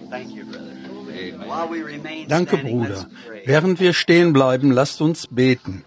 Danke, Bruder. Während wir stehen bleiben, lasst uns beten.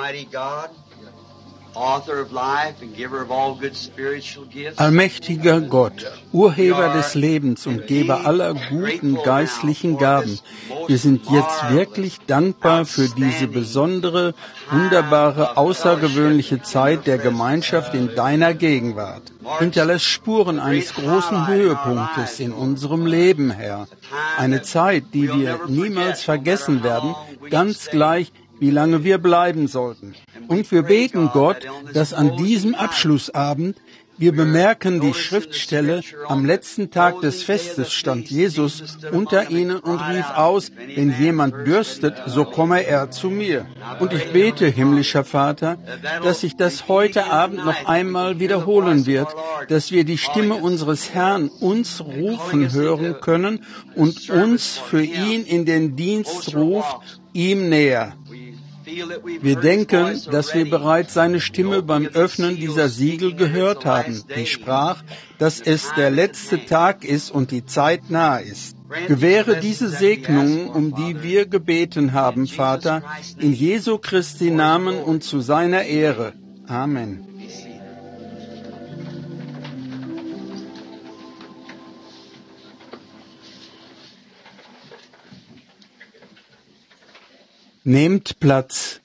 Allmächtiger Gott, Urheber des Lebens und Geber aller guten geistlichen Gaben, wir sind jetzt wirklich dankbar für diese besondere, wunderbare, außergewöhnliche Zeit der Gemeinschaft in deiner Gegenwart. Hinterlässt Spuren eines großen Höhepunktes in unserem Leben, Herr. Eine Zeit, die wir niemals vergessen werden, ganz gleich, wie lange wir bleiben sollten. Und wir beten Gott, dass an diesem Abschlussabend wir bemerken die Schriftstelle, am letzten Tag des Festes stand Jesus unter ihnen und rief aus, wenn jemand dürstet, so komme er zu mir. Und ich bete, himmlischer Vater, dass sich das heute Abend noch einmal wiederholen wird, dass wir die Stimme unseres Herrn uns rufen hören können und uns für ihn in den Dienst ruft, ihm näher. Wir denken, dass wir bereits seine Stimme beim Öffnen dieser Siegel gehört haben, die sprach, dass es der letzte Tag ist und die Zeit nahe ist. Gewähre diese Segnungen, um die wir gebeten haben, Vater, in Jesu Christi Namen und zu seiner Ehre. Amen. Nehmt Platz.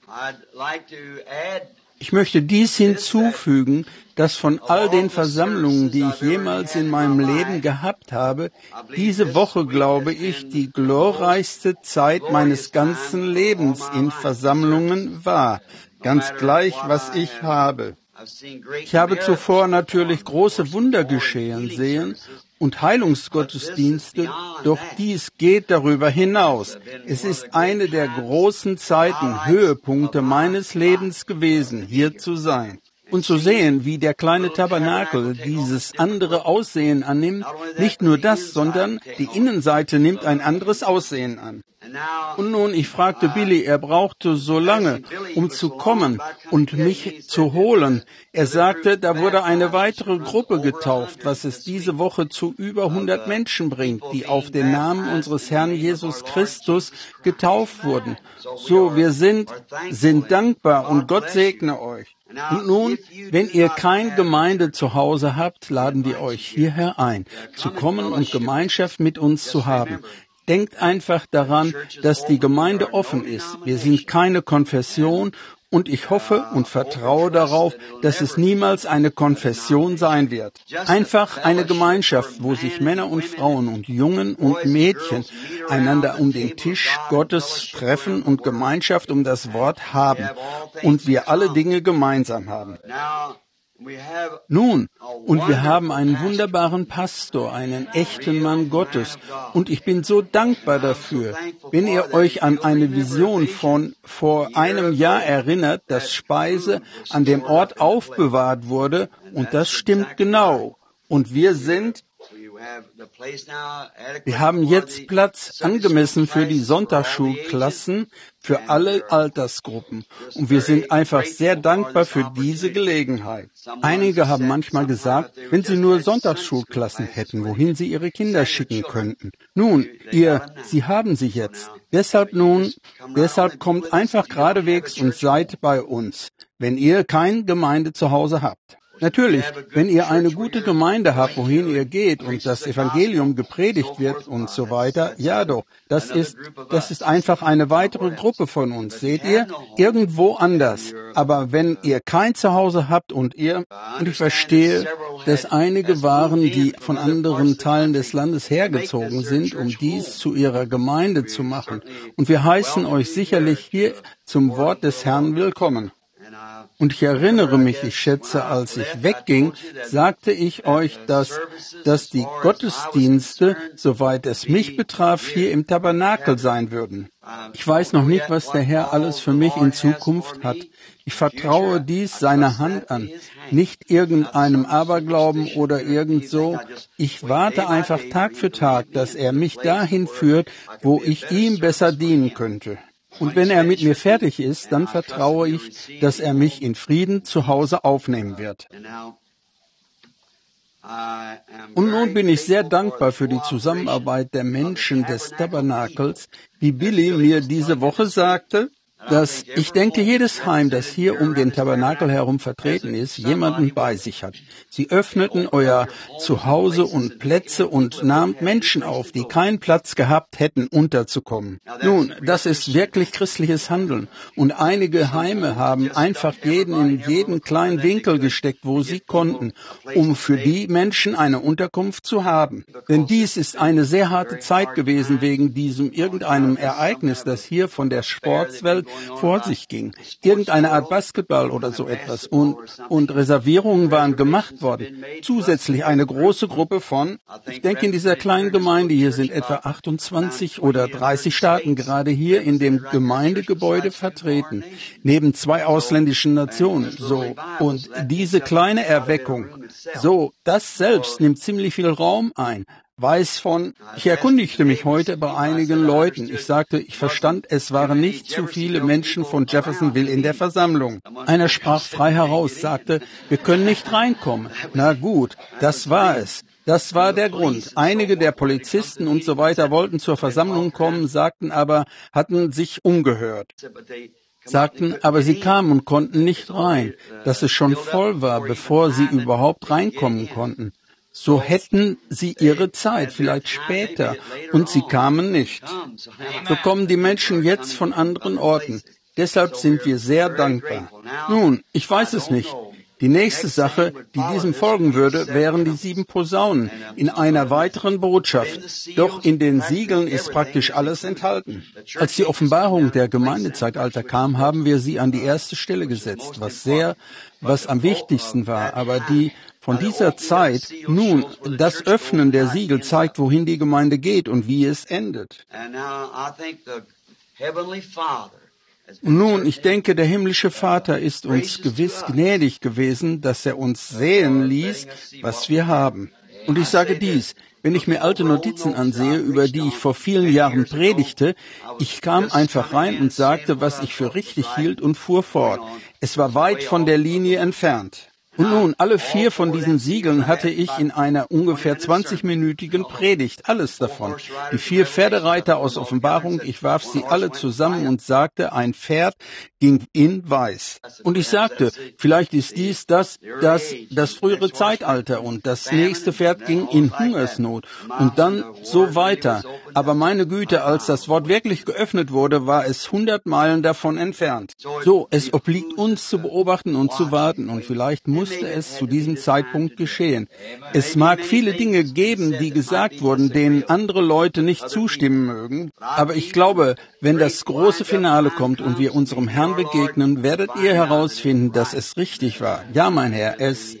Ich möchte dies hinzufügen, dass von all den Versammlungen, die ich jemals in meinem Leben gehabt habe, diese Woche, glaube ich, die glorreichste Zeit meines ganzen Lebens in Versammlungen war. Ganz gleich, was ich habe. Ich habe zuvor natürlich große Wunder geschehen sehen und Heilungsgottesdienste, doch dies geht darüber hinaus. Es ist eine der großen Zeiten, Höhepunkte meines Lebens gewesen, hier zu sein. Und zu sehen, wie der kleine Tabernakel dieses andere Aussehen annimmt, nicht nur das, sondern die Innenseite nimmt ein anderes Aussehen an. Und nun, ich fragte Billy, er brauchte so lange, um zu kommen und mich zu holen. Er sagte, da wurde eine weitere Gruppe getauft, was es diese Woche zu über 100 Menschen bringt, die auf den Namen unseres Herrn Jesus Christus getauft wurden. So, wir sind dankbar und Gott segne euch. Und nun, wenn ihr kein Gemeinde zu Hause habt, laden wir euch hierher ein, zu kommen und Gemeinschaft mit uns zu haben. Denkt einfach daran, dass die Gemeinde offen ist. Wir sind keine Konfession und ich hoffe und vertraue darauf, dass es niemals eine Konfession sein wird. Einfach eine Gemeinschaft, wo sich Männer und Frauen und Jungen und Mädchen einander um den Tisch Gottes treffen und Gemeinschaft um das Wort haben und wir alle Dinge gemeinsam haben. Nun, und wir haben einen wunderbaren Pastor, einen echten Mann Gottes, und ich bin so dankbar dafür. Wenn ihr euch an eine Vision von vor einem Jahr erinnert, dass Speise an dem Ort aufbewahrt wurde, und das stimmt genau. Und wir haben jetzt Platz angemessen für die Sonntagsschulklassen, für alle Altersgruppen. Und wir sind einfach sehr dankbar für diese Gelegenheit. Einige haben manchmal gesagt, wenn sie nur Sonntagsschulklassen hätten, wohin sie ihre Kinder schicken könnten. Nun, sie haben sie jetzt. Deshalb kommt einfach geradewegs und seid bei uns, wenn ihr keine Gemeinde zu Hause habt. Natürlich, wenn ihr eine gute Gemeinde habt, wohin ihr geht und das Evangelium gepredigt wird und so weiter, ja doch, das ist einfach eine weitere Gruppe von uns, seht ihr? Irgendwo anders. Aber wenn ihr kein Zuhause habt und ich verstehe, dass einige waren, die von anderen Teilen des Landes hergezogen sind, um dies zu ihrer Gemeinde zu machen. Und wir heißen euch sicherlich hier zum Wort des Herrn willkommen. Und ich erinnere mich, ich schätze, als ich wegging, sagte ich euch, dass die Gottesdienste, soweit es mich betraf, hier im Tabernakel sein würden. Ich weiß noch nicht, was der Herr alles für mich in Zukunft hat. Ich vertraue dies seiner Hand an, nicht irgendeinem Aberglauben oder irgend so. Ich warte einfach Tag für Tag, dass er mich dahin führt, wo ich ihm besser dienen könnte. Und wenn er mit mir fertig ist, dann vertraue ich, dass er mich in Frieden zu Hause aufnehmen wird. Und nun bin ich sehr dankbar für die Zusammenarbeit der Menschen des Tabernakels, wie Billy mir diese Woche sagte, dass ich denke, jedes Heim, das hier um den Tabernakel herum vertreten ist, jemanden bei sich hat. Sie öffneten euer Zuhause und Plätze und nahmt Menschen auf, die keinen Platz gehabt hätten, unterzukommen. Nun, das ist wirklich christliches Handeln. Und einige Heime haben einfach jeden in jeden kleinen Winkel gesteckt, wo sie konnten, um für die Menschen eine Unterkunft zu haben. Denn dies ist eine sehr harte Zeit gewesen wegen diesem irgendeinem Ereignis, das hier von der Sportswelt vor sich ging. Irgendeine Art Basketball oder so etwas. Und Reservierungen waren gemacht worden. Zusätzlich eine große Gruppe von, ich denke in dieser kleinen Gemeinde, hier sind etwa 28 oder 30 Staaten gerade hier in dem Gemeindegebäude vertreten. Neben 2 ausländischen Nationen. So. Und diese kleine Erweckung, so, das selbst nimmt ziemlich viel Raum ein. Ich erkundigte mich heute bei einigen Leuten. Ich sagte, ich verstand, es waren nicht zu viele Menschen von Jeffersonville in der Versammlung. Einer sprach frei heraus, sagte, wir können nicht reinkommen. Na gut, das war es. Das war der Grund. Einige der Polizisten und so weiter wollten zur Versammlung kommen, hatten sich umgehört. Sagten, aber sie kamen und konnten nicht rein, dass es schon voll war, bevor sie überhaupt reinkommen konnten. So hätten sie ihre Zeit, vielleicht später, und sie kamen nicht. So kommen die Menschen jetzt von anderen Orten. Deshalb sind wir sehr dankbar. Nun, ich weiß es nicht. Die nächste Sache, die diesem folgen würde, wären die 7 Posaunen in einer weiteren Botschaft. Doch in den Siegeln ist praktisch alles enthalten. Als die Offenbarung der Gemeindezeitalter kam, haben wir sie an die erste Stelle gesetzt, was am wichtigsten war. Aber von dieser Zeit, nun, das Öffnen der Siegel zeigt, wohin die Gemeinde geht und wie es endet. Nun, ich denke, der himmlische Vater ist uns gewiss gnädig gewesen, dass er uns sehen ließ, was wir haben. Und ich sage dies, wenn ich mir alte Notizen ansehe, über die ich vor vielen Jahren predigte, ich kam einfach rein und sagte, was ich für richtig hielt und fuhr fort. Es war weit von der Linie entfernt. Und nun, alle 4 von diesen Siegeln hatte ich in einer ungefähr 20-minütigen Predigt, alles davon. Die 4 Pferdereiter aus Offenbarung, ich warf sie alle zusammen und sagte, ein Pferd ging in weiß. Und ich sagte, vielleicht ist dies das frühere Zeitalter und das nächste Pferd ging in Hungersnot und dann so weiter. Aber meine Güte, als das Wort wirklich geöffnet wurde, war es 100 Meilen davon entfernt. So, es obliegt uns zu beobachten und zu warten und vielleicht musste es zu diesem Zeitpunkt geschehen. Es mag viele Dinge geben, die gesagt wurden, denen andere Leute nicht zustimmen mögen, aber ich glaube, wenn das große Finale kommt und wir unserem Herrn begegnen, werdet ihr herausfinden, dass es richtig war. Ja, mein Herr, es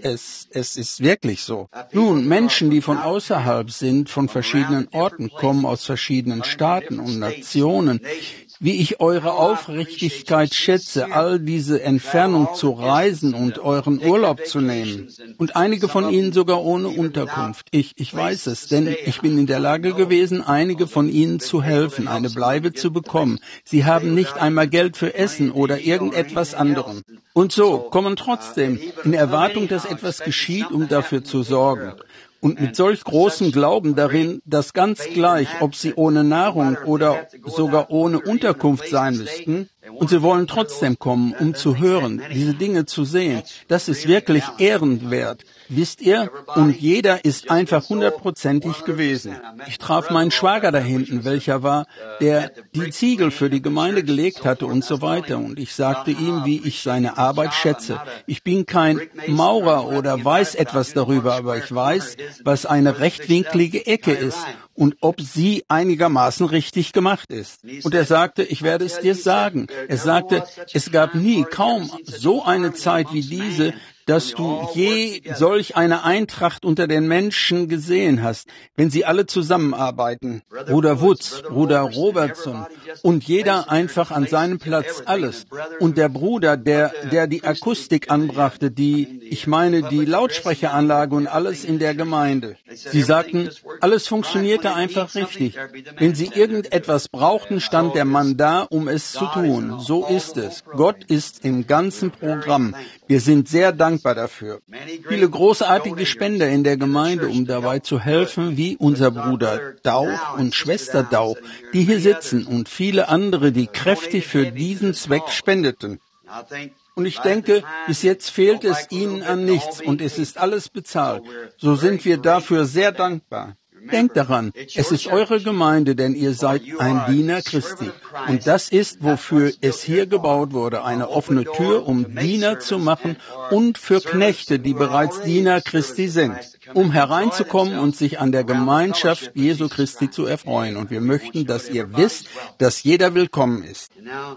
ist wirklich so. Nun, Menschen, die von außerhalb sind, von verschiedenen Orten kommen, aus verschiedenen Staaten und Nationen, wie ich eure Aufrichtigkeit schätze, all diese Entfernung zu reisen und euren Urlaub zu nehmen. Und einige von ihnen sogar ohne Unterkunft. Ich weiß es, denn ich bin in der Lage gewesen, einige von ihnen zu helfen, eine Bleibe zu bekommen. Sie haben nicht einmal Geld für Essen oder irgendetwas anderem. Und so kommen trotzdem in Erwartung, dass etwas geschieht, um dafür zu sorgen. Und mit solch großem Glauben darin, dass ganz gleich, ob sie ohne Nahrung oder sogar ohne Unterkunft sein müssten, und sie wollen trotzdem kommen, um zu hören, diese Dinge zu sehen. Das ist wirklich ehrenwert. Wisst ihr? Und jeder ist einfach 100%ig gewesen. Ich traf meinen Schwager da hinten, welcher war, der die Ziegel für die Gemeinde gelegt hatte und so weiter. Und ich sagte ihm, wie ich seine Arbeit schätze. Ich bin kein Maurer oder weiß etwas darüber, aber ich weiß, was eine rechtwinklige Ecke ist und ob sie einigermaßen richtig gemacht ist. Und er sagte, ich werde es dir sagen. Er sagte, es gab kaum so eine Zeit wie diese, dass du je solch eine Eintracht unter den Menschen gesehen hast, wenn sie alle zusammenarbeiten. Bruder Woods, Bruder Robertson und jeder einfach an seinem Platz alles. Und der Bruder, der die Akustik anbrachte, die Lautsprecheranlage und alles in der Gemeinde. Sie sagten, alles funktionierte sagte einfach richtig. Wenn sie irgendetwas brauchten, stand der Mann da, um es zu tun. So ist es. Gott ist im ganzen Programm. Wir sind sehr dankbar dafür. Viele großartige Spender in der Gemeinde, um dabei zu helfen, wie unser Bruder Dauch und Schwester Dauch, die hier sitzen, und viele andere, die kräftig für diesen Zweck spendeten. Und ich denke, bis jetzt fehlt es ihnen an nichts und es ist alles bezahlt. So sind wir dafür sehr dankbar. Denkt daran, es ist eure Gemeinde, denn ihr seid ein Diener Christi. Und das ist, wofür es hier gebaut wurde, eine offene Tür, um Diener zu machen und für Knechte, die bereits Diener Christi sind, um hereinzukommen und sich an der Gemeinschaft Jesu Christi zu erfreuen. Und wir möchten, dass ihr wisst, dass jeder willkommen ist.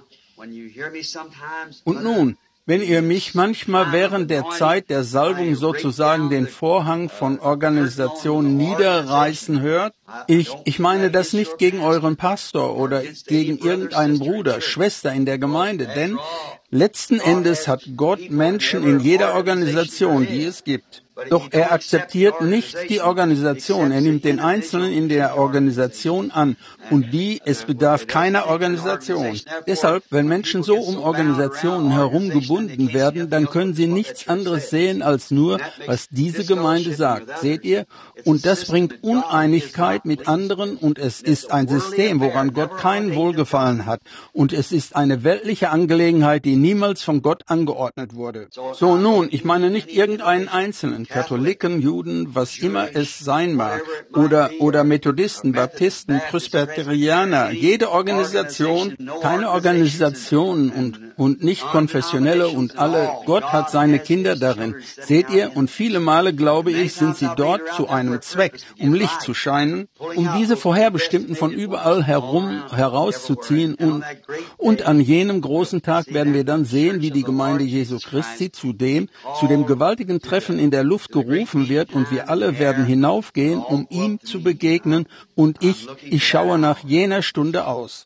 Und nun, wenn ihr mich manchmal während der Zeit der Salbung sozusagen den Vorhang von Organisationen niederreißen hört, ich meine das nicht gegen euren Pastor oder gegen irgendeinen Bruder, Schwester in der Gemeinde, denn letzten Endes hat Gott Menschen in jeder Organisation, die es gibt. Doch er akzeptiert nicht die Organisation, er nimmt den Einzelnen in der Organisation an und es bedarf keiner Organisation. Deshalb, wenn Menschen so um Organisationen herum gebunden werden, dann können sie nichts anderes sehen als nur, was diese Gemeinde sagt. Seht ihr? Und das bringt Uneinigkeit mit anderen und es ist ein System, woran Gott keinen Wohlgefallen hat. Und es ist eine weltliche Angelegenheit, die niemals von Gott angeordnet wurde. So, nun, ich meine nicht irgendeinen Einzelnen. Katholiken, Juden, was immer es sein mag, oder Methodisten, Baptisten, Presbyterianer, jede Organisation, keine Organisationen und nicht konfessionelle und alle, Gott hat seine Kinder darin. Seht ihr, und viele Male, glaube ich, sind sie dort zu einem Zweck, um Licht zu scheinen, um diese Vorherbestimmten von überall herum herauszuziehen und an jenem großen Tag werden wir dann sehen, wie die Gemeinde Jesu Christi zu dem gewaltigen Treffen in der Luft gerufen wird und wir alle werden hinaufgehen, um ihm zu begegnen und ich schaue nach jener Stunde aus.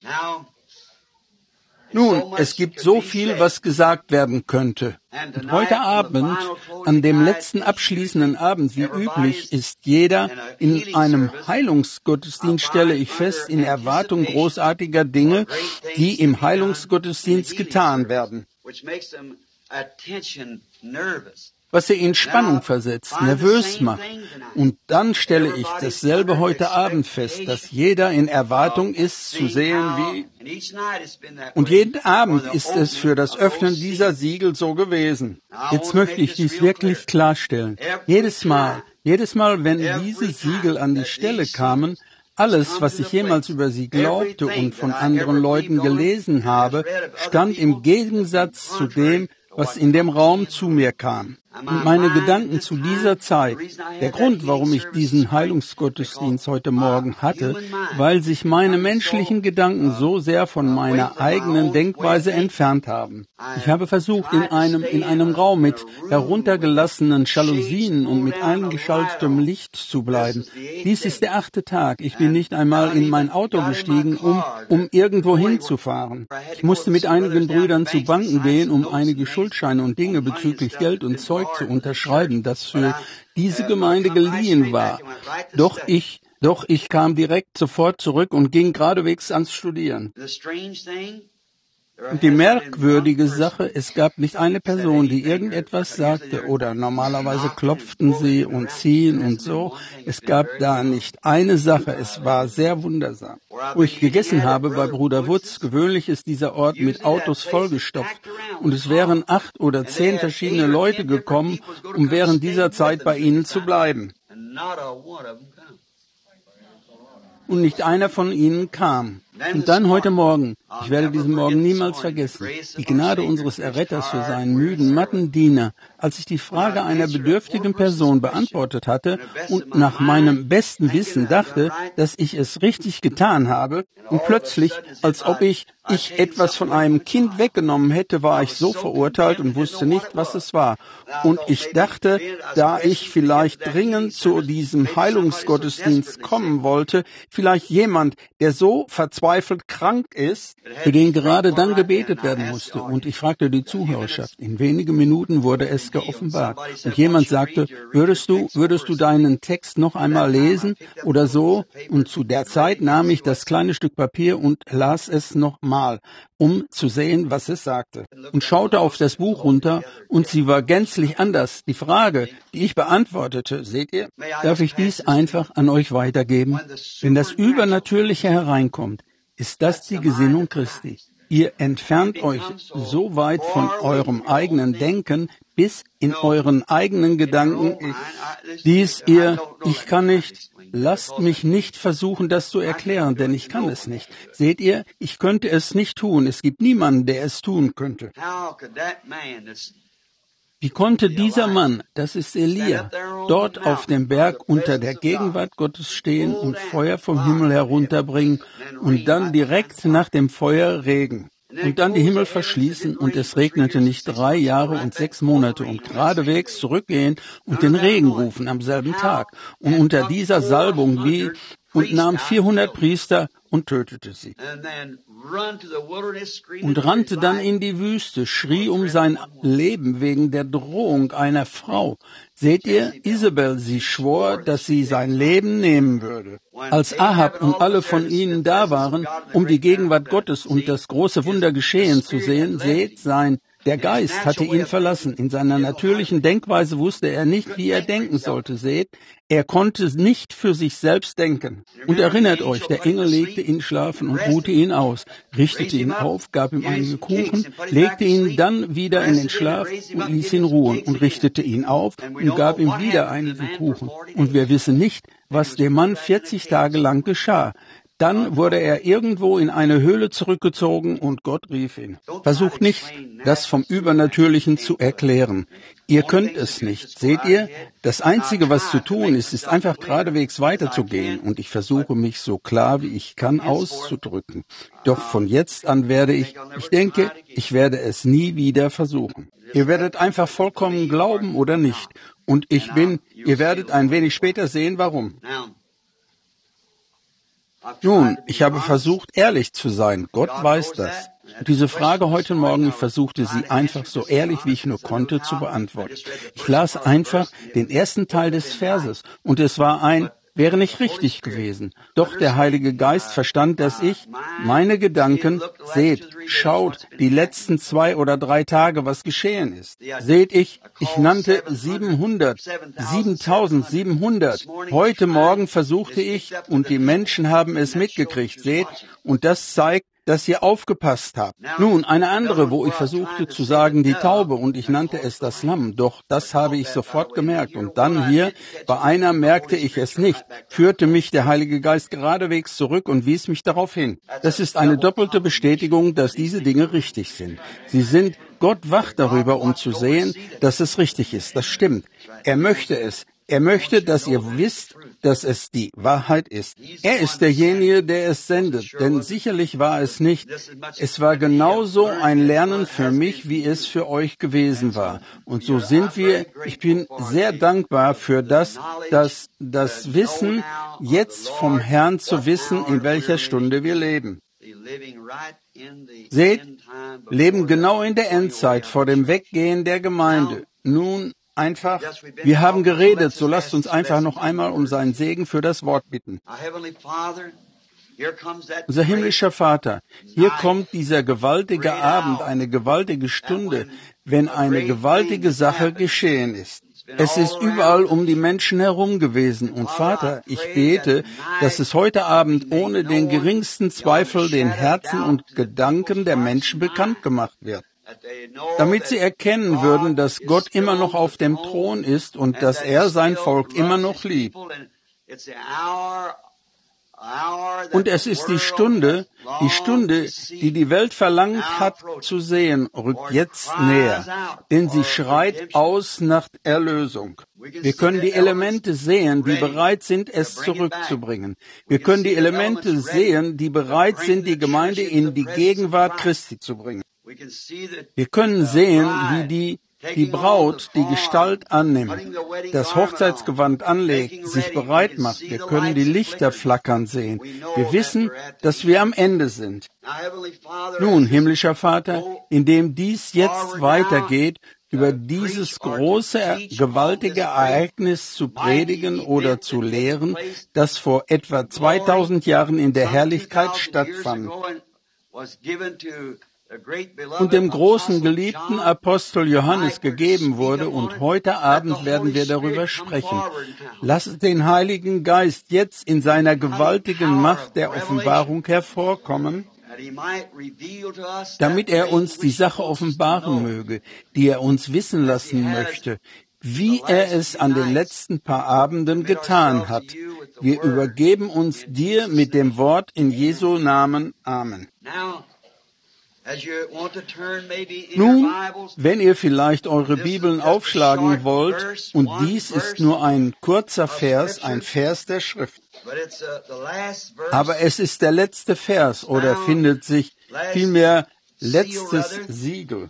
Nun, es gibt so viel, was gesagt werden könnte. Und heute Abend, an dem letzten abschließenden Abend, wie üblich, ist jeder in einem Heilungsgottesdienst, stelle ich fest, in Erwartung großartiger Dinge, die im Heilungsgottesdienst getan werden. Was sie in Spannung versetzt, nervös macht. Und dann stelle ich dasselbe heute Abend fest, dass jeder in Erwartung ist, zu sehen, wie... Und jeden Abend ist es für das Öffnen dieser Siegel so gewesen. Jetzt möchte ich dies wirklich klarstellen. Jedes Mal, wenn diese Siegel an die Stelle kamen, alles, was ich jemals über sie glaubte und von anderen Leuten gelesen habe, stand im Gegensatz zu dem, was in dem Raum zu mir kam. Und meine Gedanken zu dieser Zeit, der Grund, warum ich diesen Heilungsgottesdienst heute Morgen hatte, weil sich meine menschlichen Gedanken so sehr von meiner eigenen Denkweise entfernt haben. Ich habe versucht, in einem Raum mit heruntergelassenen Jalousien und mit eingeschaltetem Licht zu bleiben. Dies ist der 8. Tag. Ich bin nicht einmal in mein Auto gestiegen, um irgendwo hinzufahren. Ich musste mit einigen Brüdern zu Banken gehen, um einige Schuldscheine und Dinge bezüglich Geld und Zeug zu unterschreiben, das für diese Gemeinde geliehen war. Doch ich kam direkt sofort zurück und ging geradewegs ans Studieren. Und die merkwürdige Sache, es gab nicht eine Person, die irgendetwas sagte oder normalerweise klopften sie und ziehen und so. Es gab da nicht eine Sache, es war sehr wundersam. Wo ich gegessen habe bei Bruder Wutz, gewöhnlich ist dieser Ort mit Autos vollgestopft und es wären 8 oder 10 verschiedene Leute gekommen, um während dieser Zeit bei ihnen zu bleiben. Und nicht einer von ihnen kam. Und dann heute Morgen, ich werde diesen Morgen niemals vergessen, die Gnade unseres Erretters für seinen müden, matten Diener, als ich die Frage einer bedürftigen Person beantwortet hatte und nach meinem besten Wissen dachte, dass ich es richtig getan habe, und plötzlich, als ob ich etwas von einem Kind weggenommen hätte, war ich so verurteilt und wusste nicht, was es war. Und ich dachte, da ich vielleicht dringend zu diesem Heilungsgottesdienst kommen wollte, vielleicht jemand, der so verzweifelt krank ist, für den gerade dann gebetet werden musste. Und ich fragte die Zuhörerschaft. In wenigen Minuten wurde es geoffenbart. Und jemand sagte, würdest du deinen Text noch einmal lesen oder so? Und zu der Zeit nahm ich das kleine Stück Papier und las es nochmal, um zu sehen, was es sagte. Und schaute auf das Buch runter, und sie war gänzlich anders. Die Frage, die ich beantwortete, seht ihr, darf ich dies einfach an euch weitergeben? Wenn das Übernatürliche hereinkommt, ist das die Gesinnung Christi. Ihr entfernt euch so weit von eurem eigenen Denken bis in euren eigenen Gedanken. Ich kann nicht. Lasst mich nicht versuchen, das zu erklären, denn ich kann es nicht. Seht ihr, ich könnte es nicht tun. Es gibt niemanden, der es tun könnte. Wie konnte dieser Mann, das ist Elia, dort auf dem Berg unter der Gegenwart Gottes stehen und Feuer vom Himmel herunterbringen und dann direkt nach dem Feuer Regen? Und dann die Himmel verschließen und es regnete nicht 3 Jahre und 6 Monate und geradewegs zurückgehen und den Regen rufen am selben Tag. Und unter dieser Salbung und nahm 400 Priester und tötete sie. Und rannte dann in die Wüste, schrie um sein Leben wegen der Drohung einer Frau. Seht ihr, Isabel, sie schwor, dass sie sein Leben nehmen würde. Als Ahab und alle von ihnen da waren, um die Gegenwart Gottes und das große Wunder geschehen zu sehen, der Geist hatte ihn verlassen. In seiner natürlichen Denkweise wusste er nicht, wie er denken sollte. Seht, er konnte nicht für sich selbst denken. Und erinnert euch, der Engel legte ihn schlafen und ruhte ihn aus, richtete ihn auf, gab ihm einige Kuchen, legte ihn dann wieder in den Schlaf und ließ ihn ruhen und richtete ihn auf und gab ihm wieder einige Kuchen. Und wir wissen nicht, was dem Mann 40 Tage lang geschah. Dann wurde er irgendwo in eine Höhle zurückgezogen und Gott rief ihn. Versucht nicht, das vom Übernatürlichen zu erklären. Ihr könnt es nicht. Seht ihr? Das Einzige, was zu tun ist, ist einfach geradewegs weiterzugehen. Und ich versuche mich so klar wie ich kann auszudrücken. Doch von jetzt an werde ich denke, ich werde es nie wieder versuchen. Ihr werdet einfach vollkommen glauben oder nicht. Und ihr werdet ein wenig später sehen, warum. Nun, ich habe versucht, ehrlich zu sein. Gott weiß das. Und diese Frage heute Morgen, ich versuchte sie einfach so ehrlich, wie ich nur konnte, zu beantworten. Ich las einfach den ersten Teil des Verses und es wäre nicht richtig gewesen. Doch der Heilige Geist verstand, dass meine Gedanken, schaut, die letzten 2 oder 3 Tage, was geschehen ist. Seht, ich nannte 7700. Heute Morgen versuchte ich, und die Menschen haben es mitgekriegt, seht, und das zeigt, dass ihr aufgepasst habt. Nun, eine andere, wo ich versuchte zu sagen, die Taube, und ich nannte es das Lamm, doch das habe ich sofort gemerkt. Und dann hier, bei einer merkte ich es nicht, führte mich der Heilige Geist geradewegs zurück und wies mich darauf hin. Das ist eine doppelte Bestätigung, dass diese Dinge richtig sind. Gott wacht darüber, um zu sehen, dass es richtig ist. Das stimmt. Er möchte es. Er möchte, dass ihr wisst, dass es die Wahrheit ist. Er ist derjenige, der es sendet, denn sicherlich war es nicht. Es war genauso ein Lernen für mich, wie es für euch gewesen war. Und so sind wir. Ich bin sehr dankbar für das Wissen, jetzt vom Herrn zu wissen, in welcher Stunde wir leben. Seht, leben genau in der Endzeit, vor dem Weggehen der Gemeinde. Nun, wir haben geredet, so lasst uns einfach noch einmal um seinen Segen für das Wort bitten. Unser himmlischer Vater, hier kommt dieser gewaltige Abend, eine gewaltige Stunde, wenn eine gewaltige Sache geschehen ist. Es ist überall um die Menschen herum gewesen. Und Vater, ich bete, dass es heute Abend ohne den geringsten Zweifel den Herzen und Gedanken der Menschen bekannt gemacht wird. Damit sie erkennen würden, dass Gott immer noch auf dem Thron ist und dass er sein Volk immer noch liebt. Und es ist die Stunde, die die Welt verlangt hat zu sehen, rückt jetzt näher, denn sie schreit aus nach Erlösung. Wir können die Elemente sehen, die bereit sind, es zurückzubringen. Wir können die Elemente sehen, die bereit sind, die Gemeinde in die Gegenwart Christi zu bringen. Wir können sehen, wie die Braut die Gestalt annimmt, das Hochzeitsgewand anlegt, sich bereit macht. Wir können die Lichter flackern sehen. Wir wissen, dass wir am Ende sind. Nun, himmlischer Vater, indem dies jetzt weitergeht, über dieses große, gewaltige Ereignis zu predigen oder zu lehren, das vor etwa 2000 Jahren in der Herrlichkeit stattfand und dem großen geliebten Apostel Johannes gegeben wurde, und heute Abend werden wir darüber sprechen. Lass den Heiligen Geist jetzt in seiner gewaltigen Macht der Offenbarung hervorkommen, damit er uns die Sache offenbaren möge, die er uns wissen lassen möchte, wie er es an den letzten paar Abenden getan hat. Wir übergeben uns dir mit dem Wort in Jesu Namen. Amen. Nun, wenn ihr vielleicht eure Bibeln aufschlagen wollt, und dies ist nur ein kurzer Vers, ein Vers der Schrift, aber es ist der letzte Vers oder findet sich vielmehr letztes Siegel.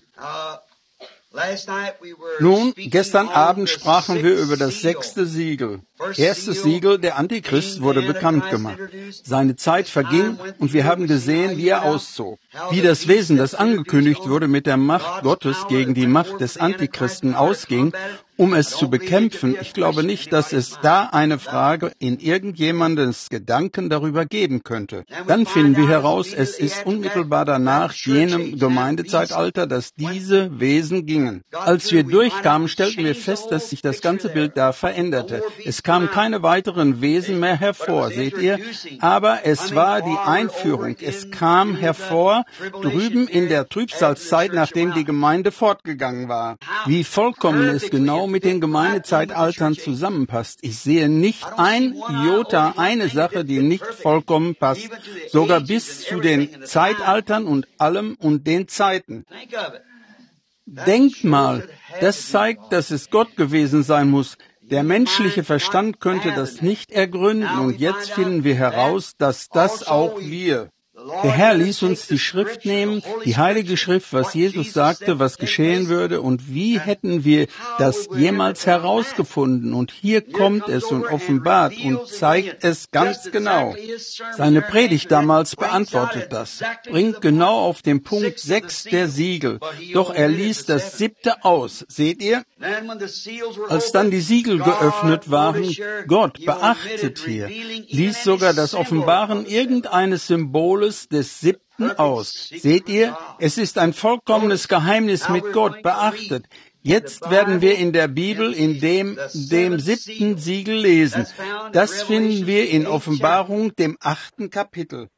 Nun, gestern Abend sprachen wir über das 6. Siegel. Erstes Siegel, der Antichrist, wurde bekannt gemacht. Seine Zeit verging und wir haben gesehen, wie er auszog. Wie das Wesen, das angekündigt wurde, mit der Macht Gottes gegen die Macht des Antichristen ausging, um es zu bekämpfen. Ich glaube nicht, dass es da eine Frage in irgendjemandes Gedanken darüber geben könnte. Dann finden wir heraus, es ist unmittelbar danach jenem Gemeindezeitalter, dass diese Wesen gingen. Als wir durchkamen, stellten wir fest, dass sich das ganze Bild da veränderte. Es kamen keine weiteren Wesen mehr hervor, seht ihr? Aber es war die Einführung. Es kam hervor drüben in der Trübsalzeit, nachdem die Gemeinde fortgegangen war. Wie vollkommen es genau mit den Gemeindezeitaltern zusammenpasst. Ich sehe nicht ein Jota, eine Sache, die nicht vollkommen passt, sogar bis zu den Zeitaltern und allem und den Zeiten. Denkt mal, das zeigt, dass es Gott gewesen sein muss. Der menschliche Verstand könnte das nicht ergründen, und jetzt finden wir heraus, dass das auch wir. Der Herr ließ uns die Schrift nehmen, die Heilige Schrift, was Jesus sagte, was geschehen würde, und wie hätten wir das jemals herausgefunden? Und hier kommt es und offenbart und zeigt es ganz genau. Seine Predigt damals beantwortet das, bringt genau auf den Punkt 6 der Siegel. Doch er ließ das 7. aus. Seht ihr? Als dann die Siegel geöffnet waren, Gott, beachtet hier, ließ sogar das Offenbaren irgendeines Symboles des 7. aus. Seht ihr? Es ist ein vollkommenes Geheimnis mit Gott. Beachtet. Jetzt werden wir in der Bibel in dem 7. Siegel lesen. Das finden wir in Offenbarung, dem 8. Kapitel.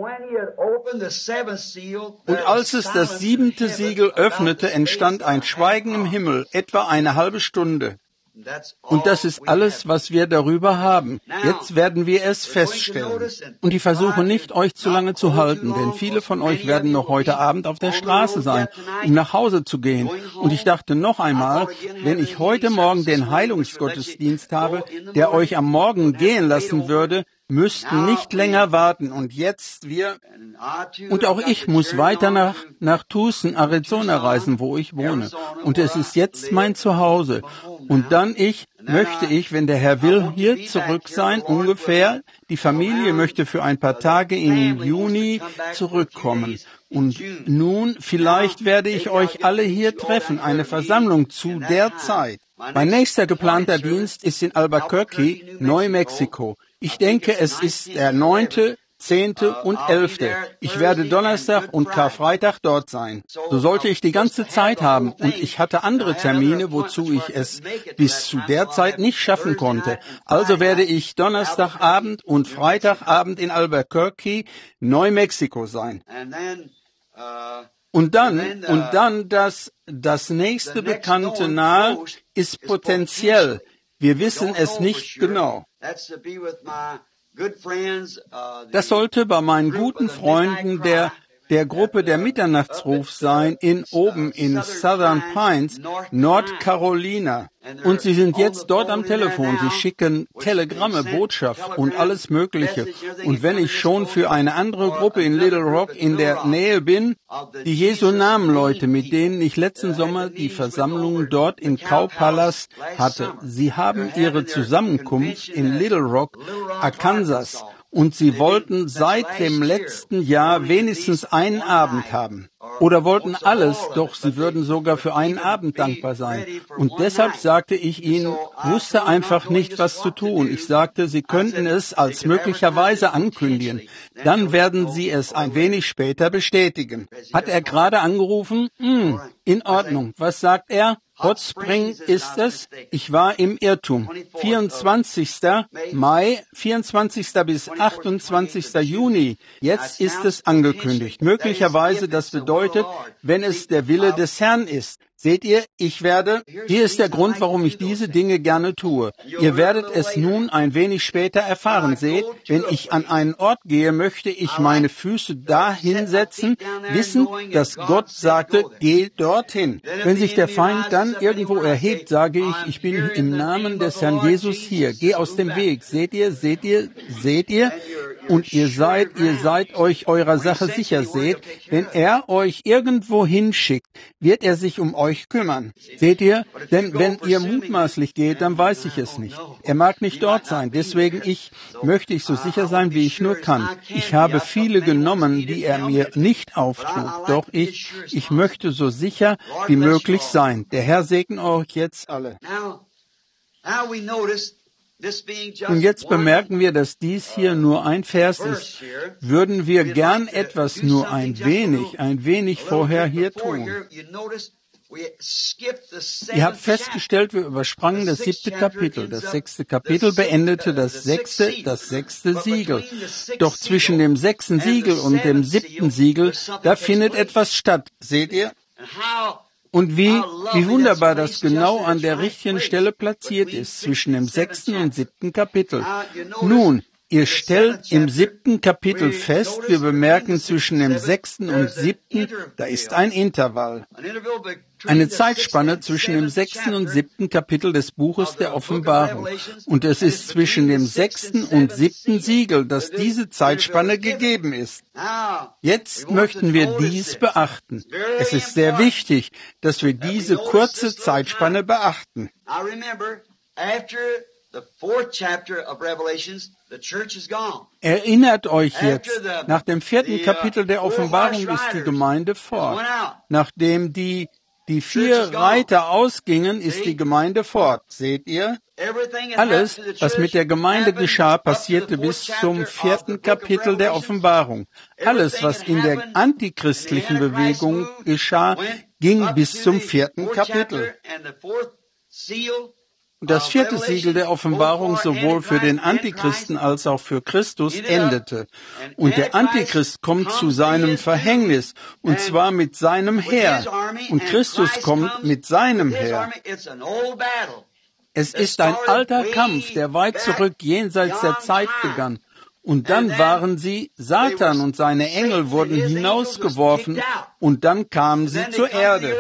Und als es das 7. Siegel öffnete, entstand ein Schweigen im Himmel, etwa eine halbe Stunde. Und das ist alles, was wir darüber haben. Jetzt werden wir es feststellen. Und ich versuche nicht, euch zu lange zu halten, denn viele von euch werden noch heute Abend auf der Straße sein, um nach Hause zu gehen. Und ich dachte noch einmal, wenn ich heute Morgen den Heilungsgottesdienst habe, der euch am Morgen gehen lassen würde, müssten nicht länger warten. Und jetzt und auch ich muss weiter nach Tucson, Arizona reisen, wo ich wohne. Und es ist jetzt mein Zuhause. Und dann möchte ich, wenn der Herr will, hier zurück sein, ungefähr. Die Familie möchte für ein paar Tage im Juni zurückkommen. Und nun, vielleicht werde ich euch alle hier treffen, eine Versammlung zu der Zeit. Mein nächster geplanter Dienst ist in Albuquerque, Neumexiko. Ich denke, es ist der 9., 10. und 11. Ich werde Donnerstag und Karfreitag dort sein. So sollte ich die ganze Zeit haben, und ich hatte andere Termine, wozu ich es bis zu der Zeit nicht schaffen konnte. Also werde ich Donnerstagabend und Freitagabend in Albuquerque, Neumexiko sein. Und dann das nächste Bekannte nahe ist potenziell. Wir wissen es nicht genau. Das sollte bei meinen guten Freunden der der Gruppe der Mitternachtsruf sein oben in Southern Pines, Nordcarolina. Und sie sind jetzt dort am Telefon. Sie schicken Telegramme, Botschaft und alles Mögliche. Und wenn ich schon für eine andere Gruppe in Little Rock in der Nähe bin, die Jesu-Namen-Leute, mit denen ich letzten Sommer die Versammlung dort in Cow Palace hatte, sie haben ihre Zusammenkunft in Little Rock, Arkansas. Und sie wollten seit dem letzten Jahr wenigstens einen Abend haben. Oder wollten alles, doch sie würden sogar für einen Abend dankbar sein. Und deshalb sagte ich ihnen, wusste einfach nicht, was zu tun. Ich sagte, sie könnten es als möglicherweise ankündigen. Dann werden sie es ein wenig später bestätigen. Hat er gerade angerufen? In Ordnung. Was sagt er? Hot Spring ist es. Ich war im Irrtum. 24. Mai, 24. bis 28. Juni. Jetzt ist es angekündigt. Möglicherweise, das bedeutet, wenn es der Wille des Herrn ist. Seht ihr, hier ist der Grund, warum ich diese Dinge gerne tue. Ihr werdet es nun ein wenig später erfahren. Seht, wenn ich an einen Ort gehe, möchte ich meine Füße da hinsetzen, wissen, dass Gott sagte, geh dorthin. Wenn sich der Feind dann irgendwo erhebt, sage ich, ich bin im Namen des Herrn Jesus hier. Geh aus dem Weg. Seht ihr, seht ihr, seht ihr? Und ihr seid euch eurer Sache sicher. Seht, wenn er euch irgendwo hinschickt, wird er sich um euch kümmern. Seht ihr? Denn wenn ihr mutmaßlich geht, dann weiß ich es nicht. Er mag nicht dort sein. Deswegen möchte ich so sicher sein, wie ich nur kann. Ich habe viele genommen, die er mir nicht auftrug. Doch ich möchte so sicher wie möglich sein. Der Herr segne euch jetzt alle. Und jetzt bemerken wir, dass dies hier nur ein Vers ist. Würden wir gern etwas nur ein wenig vorher hier tun. Ihr habt festgestellt, wir übersprangen das 7. Kapitel. Das 6. Kapitel beendete das sechste Siegel. Doch zwischen dem 6. Siegel und dem 7. Siegel, da findet etwas statt. Seht ihr? Und wie wunderbar das genau an der richtigen Stelle platziert ist, zwischen dem 6. und 7. Kapitel. Nun, ihr stellt im 7. Kapitel fest, wir bemerken zwischen dem 6. und 7., da ist ein Intervall. Eine Zeitspanne zwischen dem 6. und 7. Kapitel des Buches der Offenbarung. Und es ist zwischen dem 6. und 7. Siegel, dass diese Zeitspanne gegeben ist. Jetzt möchten wir dies beachten. Es ist sehr wichtig, dass wir diese kurze Zeitspanne beachten. Erinnert euch jetzt, nach dem 4. Kapitel der Offenbarung ist die Gemeinde fort. Nachdem die 4 Reiter ausgingen, ist die Gemeinde fort. Seht ihr? Alles, was mit der Gemeinde geschah, passierte bis zum 4. Kapitel der Offenbarung. Alles, was in der antichristlichen Bewegung geschah, ging bis zum 4. Kapitel. Das 4. Siegel der Offenbarung sowohl für den Antichristen als auch für Christus endete. Und der Antichrist kommt zu seinem Verhängnis, und zwar mit seinem Heer. Und Christus kommt mit seinem Heer. Es ist ein alter Kampf, der weit zurück jenseits der Zeit begann. Und dann waren Satan und seine Engel wurden hinausgeworfen, und dann kamen sie zur Erde.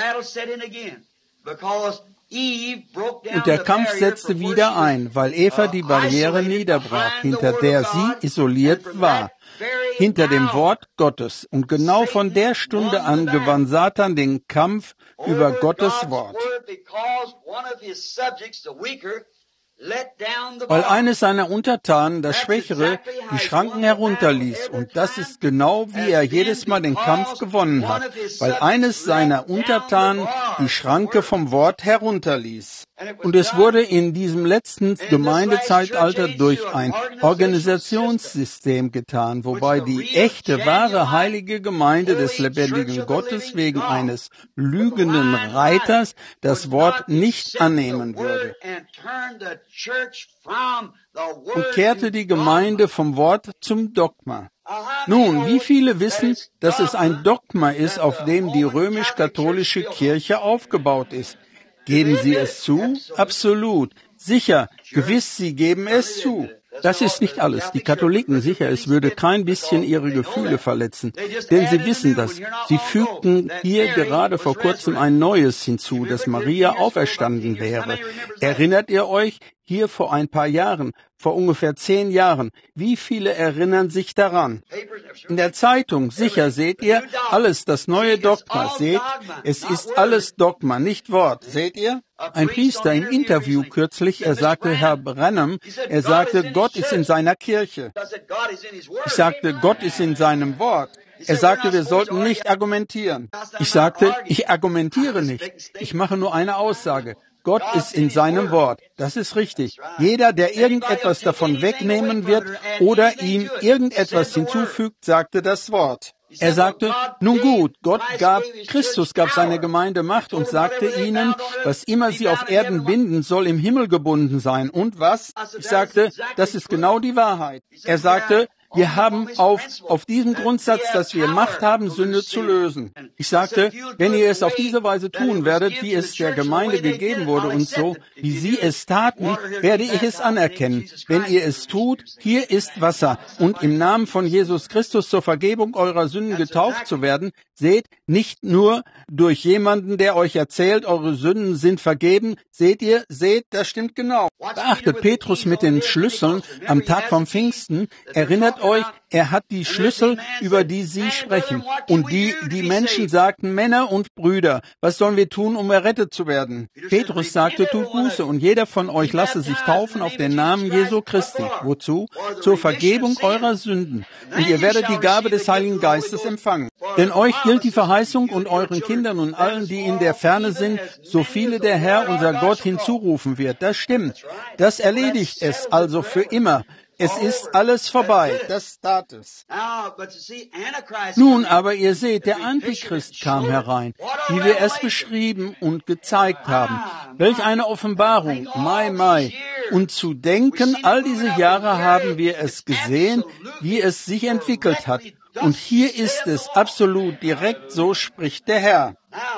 Und der Kampf setzte wieder ein, weil Eva die Barriere niederbrach, hinter der sie isoliert war, hinter dem Wort Gottes. Und genau von der Stunde an gewann Satan den Kampf über Gottes Wort. Weil eines seiner Untertanen, das Schwächere, die Schranken herunterließ. Und das ist genau, wie er jedes Mal den Kampf gewonnen hat, weil eines seiner Untertanen die Schranke vom Wort herunterließ. Und es wurde in diesem letzten Gemeindezeitalter durch ein Organisationssystem getan, wobei die echte, wahre, heilige Gemeinde des lebendigen Gottes wegen eines lügenden Reiters das Wort nicht annehmen würde. Und kehrte die Gemeinde vom Wort zum Dogma. Nun, wie viele wissen, dass es ein Dogma ist, auf dem die römisch-katholische Kirche aufgebaut ist? Geben Sie es zu? Absolut. Sicher, gewiss, Sie geben es zu. Das ist nicht alles. Die Katholiken, sicher, es würde kein bisschen ihre Gefühle verletzen, denn sie wissen das. Sie fügten hier gerade vor kurzem ein neues hinzu, dass Maria auferstanden wäre. Erinnert ihr euch? Hier vor ein paar Jahren, vor ungefähr 10 Jahren. Wie viele erinnern sich daran? In der Zeitung, sicher, seht ihr, alles das neue Dogma, seht, es ist alles Dogma, nicht Wort, seht ihr? Ein Priester im Interview kürzlich, er sagte, Herr Branham, er sagte, Gott ist in seiner Kirche. Ich sagte, Gott ist in seinem Wort. Er sagte, wir sollten nicht argumentieren. Ich sagte, ich argumentiere nicht. Ich mache nur eine Aussage. Gott ist in seinem Wort. Das ist richtig. Jeder, der irgendetwas davon wegnehmen wird oder ihm irgendetwas hinzufügt, sagte das Wort. Er sagte, nun gut, Christus gab seiner Gemeinde Macht und sagte ihnen, was immer sie auf Erden binden, soll im Himmel gebunden sein. Und was? Ich sagte, das ist genau die Wahrheit. Er sagte, wir haben auf diesem Grundsatz, dass wir Macht haben, Sünde zu lösen. Ich sagte, wenn ihr es auf diese Weise tun werdet, wie es der Gemeinde gegeben wurde und so, wie sie es taten, werde ich es anerkennen. Wenn ihr es tut, hier ist Wasser. Und im Namen von Jesus Christus zur Vergebung eurer Sünden getauft zu werden, seht, nicht nur durch jemanden, der euch erzählt, eure Sünden sind vergeben. Seht ihr, das stimmt genau. Beachtet Petrus mit den Schlüsseln am Tag vom Pfingsten, erinnert euch, er hat die Schlüssel, über die sie sprechen. Und die Menschen sagten, Männer und Brüder, was sollen wir tun, um errettet zu werden? Petrus sagte, tut Buße und jeder von euch lasse sich taufen auf den Namen Jesu Christi. Wozu? Zur Vergebung eurer Sünden. Und ihr werdet die Gabe des Heiligen Geistes empfangen. Denn euch gilt die Verheißung und euren Kindern und allen, die in der Ferne sind, so viele der Herr, unser Gott, hinzurufen wird. Das stimmt. Das erledigt es also für immer. Es ist alles vorbei, das tat es. Nun, aber ihr seht, der Antichrist kam herein, wie wir es beschrieben und gezeigt haben. Welch eine Offenbarung, mai. Und zu denken, all diese Jahre haben wir es gesehen, wie es sich entwickelt hat. Und hier ist es absolut direkt, so spricht der Herr.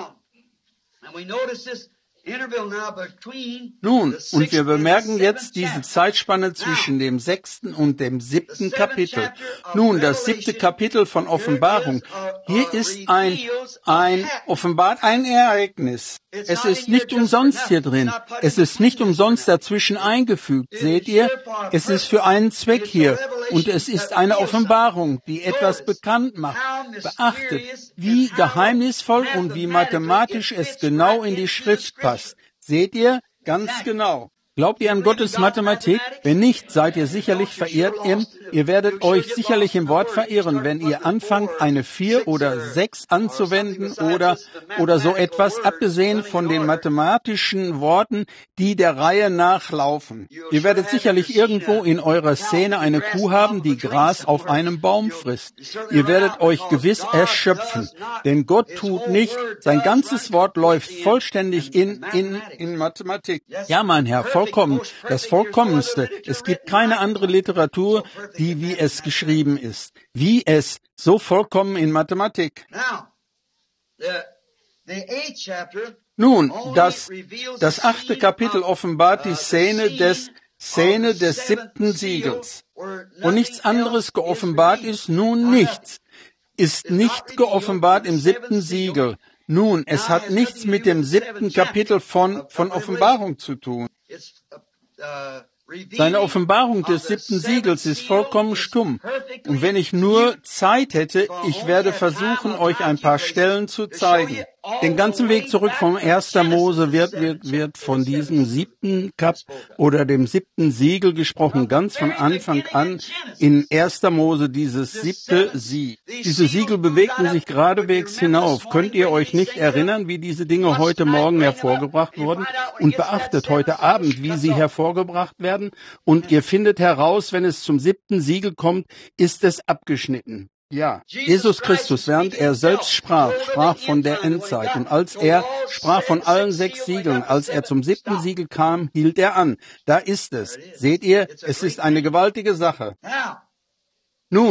Nun, und wir bemerken jetzt diese Zeitspanne zwischen dem 6. und dem 7. Kapitel. Nun, das 7. Kapitel von Offenbarung. Hier ist offenbart ein Ereignis. Es ist nicht umsonst hier drin. Es ist nicht umsonst dazwischen eingefügt. Seht ihr? Es ist für einen Zweck hier. Und es ist eine Offenbarung, die etwas bekannt macht. Beachtet, wie geheimnisvoll und wie mathematisch es genau in die Schrift passt. Seht ihr? Ganz genau. Glaubt ihr an Gottes Mathematik? Wenn nicht, seid ihr sicherlich verirrt ihr werdet euch sicherlich im Wort verirren, wenn ihr anfangt, eine 4 oder 6 anzuwenden oder so etwas, abgesehen von den mathematischen Worten, die der Reihe nachlaufen. Ihr werdet sicherlich irgendwo in eurer Szene eine Kuh haben, die Gras auf einem Baum frisst. Ihr werdet euch gewiss erschöpfen, denn Gott tut nicht, sein ganzes Wort läuft vollständig in Mathematik. Ja, mein Herr, vollkommen, das Vollkommenste. Es gibt keine andere Literatur, die wie es geschrieben ist. Wie es, so vollkommen in Mathematik. Nun, das 8. Kapitel offenbart die Szene des 7. Siegels. Und nichts anderes geoffenbart ist, nun nichts. Ist nicht geoffenbart im 7. Siegel. Nun, es hat nichts mit dem 7. Kapitel von Offenbarung zu tun. Seine Offenbarung des 7. Siegels ist vollkommen stumm. Und wenn ich nur Zeit hätte, ich werde versuchen, euch ein paar Stellen zu zeigen. Den ganzen Weg zurück vom 1. Mose wird von diesem 7. Kap oder dem 7. Siegel gesprochen, ganz von Anfang an in 1. Mose dieses 7. Siegel. Diese Siegel bewegten sich geradewegs hinauf. Könnt ihr euch nicht erinnern, wie diese Dinge heute Morgen hervorgebracht wurden? Und beachtet heute Abend, wie sie hervorgebracht werden. Und ihr findet heraus, wenn es zum 7. Siegel kommt, ist es abgeschnitten. Ja, Jesus Christus, während er selbst sprach von der Endzeit. Und als er sprach von allen 6 Siegeln, als er zum 7. Siegel kam, hielt er an. Da ist es. Seht ihr, es ist eine gewaltige Sache. Nun,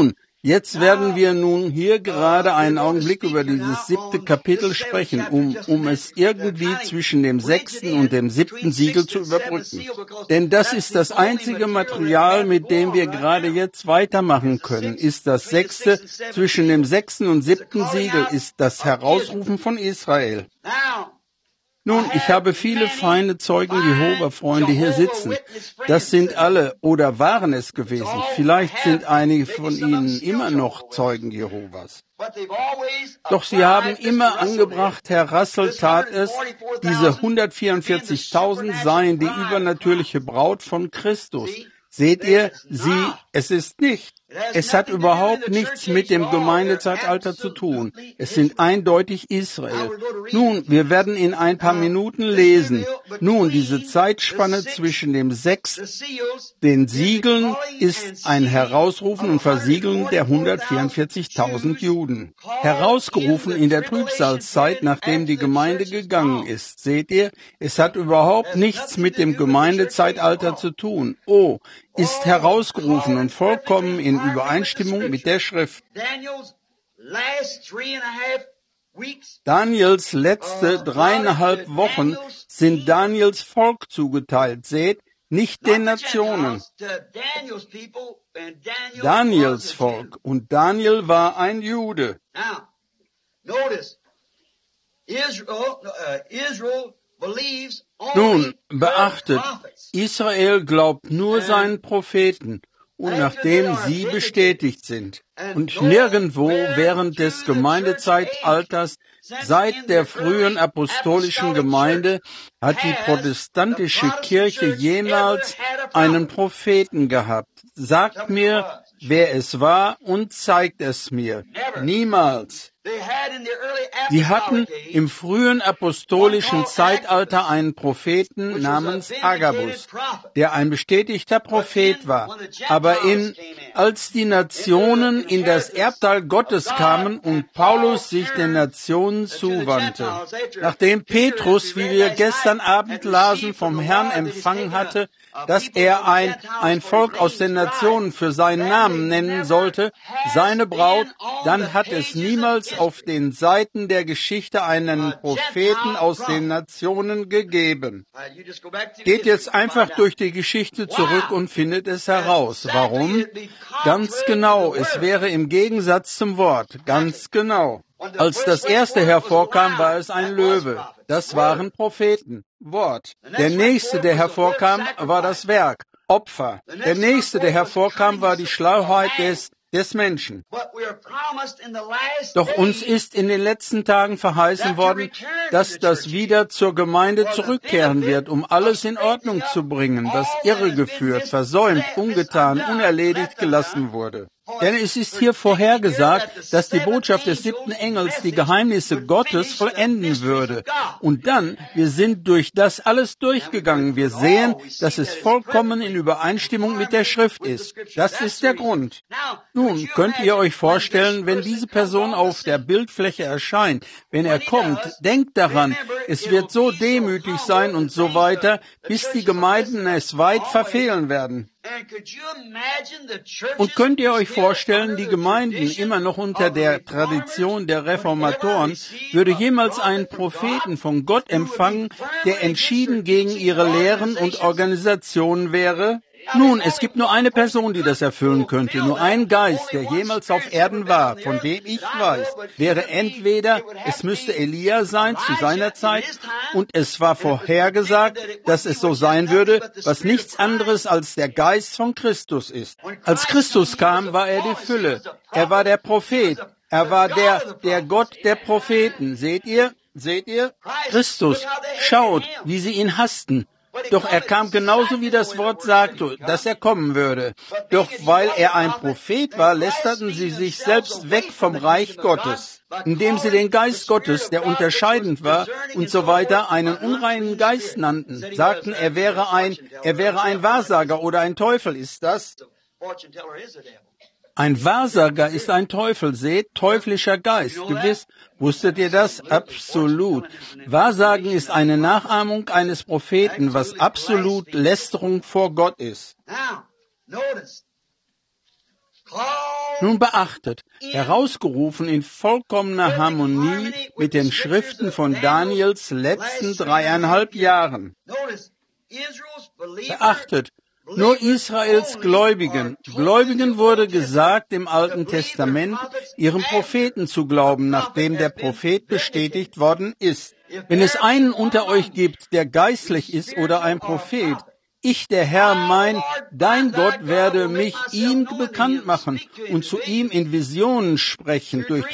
Jetzt werden wir nun hier gerade einen Augenblick über dieses 7. Kapitel sprechen, um es irgendwie zwischen dem 6. und dem 7. Siegel zu überbrücken. Denn das ist das einzige Material, mit dem wir gerade jetzt weitermachen können, ist das 6. Zwischen dem 6. und 7. Siegel, ist das Herausrufen von Israel. Nun, ich habe viele feine Zeugen Jehova-Freunde hier sitzen. Das sind alle oder waren es gewesen. Vielleicht sind einige von ihnen immer noch Zeugen Jehovas. Doch sie haben immer angebracht, Herr Russell tat es, diese 144.000 seien die übernatürliche Braut von Christus. Seht ihr, es ist nicht. Es hat überhaupt nichts mit dem Gemeindezeitalter zu tun. Es sind eindeutig Israel. Nun, wir werden in ein paar Minuten lesen. Nun, diese Zeitspanne zwischen dem 6. den Siegeln ist ein Herausrufen und Versiegeln der 144.000 Juden. Herausgerufen in der Trübsalzeit, nachdem die Gemeinde gegangen ist. Seht ihr, es hat überhaupt nichts mit dem Gemeindezeitalter zu tun. Ist herausgerufen und vollkommen in Übereinstimmung mit der Schrift. Daniels letzte 3,5 Wochen sind Daniels Volk zugeteilt. Seht, nicht den Nationen. Daniels Volk. Und Daniel war ein Jude. Nun, beachtet, Israel glaubt nur seinen Propheten und nachdem sie bestätigt sind. Und nirgendwo während des Gemeindezeitalters, seit der frühen apostolischen Gemeinde, hat die protestantische Kirche jemals einen Propheten gehabt. Sagt mir, wer es war und zeigt es mir. Niemals. Sie hatten im frühen apostolischen Zeitalter einen Propheten namens Agabus, der ein bestätigter Prophet war. Aber als die Nationen in das Erbteil Gottes kamen und Paulus sich den Nationen zuwandte, nachdem Petrus, wie wir gestern Abend lasen, vom Herrn empfangen hatte, dass er ein Volk aus den Nationen für seinen Namen nennen sollte, seine Braut, dann hat es niemals auf den Seiten der Geschichte einen Propheten aus den Nationen gegeben. Geht jetzt einfach durch die Geschichte zurück und findet es heraus. Warum? Ganz genau, es wäre im Gegensatz zum Wort. Ganz genau. Als das erste hervorkam, war es ein Löwe. Das waren Propheten. Wort. Der nächste, der hervorkam, war das Werk. Opfer. Der nächste, der hervorkam, war die Schlauheit des Menschen. Doch uns ist in den letzten Tagen verheißen worden, dass das wieder zur Gemeinde zurückkehren wird, um alles in Ordnung zu bringen, was irregeführt, versäumt, ungetan, unerledigt gelassen wurde. Denn es ist hier vorhergesagt, dass die Botschaft des 7. Engels die Geheimnisse Gottes vollenden würde. Und dann, wir sind durch das alles durchgegangen. Wir sehen, dass es vollkommen in Übereinstimmung mit der Schrift ist. Das ist der Grund. Nun, könnt ihr euch vorstellen, wenn diese Person auf der Bildfläche erscheint, wenn er kommt, denkt daran, es wird so demütig sein und so weiter, bis die Gemeinden es weit verfehlen werden. Und könnt ihr euch vorstellen, die Gemeinden immer noch unter der Tradition der Reformatoren würde jemals einen Propheten von Gott empfangen, der entschieden gegen ihre Lehren und Organisationen wäre? Nun, es gibt nur eine Person, die das erfüllen könnte, nur ein Geist, der jemals auf Erden war, von dem ich weiß, wäre entweder, es müsste Elia sein zu seiner Zeit, und es war vorhergesagt, dass es so sein würde, was nichts anderes als der Geist von Christus ist. Als Christus kam, war er die Fülle, er war der Prophet, er war der Gott der Propheten. Seht ihr? Christus, schaut, wie sie ihn hassten. Doch er kam genauso wie das Wort sagte, dass er kommen würde. Doch weil er ein Prophet war, lästerten sie sich selbst weg vom Reich Gottes, indem sie den Geist Gottes, der unterscheidend war und so weiter, einen unreinen Geist nannten, sagten, er wäre ein Wahrsager oder ein Teufel. Ist das? Ein Wahrsager ist ein Teufel, seht, teuflischer Geist. Gewiss, wusstet ihr das? Absolut. Wahrsagen ist eine Nachahmung eines Propheten, was absolut Lästerung vor Gott ist. Nun beachtet, herausgerufen in vollkommener Harmonie mit den Schriften von Daniels letzten 3,5 Jahren. Beachtet, nur Israels Gläubigen wurde gesagt im Alten Testament, ihrem Propheten zu glauben, nachdem der Prophet bestätigt worden ist. Wenn es einen unter euch gibt, der geistlich ist oder ein Prophet, ich, der Herr, dein Gott, werde mich ihm bekannt machen und zu ihm in Visionen sprechen, durch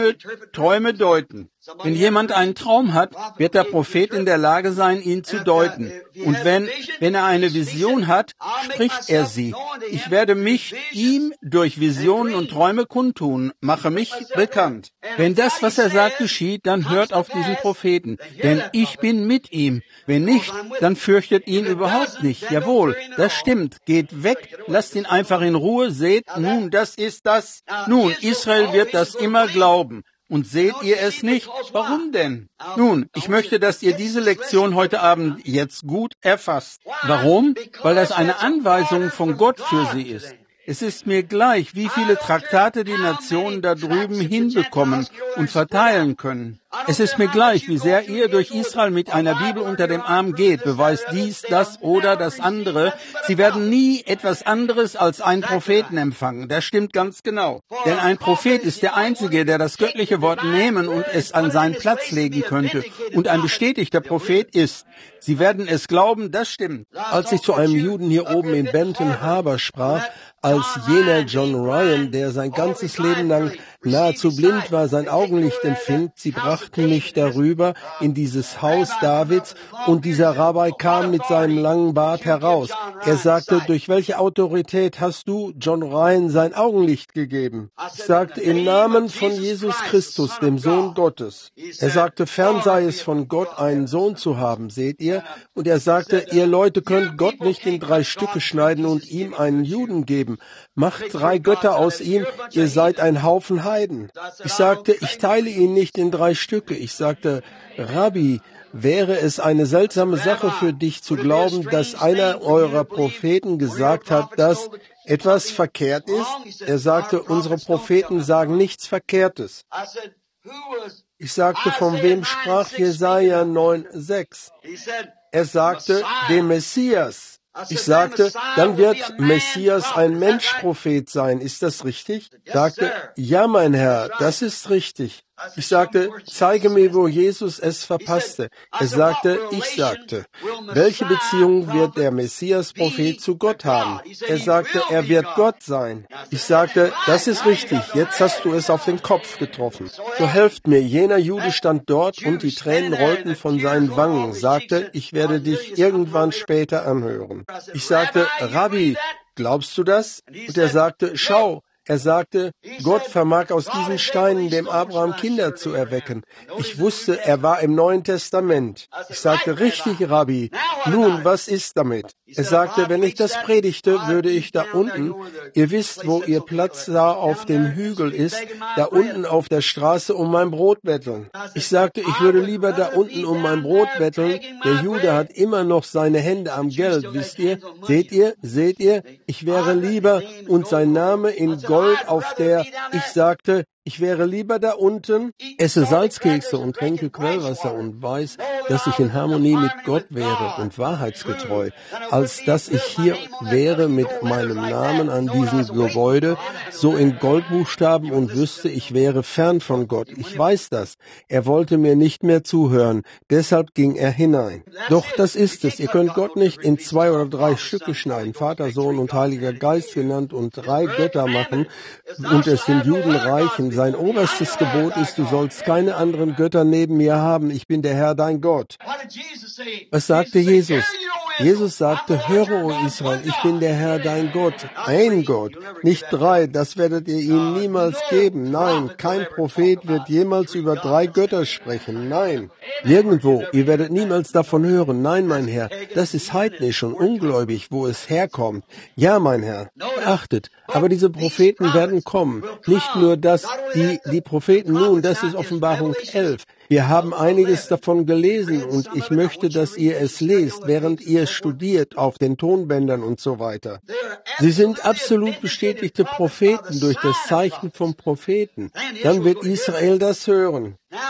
Träume deuten. Wenn jemand einen Traum hat, wird der Prophet in der Lage sein, ihn zu deuten. Und wenn er eine Vision hat, spricht er sie. Ich werde mich ihm durch Visionen und Träume kundtun, mache mich bekannt. Wenn das, was er sagt, geschieht, dann hört auf diesen Propheten, denn ich bin mit ihm. Wenn nicht, dann fürchtet ihn überhaupt nicht. Jawohl, das stimmt. Geht weg, lasst ihn einfach in Ruhe, seht, nun, das ist das. Nun, Israel wird das immer glauben. Und seht ihr es nicht? Warum denn? Nun, ich möchte, dass ihr diese Lektion heute Abend jetzt gut erfasst. Warum? Weil das eine Anweisung von Gott für sie ist. Es ist mir gleich, wie viele Traktate die Nationen da drüben hinbekommen und verteilen können. Es ist mir gleich, wie sehr ihr durch Israel mit einer Bibel unter dem Arm geht, beweist dies, das oder das andere. Sie werden nie etwas anderes als einen Propheten empfangen. Das stimmt ganz genau. Denn ein Prophet ist der Einzige, der das göttliche Wort nehmen und es an seinen Platz legen könnte. Und ein bestätigter Prophet ist. Sie werden es glauben, das stimmt. Als ich zu einem Juden hier oben in Benton Harbor sprach, als jener John Ryan, der sein ganzes Leben lang nahezu blind war, sein Augenlicht empfing, sie brachten mich darüber in dieses Haus Davids und dieser Rabbi kam mit seinem langen Bart heraus. Er sagte, durch welche Autorität hast du John Ryan sein Augenlicht gegeben? Ich sagte, im Namen von Jesus Christus, dem Sohn Gottes. Er sagte, fern sei es von Gott, einen Sohn zu haben, seht ihr? Und er sagte, ihr Leute könnt Gott nicht in 3 Stücke schneiden und ihm einen Juden geben. Macht 3 Götter aus ihm, ihr seid ein Haufen Heiden. Ich sagte, ich teile ihn nicht in 3 Stücke. Ich sagte, Rabbi, wäre es eine seltsame Sache für dich zu glauben, dass einer eurer Propheten gesagt hat, dass etwas verkehrt ist? Er sagte, unsere Propheten sagen nichts Verkehrtes. Ich sagte, von wem sprach Jesaja 9,6? Er sagte, dem Messias. Ich sagte, dann wird Messias ein Menschprophet sein. Ist das richtig? Sagte, ja, mein Herr, das ist richtig. Ich sagte, zeige mir, wo Jesus es verpasste. Er sagte, ich sagte, welche Beziehung wird der Messias-Prophet zu Gott haben? Er sagte, er wird Gott sein. Ich sagte, das ist richtig, jetzt hast du es auf den Kopf getroffen. So helft mir, jener Jude stand dort und die Tränen rollten von seinen Wangen, sagte, ich werde dich irgendwann später anhören. Ich sagte, Rabbi, glaubst du das? Und er sagte, schau. Er sagte, Gott vermag aus diesen Steinen dem Abraham Kinder zu erwecken. Ich wusste, er war im Neuen Testament. Ich sagte, richtig, Rabbi. Nun, was ist damit? Er sagte, wenn ich das predigte, würde ich da unten, ihr wisst, wo ihr Platz da auf dem Hügel ist, da unten auf der Straße um mein Brot betteln. Ich sagte, ich würde lieber da unten um mein Brot betteln. Der Jude hat immer noch seine Hände am Geld, wisst ihr? Seht ihr? Ich wäre lieber und sein Name in Gold auf der, ich sagte, ich wäre lieber da unten, esse Salzkekse und trinke Quellwasser und weiß, dass ich in Harmonie mit Gott wäre und wahrheitsgetreu, als dass ich hier wäre mit meinem Namen an diesem Gebäude, so in Goldbuchstaben und wüsste, ich wäre fern von Gott. Ich weiß das. Er wollte mir nicht mehr zuhören. Deshalb ging er hinein. Doch das ist es. Ihr könnt Gott nicht in 2 oder 3 Stücke schneiden, Vater, Sohn und Heiliger Geist genannt und 3 Götter machen und es den Juden reichen. Sein oberstes Gebot ist, du sollst keine anderen Götter neben mir haben. Ich bin der Herr, dein Gott. Was sagte Jesus? Jesus sagte, höre, o Israel, ich bin der Herr, dein Gott. Ein Gott, nicht 3, das werdet ihr ihm niemals geben. Nein, kein Prophet wird jemals über 3 Götter sprechen. Nein, nirgendwo. Ihr werdet niemals davon hören. Nein, mein Herr, das ist heidnisch und ungläubig, wo es herkommt. Ja, mein Herr, beachtet, aber diese Propheten werden kommen. Nicht nur das, die Propheten nun, das ist Offenbarung 11. Wir haben einiges davon gelesen und ich möchte, dass ihr es lest, während ihr studiert auf den Tonbändern und so weiter. Sie sind absolut bestätigte Propheten durch das Zeichen vom Propheten. Dann wird Israel das hören.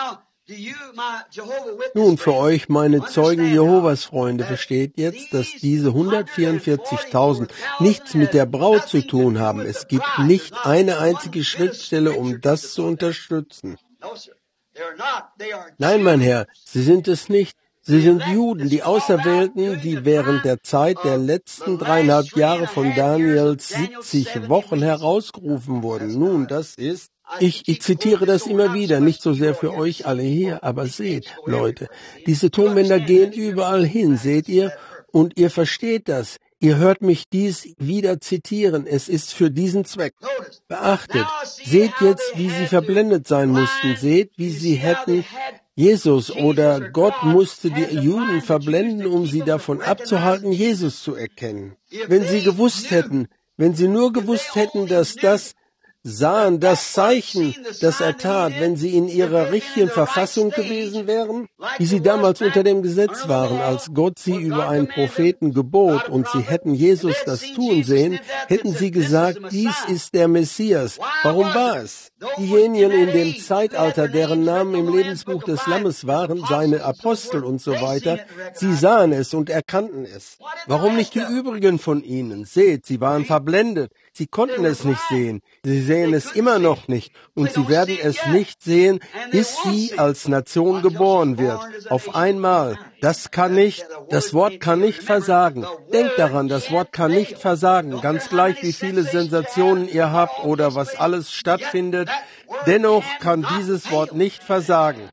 Nun, für euch, meine Zeugen Jehovas Freunde, versteht jetzt, dass diese 144.000 nichts mit der Braut zu tun haben. Es gibt nicht eine einzige Schriftstelle, um das zu unterstützen. Nein, mein Herr, sie sind es nicht. Sie sind Juden, die Auserwählten, die während der Zeit der letzten 3,5 Jahre von Daniels 70 Wochen herausgerufen wurden. Nun, das ist, ich zitiere das immer wieder, nicht so sehr für euch alle hier, aber seht, Leute, diese Tonbänder gehen überall hin, seht ihr? Und ihr versteht das. Ihr hört mich dies wieder zitieren. Es ist für diesen Zweck. Beachtet, seht jetzt, wie sie verblendet sein mussten. Seht, wie sie hätten Jesus oder Gott musste die Juden verblenden, um sie davon abzuhalten, Jesus zu erkennen. Wenn sie gewusst hätten, wenn sie nur gewusst hätten, dass das sahen, das Zeichen, das er tat, wenn sie in ihrer richtigen Verfassung gewesen wären, wie sie damals unter dem Gesetz waren, als Gott sie über einen Propheten gebot und sie hätten Jesus das tun sehen, hätten sie gesagt, dies ist der Messias. Warum war es? Diejenigen in dem Zeitalter, deren Namen im Lebensbuch des Lammes waren, seine Apostel und so weiter, sie sahen es und erkannten es. Warum nicht die übrigen von ihnen? Seht, sie waren verblendet. Sie konnten es nicht sehen. Sie sehen es immer noch nicht. Und sie werden es nicht sehen, bis sie als Nation geboren wird. Auf einmal. Das Wort kann nicht versagen. Denkt daran, das Wort kann nicht versagen. Ganz gleich, wie viele Sensationen ihr habt oder was alles stattfindet. Dennoch kann dieses Wort nicht versagen.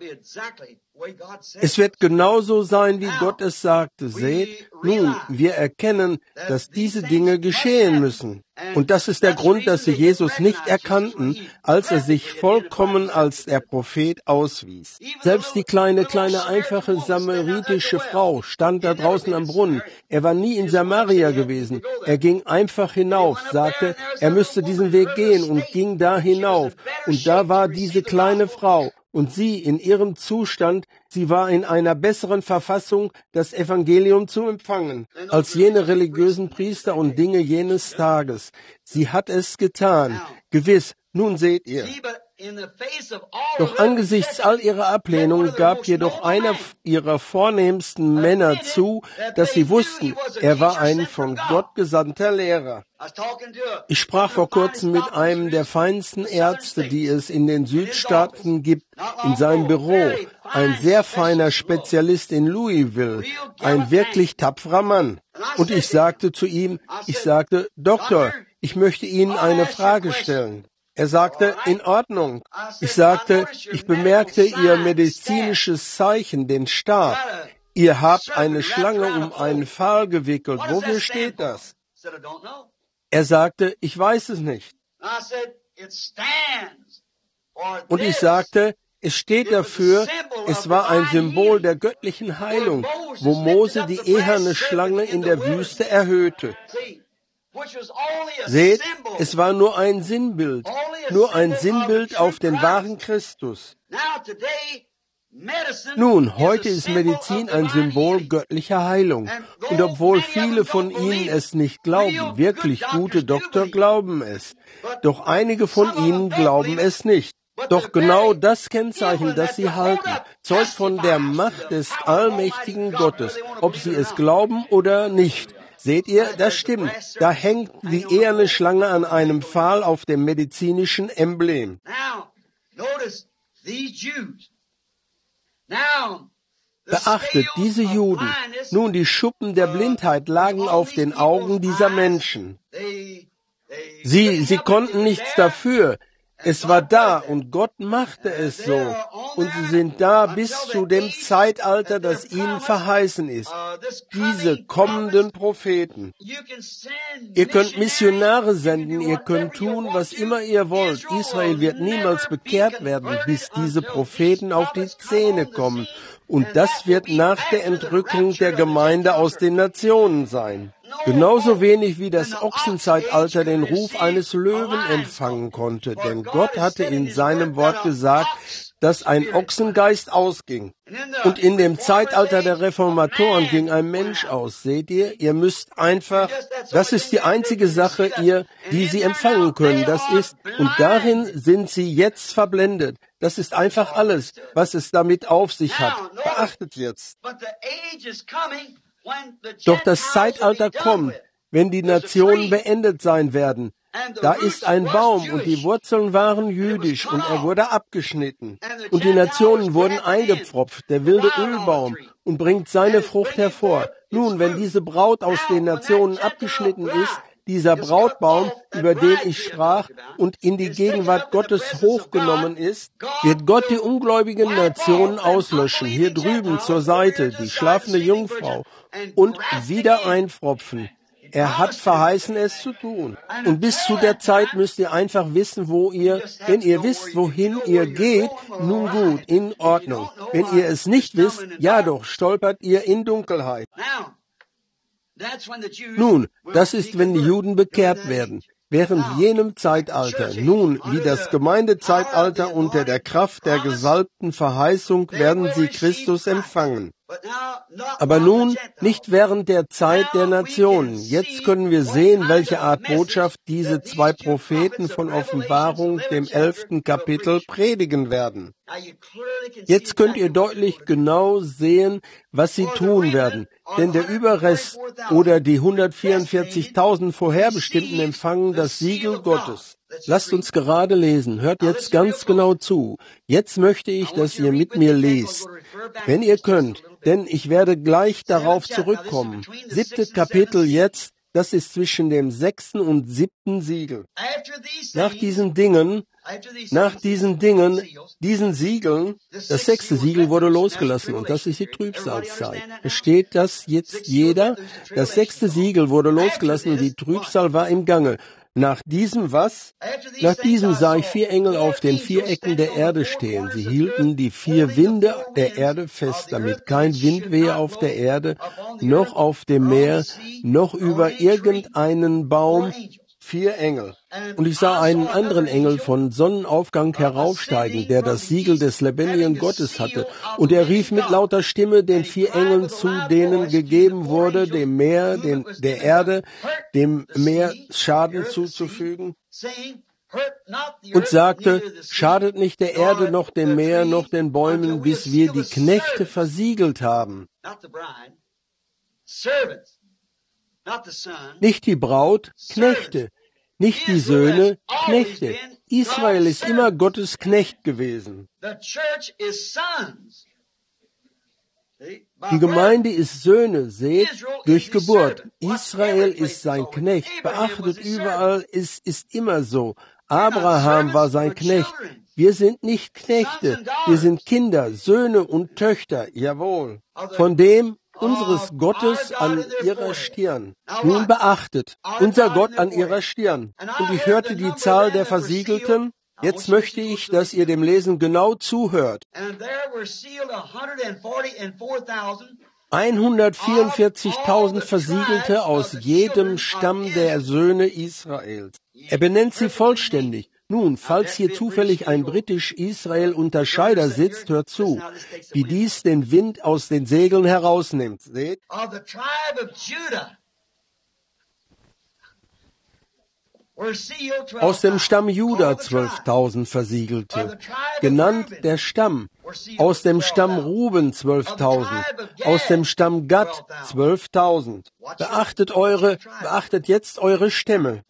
Es wird genauso sein, wie Gott es sagte. Seht, nun, wir erkennen, dass diese Dinge geschehen müssen. Und das ist der Grund, dass sie Jesus nicht erkannten, als er sich vollkommen als der Prophet auswies. Selbst die kleine, einfache samaritische Frau stand da draußen am Brunnen. Er war nie in Samaria gewesen. Er ging einfach hinauf, sagte, er müsste diesen Weg gehen und ging da hinauf. Und da war diese kleine Frau. Und sie in ihrem Zustand, sie war in einer besseren Verfassung, das Evangelium zu empfangen, als jene religiösen Priester und Dinge jenes Tages. Sie hat es getan. Gewiss, nun seht ihr. Doch angesichts all ihrer Ablehnung gab jedoch einer ihrer vornehmsten Männer zu, dass sie wussten, er war ein von Gott gesandter Lehrer. Ich sprach vor kurzem mit einem der feinsten Ärzte, die es in den Südstaaten gibt, in seinem Büro. Ein sehr feiner Spezialist in Louisville, ein wirklich tapferer Mann. Und ich sagte zu ihm, Doktor, ich möchte Ihnen eine Frage stellen. Er sagte, in Ordnung. Ich sagte, ich bemerkte Ihr medizinisches Zeichen, den Stab. Ihr habt eine Schlange um einen Pfahl gewickelt. Wofür steht das? Er sagte, ich weiß es nicht. Und ich sagte, es steht dafür, es war ein Symbol der göttlichen Heilung, wo Mose die eherne Schlange in der Wüste erhöhte. Seht, es war nur ein Sinnbild auf den wahren Christus. Nun, heute ist Medizin ein Symbol göttlicher Heilung. Und obwohl viele von ihnen es nicht glauben, wirklich gute Doktor glauben es. Doch einige von ihnen glauben es nicht. Doch genau das Kennzeichen, das sie halten, zeugt von der Macht des allmächtigen Gottes, ob sie es glauben oder nicht. Seht ihr, das stimmt. Da hängt die eherne Schlange an einem Pfahl auf dem medizinischen Emblem. Beachtet, diese Juden, nun die Schuppen der Blindheit lagen auf den Augen dieser Menschen. Sie konnten nichts dafür. Es war da und Gott machte es so. Und sie sind da bis zu dem Zeitalter, das ihnen verheißen ist. Diese kommenden Propheten. Ihr könnt Missionare senden, ihr könnt tun, was immer ihr wollt. Israel wird niemals bekehrt werden, bis diese Propheten auf die Szene kommen. Und das wird nach der Entrückung der Gemeinde aus den Nationen sein. Genauso wenig wie das Ochsenzeitalter den Ruf eines Löwen empfangen konnte, denn Gott hatte in seinem Wort gesagt, dass ein Ochsengeist ausging. Und in dem Zeitalter der Reformatoren ging ein Mensch aus. Seht ihr müsst einfach, das ist die einzige Sache, die sie empfangen können. Das ist, und darin sind sie jetzt verblendet. Das ist einfach alles, was es damit auf sich hat. Beachtet jetzt. Doch das Zeitalter kommt, wenn die Nationen beendet sein werden. Da ist ein Baum und die Wurzeln waren jüdisch und er wurde abgeschnitten. Und die Nationen wurden eingepfropft, der wilde Ölbaum, und bringt seine Frucht hervor. Nun, wenn diese Braut aus den Nationen abgeschnitten ist, dieser Brautbaum, über den ich sprach, und in die Gegenwart Gottes hochgenommen ist, wird Gott die ungläubigen Nationen auslöschen, hier drüben zur Seite, die schlafende Jungfrau, und wieder einpfropfen. Er hat verheißen, es zu tun. Und bis zu der Zeit müsst ihr einfach wissen, wenn ihr wisst, wohin ihr geht, nun gut, in Ordnung. Wenn ihr es nicht wisst, ja doch, stolpert ihr in Dunkelheit. Nun, das ist, wenn die Juden bekehrt werden. Während jenem Zeitalter, nun wie das Gemeindezeitalter unter der Kraft der gesalbten Verheißung, werden sie Christus empfangen. Aber nun nicht während der Zeit der Nationen. Jetzt können wir sehen, welche Art Botschaft diese zwei Propheten von Offenbarung, dem 11. Kapitel, predigen werden. Jetzt könnt ihr deutlich genau sehen, was sie tun werden. Denn der Überrest oder die 144.000 Vorherbestimmten empfangen das Siegel Gottes. Lasst uns gerade lesen. Hört jetzt ganz genau zu. Jetzt möchte ich, dass ihr mit mir lest. Wenn ihr könnt, denn ich werde gleich darauf zurückkommen. 7. Kapitel jetzt, das ist zwischen dem 6. und 7. Siegel. Nach diesen Dingen, diesen Siegeln, das 6. Siegel wurde losgelassen und das ist die Trübsalzeit. Versteht das jetzt jeder? Das 6. Siegel wurde losgelassen und die Trübsal war im Gange. Nach diesem was? Nach diesem sah ich 4 Engel auf den 4 Ecken der Erde stehen. Sie hielten die 4 Winde der Erde fest, damit kein Wind wehe auf der Erde, noch auf dem Meer, noch über irgendeinen Baum. 4 Engel. Und ich sah einen anderen Engel von Sonnenaufgang heraufsteigen, der das Siegel des lebendigen Gottes hatte. Und er rief mit lauter Stimme den 4 Engeln zu, denen gegeben wurde, dem Meer, der Erde, dem Meer Schaden zuzufügen, und sagte, schadet nicht der Erde, noch dem Meer, noch den Bäumen, bis wir die Knechte versiegelt haben. Nicht die Braut, Knechte. Nicht die Söhne, Knechte. Israel ist immer Gottes Knecht gewesen. Die Gemeinde ist Söhne, seht, durch Geburt. Israel ist sein Knecht. Beachtet überall, es ist immer so. Abraham war sein Knecht. Wir sind nicht Knechte, wir sind Kinder, Söhne und Töchter, jawohl. Von dem unseres Gottes an ihrer Stirn. Nun beachtet, unser Gott an ihrer Stirn. Und ich hörte die Zahl der Versiegelten. Jetzt möchte ich, dass ihr dem Lesen genau zuhört. 144.000 Versiegelte aus jedem Stamm der Söhne Israels. Er benennt sie vollständig. Nun, falls hier zufällig ein britisch-Israel-Unterscheider sitzt, hört zu, wie dies den Wind aus den Segeln herausnimmt. Seht? Aus dem Stamm Juda 12.000 Versiegelte, genannt der Stamm. Aus dem Stamm Ruben 12.000, aus dem Stamm Gad 12.000. Beachtet jetzt eure Stämme.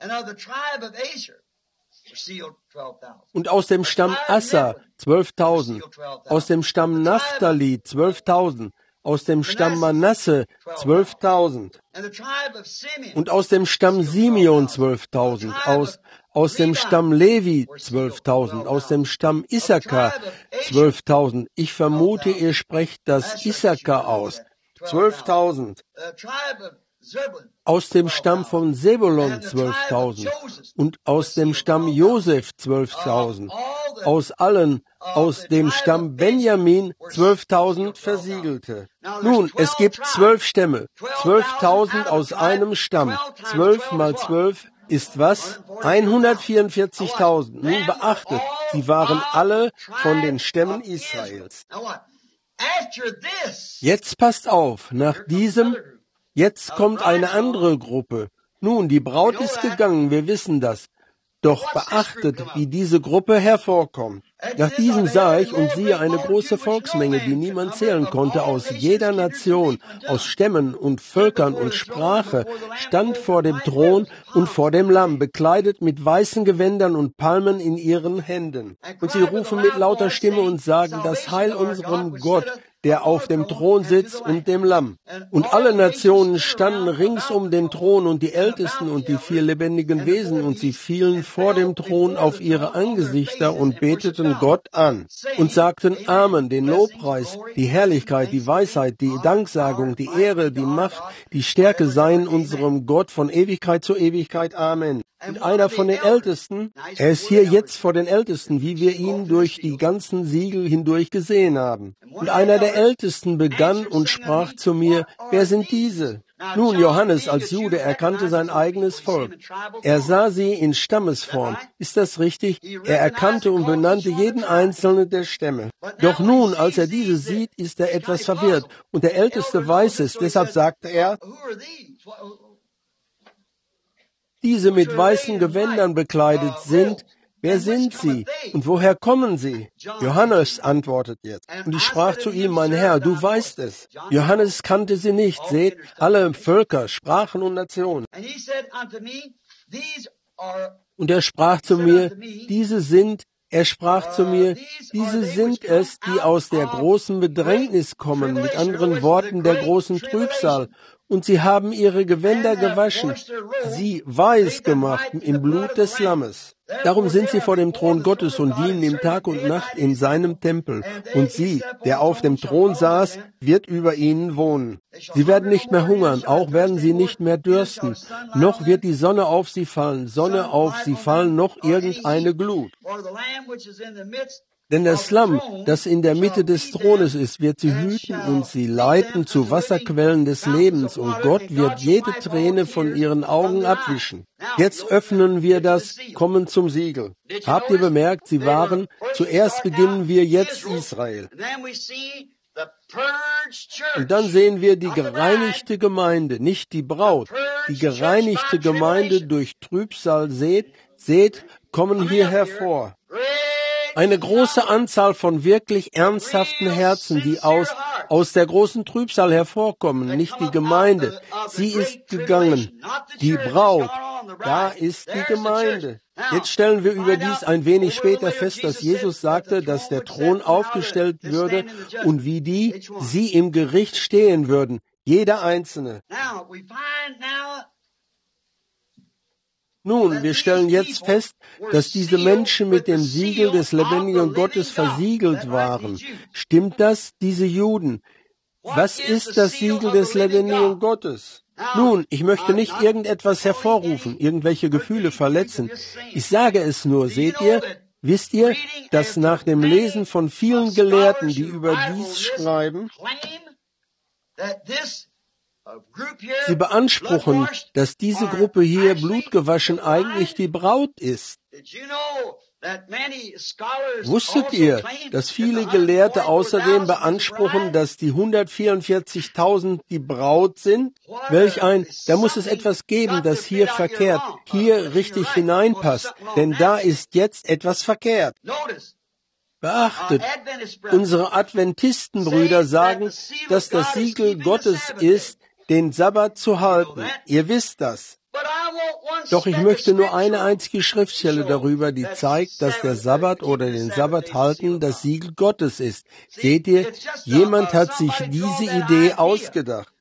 Und aus dem Stamm Asser 12.000, aus dem Stamm Naphtali 12.000, aus dem Stamm Manasse 12.000 und aus dem Stamm Simeon 12.000, aus dem Stamm Levi 12.000, aus dem Stamm Issachar 12.000. Ich vermute, ihr sprecht das Issachar aus. 12.000. Aus dem Stamm von Sebulon 12.000 und aus dem Stamm Josef 12.000 aus allen, aus dem Stamm Benjamin 12.000 versiegelte. Nun, es gibt 12 Stämme, 12.000 aus einem Stamm. 12 mal 12 ist was? 144.000. Nun beachtet, sie waren alle von den Stämmen Israels. Jetzt passt auf, nach diesem, jetzt kommt eine andere Gruppe. Nun, die Braut ist gegangen, wir wissen das. Doch beachtet, wie diese Gruppe hervorkommt. Nach diesem sah ich und siehe eine große Volksmenge, die niemand zählen konnte, aus jeder Nation, aus Stämmen und Völkern und Sprache, stand vor dem Thron und vor dem Lamm, bekleidet mit weißen Gewändern und Palmen in ihren Händen. Und sie rufen mit lauter Stimme und sagen, das Heil unserem Gott, der auf dem Thron sitzt, und dem Lamm. Und alle Nationen standen rings um den Thron und die Ältesten und die 4 lebendigen Wesen, und sie fielen vor dem Thron auf ihre Angesichter und beteten Gott an und sagten Amen, den Lobpreis, die Herrlichkeit, die Weisheit, die Danksagung, die Ehre, die Macht, die Stärke seien unserem Gott von Ewigkeit zu Ewigkeit. Amen. Und einer von den Ältesten, er ist hier jetzt vor den Ältesten, wie wir ihn durch die ganzen Siegel hindurch gesehen haben. Und einer der Ältesten begann und sprach zu mir, wer sind diese? Nun, Johannes als Jude erkannte sein eigenes Volk. Er sah sie in Stammesform. Ist das richtig? Er erkannte und benannte jeden einzelnen der Stämme. Doch nun, als er diese sieht, ist er etwas verwirrt. Und der Älteste weiß es. Deshalb sagte er, diese mit weißen Gewändern bekleidet sind, wer sind sie und woher kommen sie? Johannes antwortet jetzt. Und ich sprach zu ihm, mein Herr, du weißt es. Johannes kannte sie nicht. Seht, alle Völker, Sprachen und Nationen. Und er sprach zu mir, diese sind es, die aus der großen Bedrängnis kommen, mit anderen Worten der großen Trübsal. Und sie haben ihre Gewänder gewaschen, sie weiß gemacht im Blut des Lammes. Darum sind sie vor dem Thron Gottes und dienen ihm Tag und Nacht in seinem Tempel. Und sie, der auf dem Thron saß, wird über ihnen wohnen. Sie werden nicht mehr hungern, auch werden sie nicht mehr dürsten. Noch wird die Sonne auf sie fallen, noch irgendeine Glut. Denn das Lamm, das in der Mitte des Thrones ist, wird sie hüten und sie leiten zu Wasserquellen des Lebens, und Gott wird jede Träne von ihren Augen abwischen. Jetzt öffnen wir das, kommen zum Siegel. Habt ihr bemerkt, sie waren, zuerst beginnen wir jetzt Israel. Und dann sehen wir die gereinigte Gemeinde, nicht die Braut, die gereinigte Gemeinde durch Trübsal seht, kommen hier hervor. Eine große Anzahl von wirklich ernsthaften Herzen, die aus der großen Trübsal hervorkommen, nicht die Gemeinde. Sie ist gegangen. Die Braut, da ist die Gemeinde. Jetzt stellen wir überdies ein wenig später fest, dass Jesus sagte, dass der Thron aufgestellt würde und wie sie im Gericht stehen würden, jeder Einzelne. Nun, wir stellen jetzt fest, dass diese Menschen mit dem Siegel des lebendigen Gottes versiegelt waren. Stimmt das, diese Juden? Was ist das Siegel des lebendigen Gottes? Nun, ich möchte nicht irgendetwas hervorrufen, irgendwelche Gefühle verletzen. Ich sage es nur, seht ihr? Wisst ihr, dass nach dem Lesen von vielen Gelehrten, die über dies schreiben, sie beanspruchen, dass diese Gruppe hier blutgewaschen eigentlich die Braut ist. Wusstet ihr, dass viele Gelehrte außerdem beanspruchen, dass die 144.000 die Braut sind? Da muss es etwas geben, das hier verkehrt, hier richtig hineinpasst, denn da ist jetzt etwas verkehrt. Beachtet, unsere Adventistenbrüder sagen, dass das Siegel Gottes ist, den Sabbat zu halten. Ihr wisst das. Doch ich möchte nur eine einzige Schriftstelle darüber, die zeigt, dass der Sabbat oder den Sabbat halten das Siegel Gottes ist. Seht ihr, jemand hat sich diese Idee ausgedacht.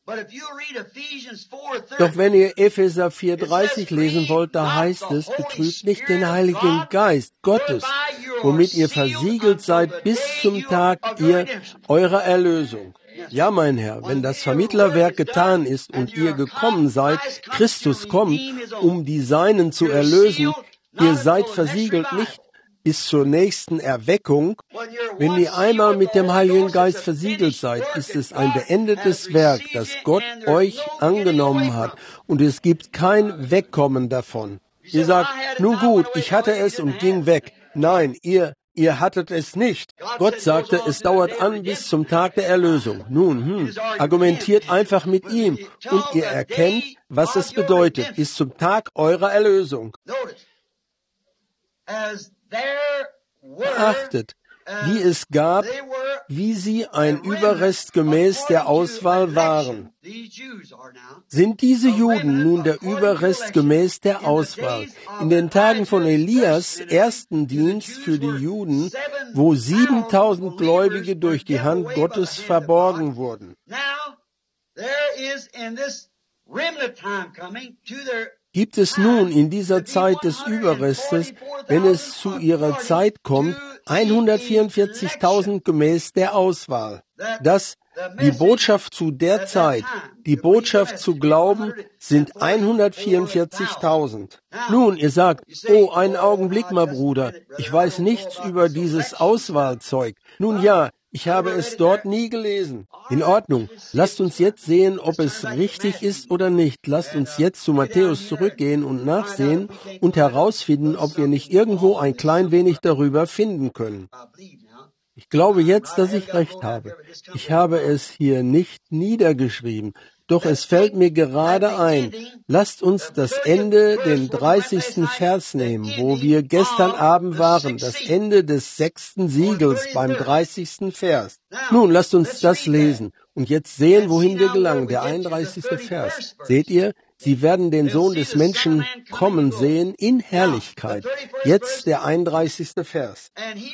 Doch wenn ihr Epheser 4,30 lesen wollt, da heißt es, betrügt nicht den Heiligen Geist Gottes, womit ihr versiegelt seid bis zum Tag eurer Erlösung. Ja, mein Herr, wenn das Vermittlerwerk getan ist und ihr gekommen seid, Christus kommt, um die Seinen zu erlösen, ihr seid versiegelt nicht bis zur nächsten Erweckung. Wenn ihr einmal mit dem Heiligen Geist versiegelt seid, ist es ein beendetes Werk, das Gott euch angenommen hat. Und es gibt kein Wegkommen davon. Ihr sagt, nun gut, ich hatte es und ging weg. Nein, ihr hattet es nicht. Gott sagte, es dauert an bis zum Tag der Erlösung. Nun, argumentiert einfach mit ihm und ihr erkennt, was es bedeutet, bis zum Tag eurer Erlösung. Beachtet, wie es gab, wie sie ein Überrest gemäß der Auswahl waren. Sind diese Juden nun der Überrest gemäß der Auswahl? In den Tagen von Elias ersten Dienst für die Juden, wo 7000 Gläubige durch die Hand Gottes verborgen wurden. Gibt es nun in dieser Zeit des Überrestes, wenn es zu ihrer Zeit kommt, 144.000 gemäß der Auswahl? Das, die Botschaft zu der Zeit, die Botschaft zu glauben, sind 144.000. Nun, ihr sagt, oh, einen Augenblick mal, Bruder, ich weiß nichts über dieses Auswahlzeug. Nun ja, ich habe es dort nie gelesen. In Ordnung. Lasst uns jetzt sehen, ob es richtig ist oder nicht. Lasst uns jetzt zu Matthäus zurückgehen und nachsehen und herausfinden, ob wir nicht irgendwo ein klein wenig darüber finden können. Ich glaube jetzt, dass ich recht habe. Ich habe es hier nicht niedergeschrieben. Doch es fällt mir gerade ein. Lasst uns das Ende, den 30. Vers nehmen, wo wir gestern Abend waren, das Ende des 6. Siegels beim 30. Vers. Nun, lasst uns das lesen und jetzt sehen, wohin wir gelangen. Der 31. Vers. Seht ihr? Sie werden den Sohn des Menschen kommen sehen in Herrlichkeit. Jetzt der 31. Vers.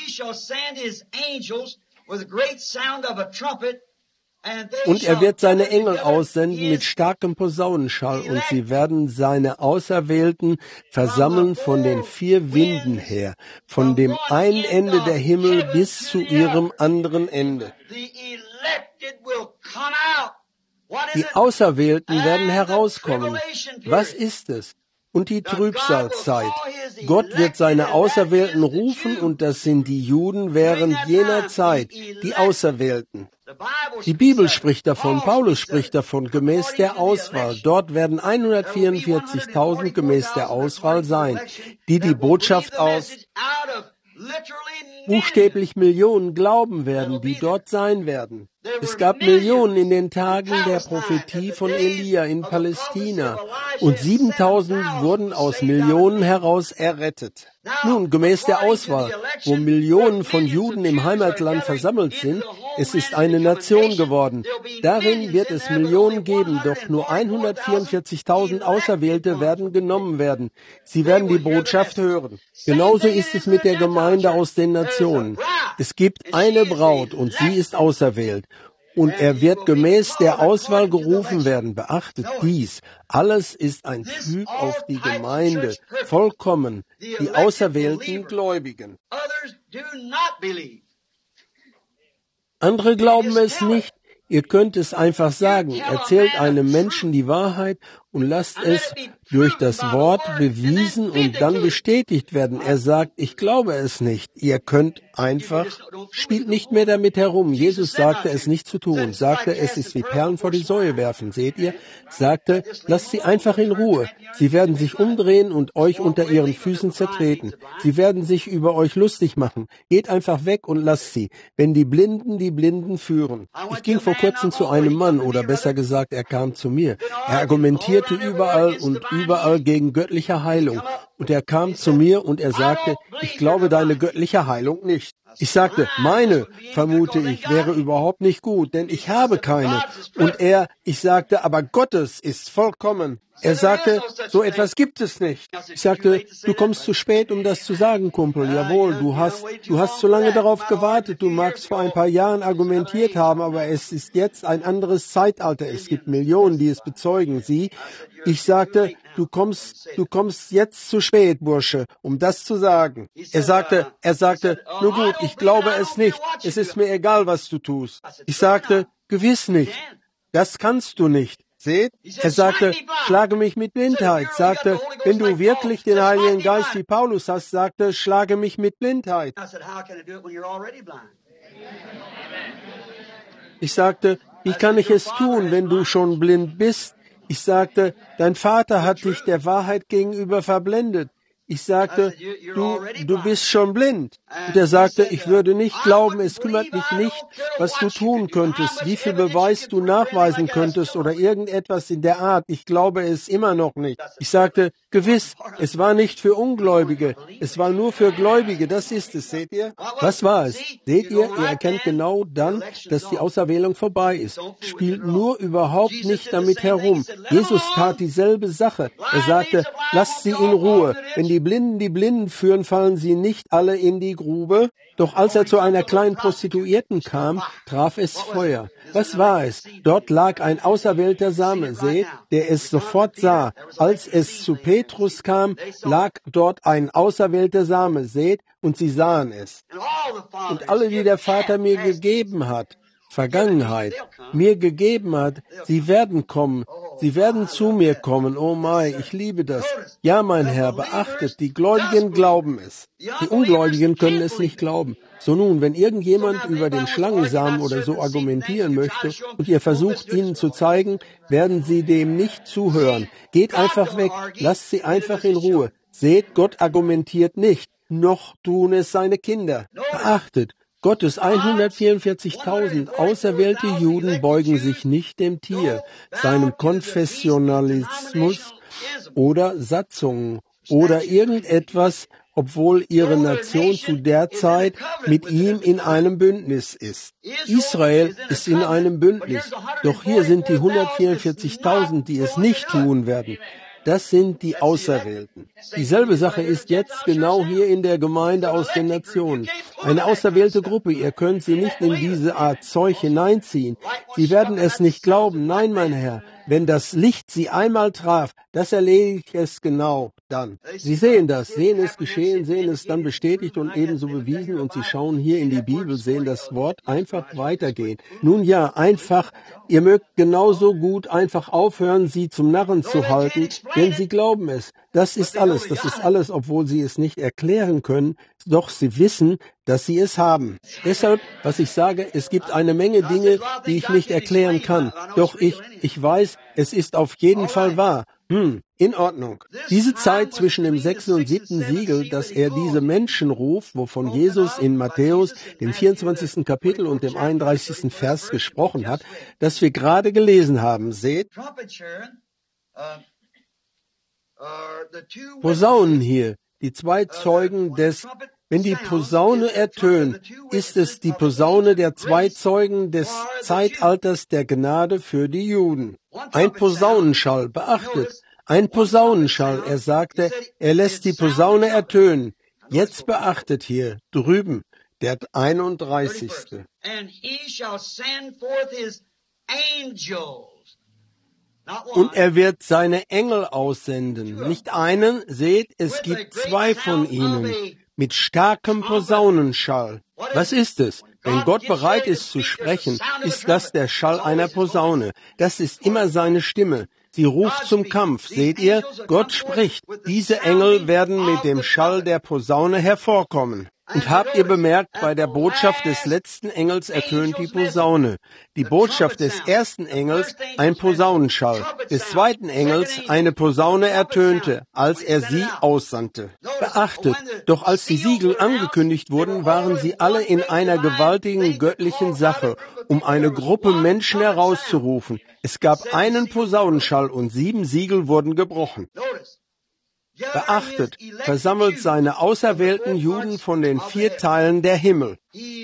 Und er wird seine Engel aussenden mit starkem Posaunenschall, und sie werden seine Auserwählten versammeln von den 4 Winden her, von dem einen Ende der Himmel bis zu ihrem anderen Ende. Die Auserwählten werden herauskommen. Was ist es? Und die Trübsalzeit. Gott wird seine Auserwählten rufen, und das sind die Juden während jener Zeit, die Auserwählten. Die Bibel spricht davon, Paulus spricht davon, gemäß der Auswahl. Dort werden 144.000 gemäß der Auswahl sein, die die Botschaft aus buchstäblich Millionen glauben werden, die dort sein werden. Es gab Millionen in den Tagen der Prophetie von Elia in Palästina, und 7000 wurden aus Millionen heraus errettet. Nun, gemäß der Auswahl, wo Millionen von Juden im Heimatland versammelt sind, es ist eine Nation geworden. Darin wird es Millionen geben, doch nur 144.000 Auserwählte werden genommen werden. Sie werden die Botschaft hören. Genauso ist es mit der Gemeinde aus den Nationen. Es gibt eine Braut, und sie ist auserwählt. Und er wird gemäß der Auswahl gerufen werden. Beachtet dies. Alles ist ein Typ auf die Gemeinde. Vollkommen. Die auserwählten Gläubigen. Andere glauben es nicht. Ihr könnt es einfach sagen. Erzählt einem Menschen die Wahrheit und lasst es durch das Wort bewiesen und dann bestätigt werden. Er sagt, ich glaube es nicht. Ihr könnt einfach, spielt nicht mehr damit herum. Jesus sagte es nicht zu tun. Sagte, es ist wie Perlen vor die Säue werfen. Seht ihr? Sagte, lasst sie einfach in Ruhe. Sie werden sich umdrehen und euch unter ihren Füßen zertreten. Sie werden sich über euch lustig machen. Geht einfach weg und lasst sie. Wenn die Blinden führen. Ich ging vor kurzem zu einem Mann, oder besser gesagt, er kam zu mir. Er argumentierte überall gegen göttliche Heilung. Und er kam zu mir und er sagte, ich glaube deine göttliche Heilung nicht. Ich sagte, meine, vermute ich, wäre überhaupt nicht gut, denn ich habe keine. Und ich sagte, aber Gottes ist vollkommen. Er sagte, so etwas gibt es nicht. Ich sagte, du kommst zu spät, um das zu sagen, Kumpel. Jawohl, du hast zu lange darauf gewartet. Du magst vor ein paar Jahren argumentiert haben, aber es ist jetzt ein anderes Zeitalter. Es gibt Millionen, die es bezeugen. Sieh, ich sagte, du kommst jetzt zu spät, Bursche, um das zu sagen. Er sagte, nur gut, ich glaube es nicht. Es ist mir egal, was du tust. Ich sagte, gewiss nicht. Das kannst du nicht. Seht, er sagte, schlage mich mit Blindheit. Sagte, wenn du wirklich den Heiligen Geist wie Paulus hast, sagte, schlage mich mit Blindheit. Ich sagte, wie kann ich es tun, wenn du schon blind bist? Ich sagte, dein Vater hat dich der Wahrheit gegenüber verblendet. Ich sagte, du bist schon blind. Und er sagte, ich würde nicht glauben, es kümmert mich nicht, was du tun könntest, wie viel Beweis du nachweisen könntest oder irgendetwas in der Art. Ich glaube es immer noch nicht. Ich sagte, gewiss, es war nicht für Ungläubige, es war nur für Gläubige, das ist es, seht ihr? Was war es? Seht ihr erkennt genau dann, dass die Auserwählung vorbei ist. Spielt nur überhaupt nicht damit herum. Jesus tat dieselbe Sache. Er sagte, lasst sie in Ruhe. Wenn die Blinden führen, fallen sie nicht alle in die Grube. Doch als er zu einer kleinen Prostituierten kam, traf es Feuer. Was war es? Dort lag ein auserwählter Same, seht, der es sofort sah. Als es zu Petrus kam, lag dort ein auserwählter Same, seht, und sie sahen es. Und alle, die der Vater mir gegeben hat, Vergangenheit, mir gegeben hat, sie werden kommen, sie werden zu mir kommen. Oh mein, ich liebe das. Ja, mein Herr, beachtet, die Gläubigen glauben es. Die Ungläubigen können es nicht glauben. So nun, wenn irgendjemand über den Schlangensamen oder so argumentieren möchte und ihr versucht, ihnen zu zeigen, werden sie dem nicht zuhören. Geht einfach weg, lasst sie einfach in Ruhe. Seht, Gott argumentiert nicht, noch tun es seine Kinder. Beachtet, Gottes 144.000 auserwählte Juden beugen sich nicht dem Tier, seinem Konfessionalismus oder Satzungen oder irgendetwas, obwohl ihre Nation zu der Zeit mit ihm in einem Bündnis ist. Israel ist in einem Bündnis, doch hier sind die 144.000, die es nicht tun werden. Das sind die Auserwählten. Dieselbe Sache ist jetzt genau hier in der Gemeinde aus den Nationen. Eine auserwählte Gruppe, ihr könnt sie nicht in diese Art Zeug hineinziehen. Sie werden es nicht glauben. Nein, mein Herr, wenn das Licht sie einmal traf, das erledigt es genau dann. Sie sehen das, sehen es geschehen, sehen es dann bestätigt und ebenso bewiesen und sie schauen hier in die Bibel, sehen das Wort einfach weitergehen. Nun ja, einfach, ihr mögt genauso gut einfach aufhören, sie zum Narren zu halten, denn sie glauben es. Das ist alles, obwohl sie es nicht erklären können, doch sie wissen, dass sie es haben. Deshalb, was ich sage, es gibt eine Menge Dinge, die ich nicht erklären kann. Doch ich weiß, es ist auf jeden Fall wahr. In Ordnung. Diese Zeit zwischen dem 6. und 7. Siegel, dass er diese Menschen ruft, wovon Jesus in Matthäus, dem 24. Kapitel und dem 31. Vers gesprochen hat, das wir gerade gelesen haben, seht, Posaunen hier, die zwei Zeugen des, wenn die Posaune ertönt, ist es die Posaune der zwei Zeugen des Zeitalters der Gnade für die Juden. Ein Posaunenschall, beachtet, ein Posaunenschall, er sagte, er lässt die Posaune ertönen. Jetzt beachtet hier, drüben, der 31. Und er wird seine Engel aussenden. Nicht einen, seht, es gibt zwei von ihnen, mit starkem Posaunenschall. Was ist es? Wenn Gott bereit ist zu sprechen, ist das der Schall einer Posaune. Das ist immer seine Stimme. Sie ruft zum Kampf. Seht ihr? Gott spricht. Diese Engel werden mit dem Schall der Posaune hervorkommen. Und habt ihr bemerkt, bei der Botschaft des letzten Engels ertönt die Posaune. Die Botschaft des ersten Engels ein Posaunenschall. Des zweiten Engels eine Posaune ertönte, als er sie aussandte. Beachtet, doch als die Siegel angekündigt wurden, waren sie alle in einer gewaltigen göttlichen Sache, um eine Gruppe Menschen herauszurufen. Es gab einen Posaunenschall und 7 Siegel wurden gebrochen. Beachtet, versammelt seine auserwählten Juden von den 4 Teilen der Himmel.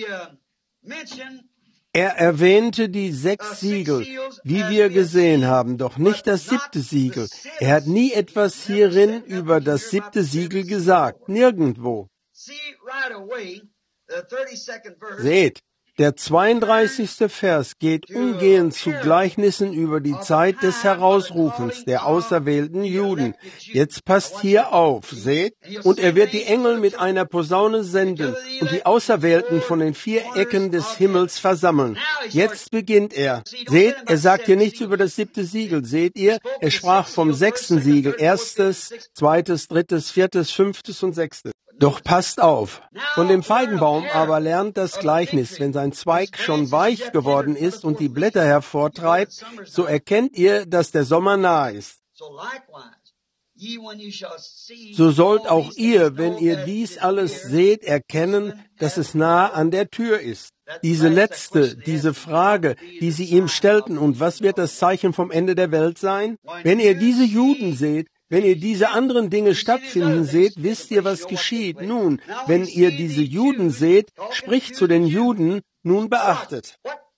Er erwähnte die 6 Siegel, wie wir gesehen haben, doch nicht das 7. Siegel. Er hat nie etwas hierin über das 7. Siegel gesagt, nirgendwo. Seht, Der 32. Vers geht umgehend zu Gleichnissen über die Zeit des Herausrufens der auserwählten Juden. Jetzt passt hier auf, seht, und er wird die Engel mit einer Posaune senden und die Auserwählten von den 4 Ecken des Himmels versammeln. Jetzt beginnt er. Seht, er sagt hier nichts über das 7. Siegel. Seht ihr, er sprach vom 6. Siegel, 1., 2., 3., 4., 5. und 6. Doch passt auf. Von dem Feigenbaum aber lernt das Gleichnis, wenn sein Zweig schon weich geworden ist und die Blätter hervortreibt, so erkennt ihr, dass der Sommer nahe ist. So sollt auch ihr, wenn ihr dies alles seht, erkennen, dass es nahe an der Tür ist. Diese Frage, die sie ihm stellten, und was wird das Zeichen vom Ende der Welt sein? Wenn ihr diese Juden seht, wenn ihr diese anderen Dinge stattfinden seht, wisst ihr, was geschieht. Nun, wenn ihr diese Juden seht, spricht zu den Juden, nun beachtet.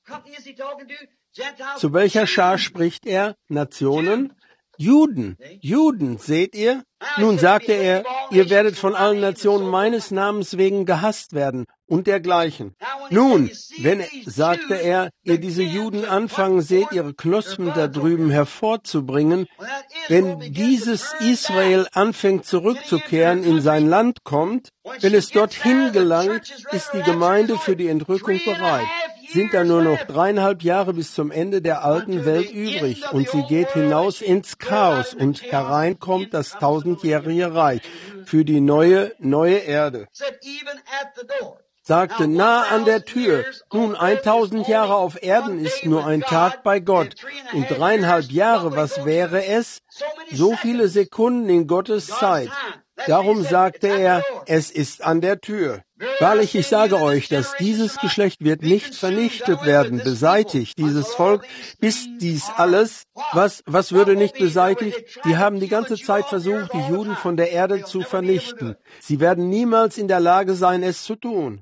Zu welcher Schar spricht er? Nationen? Juden, seht ihr? Nun sagte er, ihr werdet von allen Nationen meines Namens wegen gehasst werden und dergleichen. Nun, sagte er, ihr diese Juden anfangen seht, ihre Knospen da drüben hervorzubringen, wenn dieses Israel anfängt zurückzukehren, in sein Land kommt, wenn es dorthin gelangt, ist die Gemeinde für die Entrückung bereit. Sind da nur noch 3,5 Jahre bis zum Ende der alten Welt übrig und sie geht hinaus ins Chaos und herein kommt das 1000-jährige Reich für die neue Erde. Sagte, nah an der Tür. Nun, 1000 Jahre auf Erden ist nur ein Tag bei Gott. Und 3,5 Jahre, was wäre es? So viele Sekunden in Gottes Zeit. Darum sagte er, es ist an der Tür. Wahrlich, ich sage euch, dass dieses Geschlecht wird nicht vernichtet werden, beseitigt, dieses Volk, bis dies alles, was würde nicht beseitigt? Die haben die ganze Zeit versucht, die Juden von der Erde zu vernichten. Sie werden niemals in der Lage sein, es zu tun.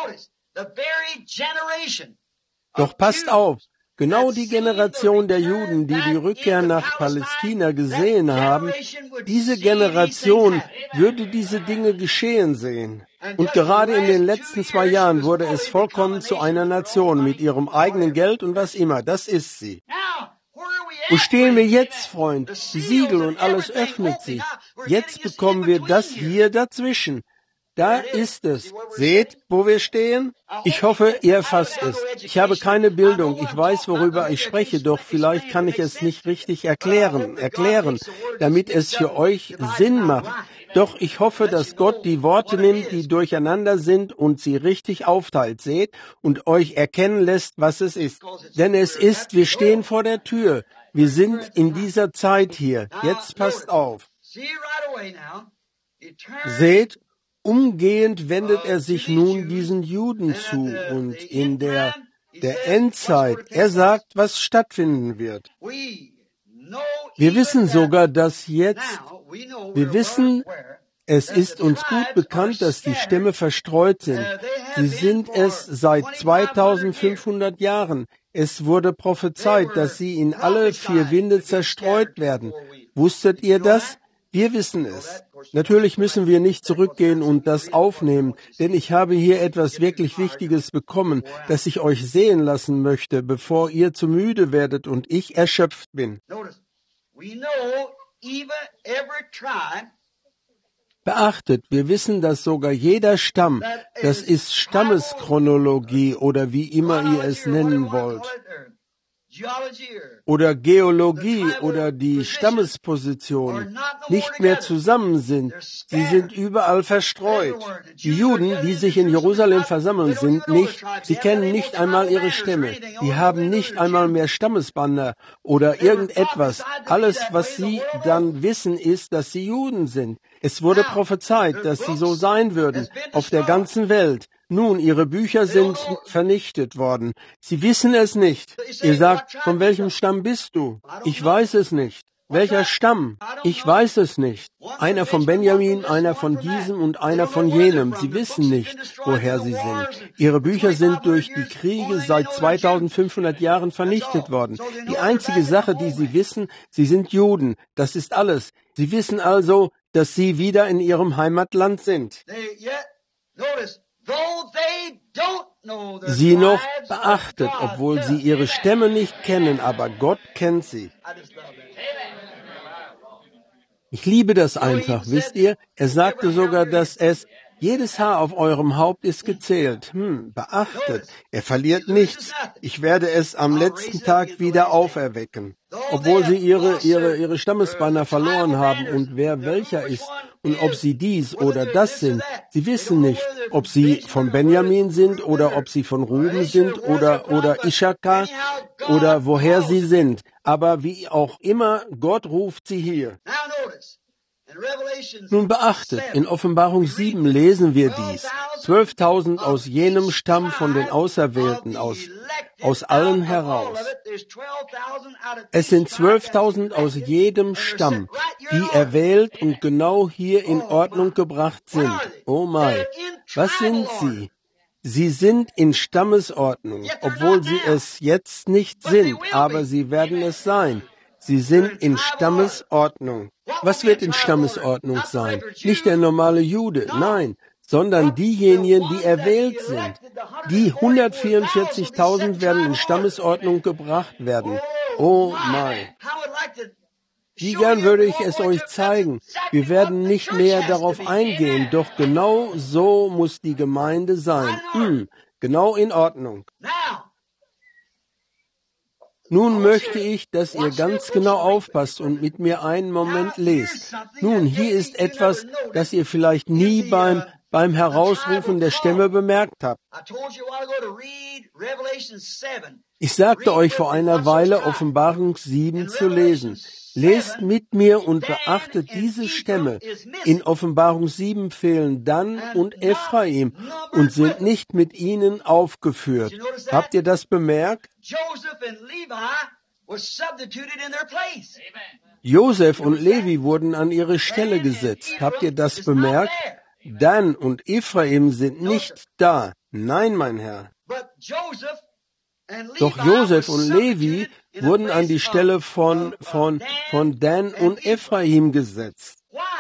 Doch passt auf. Genau die Generation der Juden, die die Rückkehr nach Palästina gesehen haben, diese Generation würde diese Dinge geschehen sehen. Und gerade in den letzten 2 Jahren wurde es vollkommen zu einer Nation mit ihrem eigenen Geld und was immer. Das ist sie. Wo stehen wir jetzt, Freund? Die Siegel und alles öffnet sich. Jetzt bekommen wir das hier dazwischen. Da ist es. Seht, wo wir stehen? Ich hoffe, ihr erfasst es. Ich habe keine Bildung. Ich weiß, worüber ich spreche, doch vielleicht kann ich es nicht richtig erklären, damit es für euch Sinn macht. Doch ich hoffe, dass Gott die Worte nimmt, die durcheinander sind und sie richtig aufteilt, seht, und euch erkennen lässt, was es ist. Denn es ist, wir stehen vor der Tür. Wir sind in dieser Zeit hier. Jetzt passt auf. Seht, umgehend wendet er sich nun diesen Juden zu und in der Endzeit, er sagt, was stattfinden wird. Wir wissen sogar, dass es ist uns gut bekannt, dass die Stämme verstreut sind. Sie sind es seit 2500 Jahren. Es wurde prophezeit, dass sie in alle 4 Winde zerstreut werden. Wusstet ihr das? Wir wissen es. Natürlich müssen wir nicht zurückgehen und das aufnehmen, denn ich habe hier etwas wirklich Wichtiges bekommen, das ich euch sehen lassen möchte, bevor ihr zu müde werdet und ich erschöpft bin. Beachtet, wir wissen, dass sogar jeder Stamm, das ist Stammeschronologie oder wie immer ihr es nennen wollt, oder Geologie oder die Stammesposition nicht mehr zusammen sind. Sie sind überall verstreut. Die Juden, die sich in Jerusalem versammeln, sind nicht, sie kennen nicht einmal ihre Stämme. Die haben nicht einmal mehr Stammesbanner oder irgendetwas. Alles, was sie dann wissen, ist, dass sie Juden sind. Es wurde prophezeit, dass sie so sein würden, auf der ganzen Welt. Nun, ihre Bücher sind vernichtet worden. Sie wissen es nicht. Ihr sagt, von welchem Stamm bist du? Ich weiß es nicht. Welcher Stamm? Ich weiß es nicht. Einer von Benjamin, einer von diesem und einer von jenem. Sie wissen nicht, woher sie sind. Ihre Bücher sind durch die Kriege seit 2500 Jahren vernichtet worden. Die einzige Sache, die sie wissen, sie sind Juden. Das ist alles. Sie wissen also, dass sie wieder in ihrem Heimatland sind. Sie noch Beachtet, obwohl sie ihre Stämme nicht kennen, aber Gott kennt sie. Ich liebe das einfach, wisst ihr? Er sagte sogar, dass jedes Haar auf eurem Haupt ist gezählt. Beachtet, er verliert nichts. Ich werde es am letzten Tag wieder auferwecken. Obwohl sie ihre Stammesbanner verloren haben und wer welcher ist und ob sie dies oder das sind. Sie wissen nicht, ob sie von Benjamin sind oder ob sie von Ruben sind oder Ischakar oder woher sie sind. Aber wie auch immer, Gott ruft sie hier. Nun beachtet, in Offenbarung 7 lesen wir dies. 12.000 aus jenem Stamm von den Auserwählten, aus allen heraus. Es sind 12.000 aus jedem Stamm, die erwählt und genau hier in Ordnung gebracht sind. Oh mein, was sind sie? Sie sind in Stammesordnung, obwohl sie es jetzt nicht sind, aber sie werden es sein. Sie sind in Stammesordnung. Was wird in Stammesordnung sein? Nicht der normale Jude, nein, sondern diejenigen, die erwählt sind. Die 144.000 werden in Stammesordnung gebracht werden. Oh mein. Wie gern würde ich es euch zeigen. Wir werden nicht näher darauf eingehen, doch genau so muss die Gemeinde sein. Genau in Ordnung. Nun möchte ich, dass ihr ganz genau aufpasst und mit mir einen Moment lest. Nun, hier ist etwas, das ihr vielleicht nie beim Herausrufen der Stämme bemerkt habt. Ich sagte euch vor einer Weile, Offenbarung 7 zu lesen. Lest mit mir und beachtet diese Stämme. In Offenbarung 7 fehlen Dan und Ephraim und sind nicht mit ihnen aufgeführt. Habt ihr das bemerkt? Josef und Levi wurden an ihre Stelle gesetzt. Habt ihr das bemerkt? Dan und Ephraim sind nicht da. Nein, mein Herr. Doch Josef und Levi wurden an die Stelle von Dan und Ephraim gesetzt.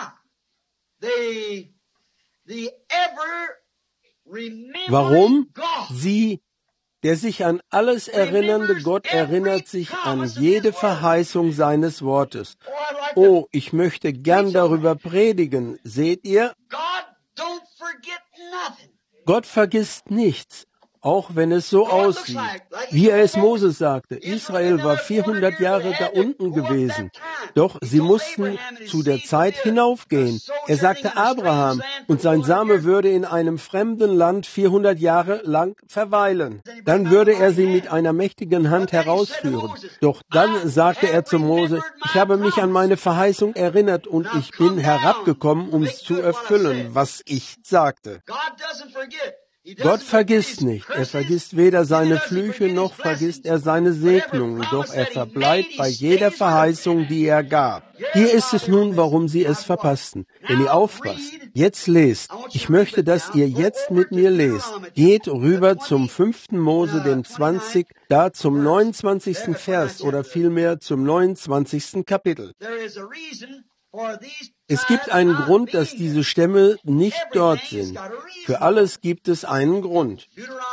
Warum? Der sich an alles erinnernde Gott erinnert sich an jede Verheißung seines Wortes. Oh, ich möchte gern darüber predigen. Seht ihr? Gott vergisst nichts. Auch wenn es so aussieht, wie er es Moses sagte. Israel war 400 Jahre da unten gewesen. Doch sie mussten zu der Zeit hinaufgehen. Er sagte Abraham, und sein Same würde in einem fremden Land 400 Jahre lang verweilen. Dann würde er sie mit einer mächtigen Hand herausführen. Doch dann sagte er zu Mose, ich habe mich an meine Verheißung erinnert und ich bin herabgekommen, um es zu erfüllen, was ich sagte. Gott vergisst nicht. Er vergisst weder seine Flüche, noch vergisst er seine Segnungen. Doch er verbleibt bei jeder Verheißung, die er gab. Hier ist es nun, warum sie es verpassten. Wenn ihr aufpasst, jetzt lest. Ich möchte, dass ihr jetzt mit mir lest. Geht rüber zum 5. Mose, dem 20, da zum 29. Vers oder vielmehr zum 29. Kapitel. Es gibt einen Grund, dass diese Stämme nicht dort sind. Für alles gibt es einen Grund.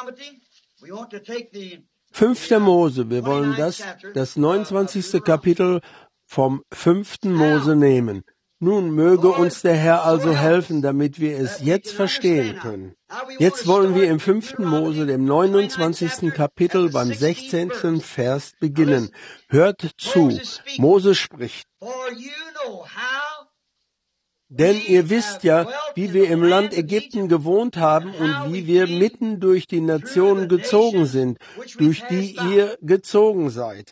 5. Mose, wir wollen das 29. Kapitel vom 5. Mose nehmen. Nun möge uns der Herr also helfen, damit wir es jetzt verstehen können. Jetzt wollen wir im 5. Mose, dem 29. Kapitel beim 16. Vers beginnen. Hört zu, Mose spricht. Denn ihr wisst ja, wie wir im Land Ägypten gewohnt haben und wie wir mitten durch die Nationen gezogen sind, durch die ihr gezogen seid.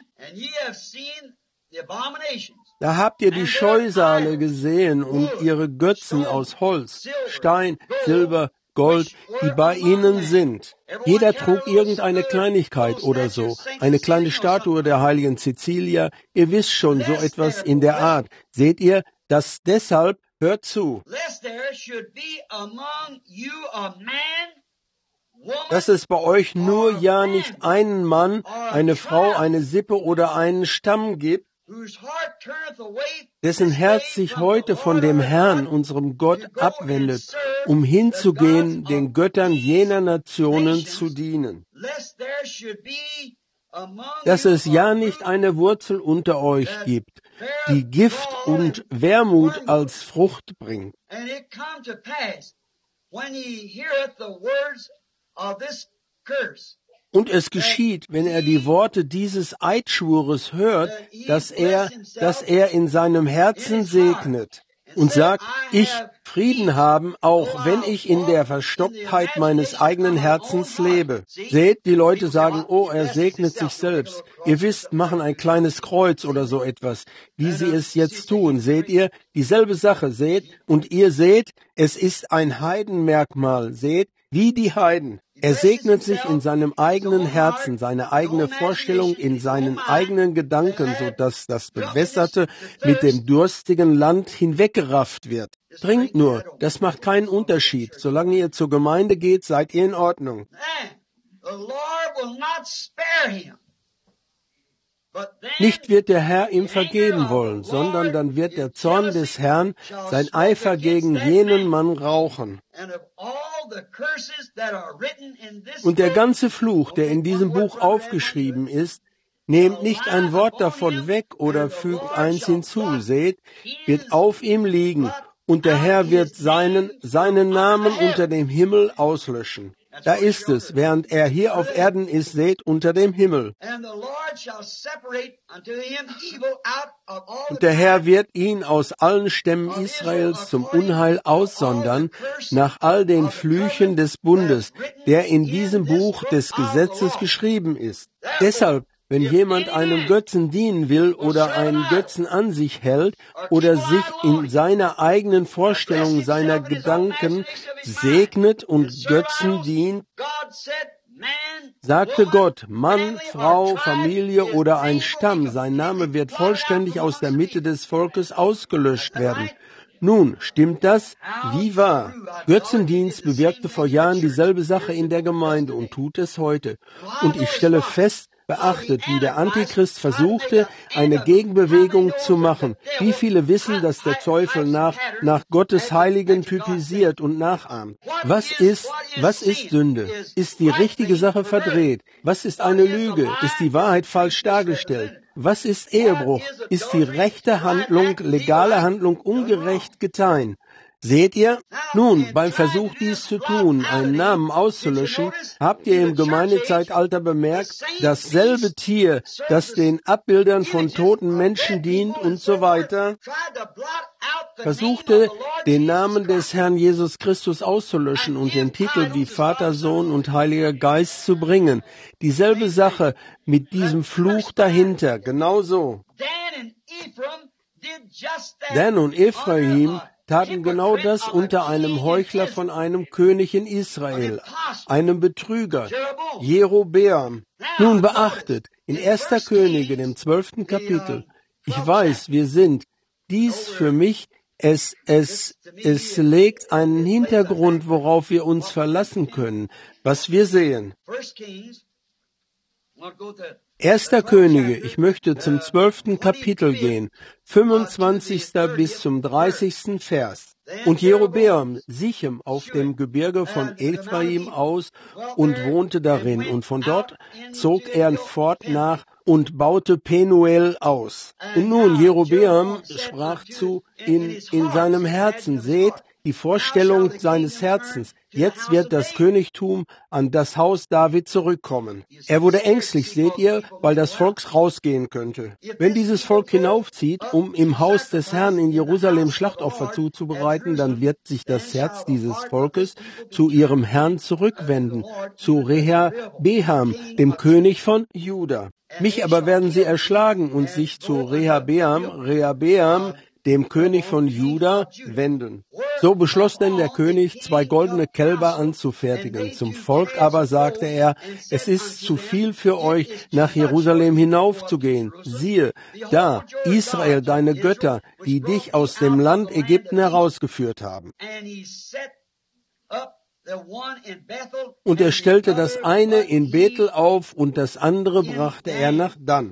Da habt ihr die Scheusale gesehen und ihre Götzen aus Holz, Stein, Silber, Gold, die bei ihnen sind. Jeder trug irgendeine Kleinigkeit oder so, eine kleine Statue der heiligen Cecilia. Ihr wisst schon, so etwas in der Art. Seht ihr, dass deshalb, hört zu, dass es bei euch nur ja nicht einen Mann, eine Frau, eine Sippe oder einen Stamm gibt, dessen Herz sich heute von dem Herrn, unserem Gott, abwendet, um hinzugehen, den Göttern jener Nationen zu dienen. dass es ja nicht eine Wurzel unter euch gibt, die Gift und Wermut als Frucht bringt. Und es geschieht, wenn er die Worte dieses Eidschwures hört, dass er in seinem Herzen segnet und sagt, ich Frieden haben, auch wenn ich in der Verstocktheit meines eigenen Herzens lebe. Seht, die Leute sagen, oh, er segnet sich selbst. Ihr wisst, machen ein kleines Kreuz oder so etwas, wie sie es jetzt tun. Seht ihr, dieselbe Sache, seht, und ihr seht, es ist ein Heidenmerkmal, seht, wie die Heiden. Er segnet sich in seinem eigenen Herzen, seine eigene Vorstellung, in seinen eigenen Gedanken, sodass das Bewässerte mit dem durstigen Land hinweggerafft wird. Trinkt nur, das macht keinen Unterschied. Solange ihr zur Gemeinde geht, seid ihr in Ordnung. Nicht wird der Herr ihm vergeben wollen, sondern dann wird der Zorn des Herrn sein Eifer gegen jenen Mann rauchen. Und der ganze Fluch, der in diesem Buch aufgeschrieben ist, nehmt nicht ein Wort davon weg oder fügt eins hinzu, seht, wird auf ihm liegen, und der Herr wird seinen Namen unter dem Himmel auslöschen. Da ist es, während er hier auf Erden ist, seht, unter dem Himmel. Und der Herr wird ihn aus allen Stämmen Israels zum Unheil aussondern, nach all den Flüchen des Bundes, der in diesem Buch des Gesetzes geschrieben ist. Deshalb, wenn jemand einem Götzen dienen will oder einen Götzen an sich hält oder sich in seiner eigenen Vorstellung seiner Gedanken segnet und Götzen dient, sagte Gott, Mann, Frau, Familie oder ein Stamm, sein Name wird vollständig aus der Mitte des Volkes ausgelöscht werden. Nun, stimmt das? Wie wahr? Götzendienst bewirkte vor Jahren dieselbe Sache in der Gemeinde und tut es heute. Und ich stelle fest, beachtet, wie der Antichrist versuchte, eine Gegenbewegung zu machen. Wie viele wissen, dass der Teufel nach Gottes Heiligen typisiert und nachahmt? Was ist Sünde? Ist die richtige Sache verdreht? Was ist eine Lüge? Ist die Wahrheit falsch dargestellt? Was ist Ehebruch? Ist die rechte Handlung, legale Handlung ungerecht getan? Seht ihr? Nun, beim Versuch, dies zu tun, einen Namen auszulöschen, habt ihr im Gemeindezeitalter bemerkt, dasselbe Tier, das den Abbildern von toten Menschen dient und so weiter, versuchte, den Namen des Herrn Jesus Christus auszulöschen und den Titel wie Vater, Sohn und Heiliger Geist zu bringen. Dieselbe Sache mit diesem Fluch dahinter, genau so. Dan und Ephraim taten genau das unter einem Heuchler von einem König in Israel, einem Betrüger, Jerobeam. Nun beachtet, in 1. Könige, dem 12. Kapitel, ich weiß, wir sind, dies für mich, es legt einen Hintergrund, worauf wir uns verlassen können, was wir sehen. 1. Könige, ich möchte zum 12. Kapitel gehen, 25. bis zum 30. Vers. Und Jerobeam, Sichem auf dem Gebirge von Ephraim aus und wohnte darin. Und von dort zog er fort nach und baute Penuel aus. Und nun, Jerobeam sprach in seinem Herzen, seht, die Vorstellung seines Herzens. Jetzt wird das Königtum an das Haus David zurückkommen. Er wurde ängstlich, seht ihr, weil das Volk rausgehen könnte. Wenn dieses Volk hinaufzieht, um im Haus des Herrn in Jerusalem Schlachtopfer zuzubereiten, dann wird sich das Herz dieses Volkes zu ihrem Herrn zurückwenden, zu Rehabeam, dem König von Juda. Mich aber werden sie erschlagen und sich zu Rehabeam, dem König von Juda, wenden. So beschloss denn der König, 2 goldene Kälber anzufertigen. Zum Volk aber sagte er, es ist zu viel für euch, nach Jerusalem hinaufzugehen. Siehe, da, Israel, deine Götter, die dich aus dem Land Ägypten herausgeführt haben. Und er stellte das eine in Bethel auf und das andere brachte er nach Dan.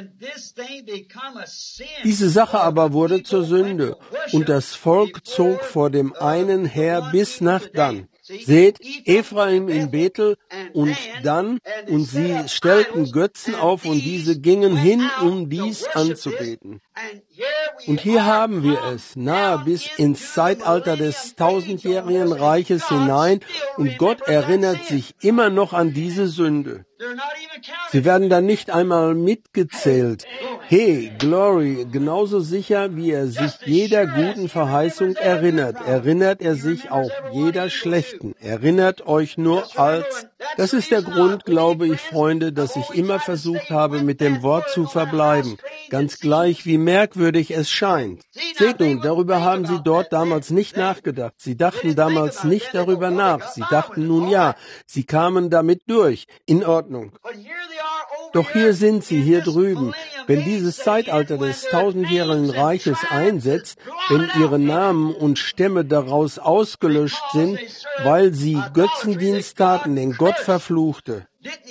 Diese Sache aber wurde zur Sünde und das Volk zog vor dem einen her bis nach Dan. Seht, Ephraim in Bethel und sie stellten Götzen auf und diese gingen hin, um dies anzubeten. Und hier haben wir es, nahe bis ins Zeitalter des tausendjährigen Reiches hinein, und Gott erinnert sich immer noch an diese Sünde. Sie werden dann nicht einmal mitgezählt. Hey, Glory, genauso sicher, wie er sich jeder guten Verheißung erinnert, erinnert er sich auch jeder schlechten. Erinnert euch nur als... Das ist der Grund, glaube ich, Freunde, dass ich immer versucht habe, mit dem Wort zu verbleiben. Ganz gleich, wie merkwürdig es scheint. Seht nun, darüber haben sie dort damals nicht nachgedacht. Sie dachten damals nicht darüber nach. Sie dachten nun ja, sie kamen damit durch. In Ordnung. Doch hier sind sie, hier drüben. Wenn dieses Zeitalter des tausendjährigen Reiches einsetzt, wenn ihre Namen und Stämme daraus ausgelöscht sind, weil sie Götzendienst taten, den Gott verfluchte.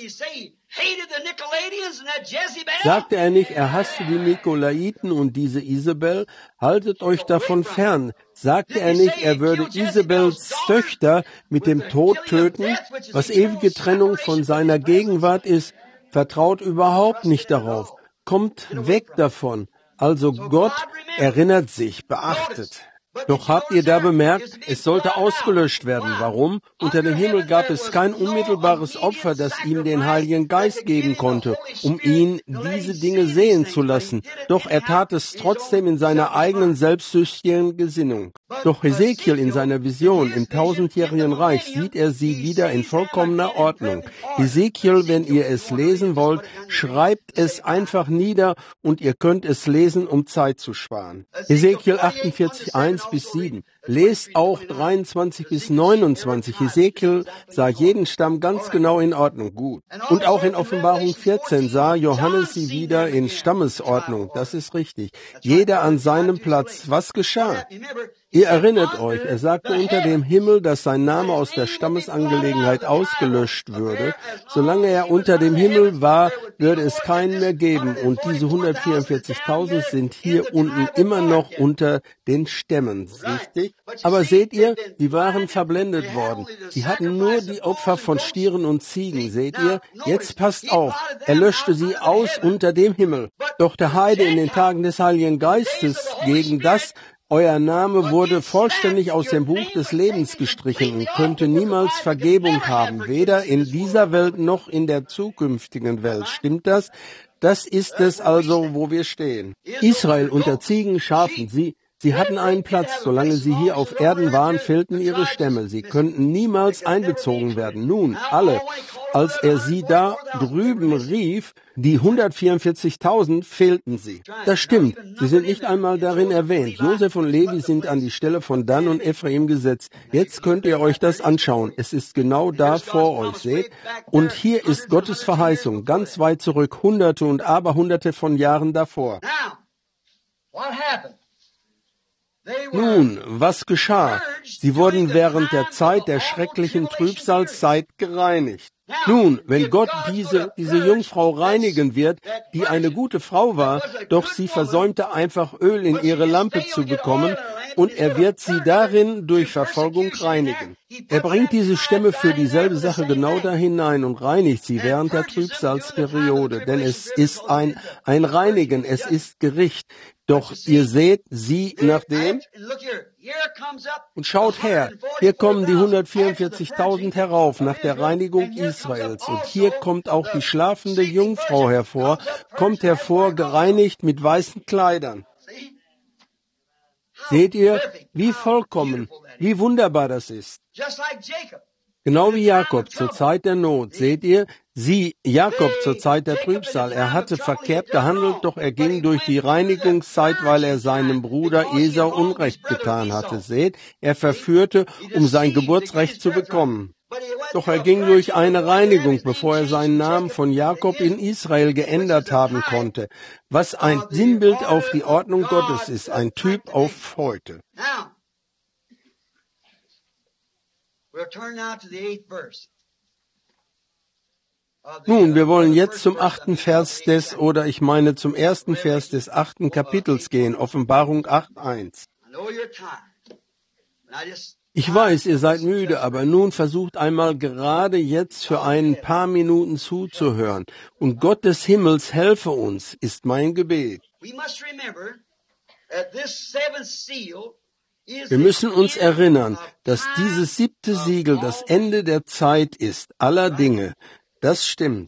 Sagte er nicht, er hasste die Nikolaiten und diese Isabel? Haltet euch davon fern. Sagte er nicht, er würde Isabels Töchter mit dem Tod töten, was ewige Trennung von seiner Gegenwart ist? Vertraut überhaupt nicht darauf. Kommt weg davon. Also Gott erinnert sich, beachtet. Doch habt ihr da bemerkt, es sollte ausgelöscht werden. Warum? Unter dem Himmel gab es kein unmittelbares Opfer, das ihm den Heiligen Geist geben konnte, um ihn diese Dinge sehen zu lassen. Doch er tat es trotzdem in seiner eigenen selbstsüchtigen Gesinnung. Doch Hesekiel in seiner Vision im tausendjährigen Reich sieht er sie wieder in vollkommener Ordnung. Hesekiel, wenn ihr es lesen wollt, schreibt es einfach nieder und ihr könnt es lesen, um Zeit zu sparen. Hesekiel 48:1-7. Lest auch 23-29. Hesekiel sah jeden Stamm ganz genau in Ordnung. Gut. Und auch in Offenbarung 14 sah Johannes sie wieder in Stammesordnung. Das ist richtig. Jeder an seinem Platz. Was geschah? Ihr erinnert euch, er sagte unter dem Himmel, dass sein Name aus der Stammesangelegenheit ausgelöscht würde. Solange er unter dem Himmel war, würde es keinen mehr geben. Und diese 144.000 sind hier unten immer noch unter den Stämmen. Richtig? Aber seht ihr, die waren verblendet worden. Sie hatten nur die Opfer von Stieren und Ziegen. Seht ihr? Jetzt passt auf. Er löschte sie aus unter dem Himmel. Doch der Heide in den Tagen des Heiligen Geistes gegen das, euer Name wurde vollständig aus dem Buch des Lebens gestrichen und könnte niemals Vergebung haben, weder in dieser Welt noch in der zukünftigen Welt. Stimmt das? Das ist es also, wo wir stehen. Israel unter Ziegen, Schafen, Sie hatten einen Platz. Solange sie hier auf Erden waren, fehlten ihre Stämme. Sie könnten niemals einbezogen werden. Nun, alle. Als er sie da drüben rief, die 144.000, fehlten sie. Das stimmt. Sie sind nicht einmal darin erwähnt. Josef und Levi sind an die Stelle von Dan und Ephraim gesetzt. Jetzt könnt ihr euch das anschauen. Es ist genau da vor euch, seht? Und hier ist Gottes Verheißung, ganz weit zurück, Hunderte und Aberhunderte von Jahren davor. Nun, was geschah? Sie wurden während der Zeit der schrecklichen Trübsalzeit gereinigt. Nun, wenn Gott diese Jungfrau reinigen wird, die eine gute Frau war, doch sie versäumte einfach Öl in ihre Lampe zu bekommen, und er wird sie darin durch Verfolgung reinigen. Er bringt diese Stämme für dieselbe Sache genau da hinein und reinigt sie während der Trübsalsperiode, denn es ist ein Reinigen, es ist Gericht. Doch ihr seht sie nachdem, und schaut her, hier kommen die 144.000 herauf nach der Reinigung Israels. Und hier kommt auch die schlafende Jungfrau hervor, kommt hervor gereinigt mit weißen Kleidern. Seht ihr, wie vollkommen, wie wunderbar das ist. Genau wie Jakob zur Zeit der Not, seht ihr, Jakob zur Zeit der Trübsal, er hatte verkehrt gehandelt, doch er ging durch die Reinigungszeit, weil er seinem Bruder Esau Unrecht getan hatte. Seht, er verführte, um sein Geburtsrecht zu bekommen. Doch er ging durch eine Reinigung, bevor er seinen Namen von Jakob in Israel geändert haben konnte, was ein Sinnbild auf die Ordnung Gottes ist, ein Typ auf heute. Nun, wir wollen jetzt zum 8. Vers zum ersten Vers des 8. Kapitels gehen, Offenbarung 8:1. Ich weiß, ihr seid müde, aber nun versucht einmal gerade jetzt für ein paar Minuten zuzuhören. Und Gott des Himmels helfe uns, ist mein Gebet. Wir müssen uns erinnern, dass dieses 7. Siegel das Ende der Zeit ist, aller Dinge. Das stimmt.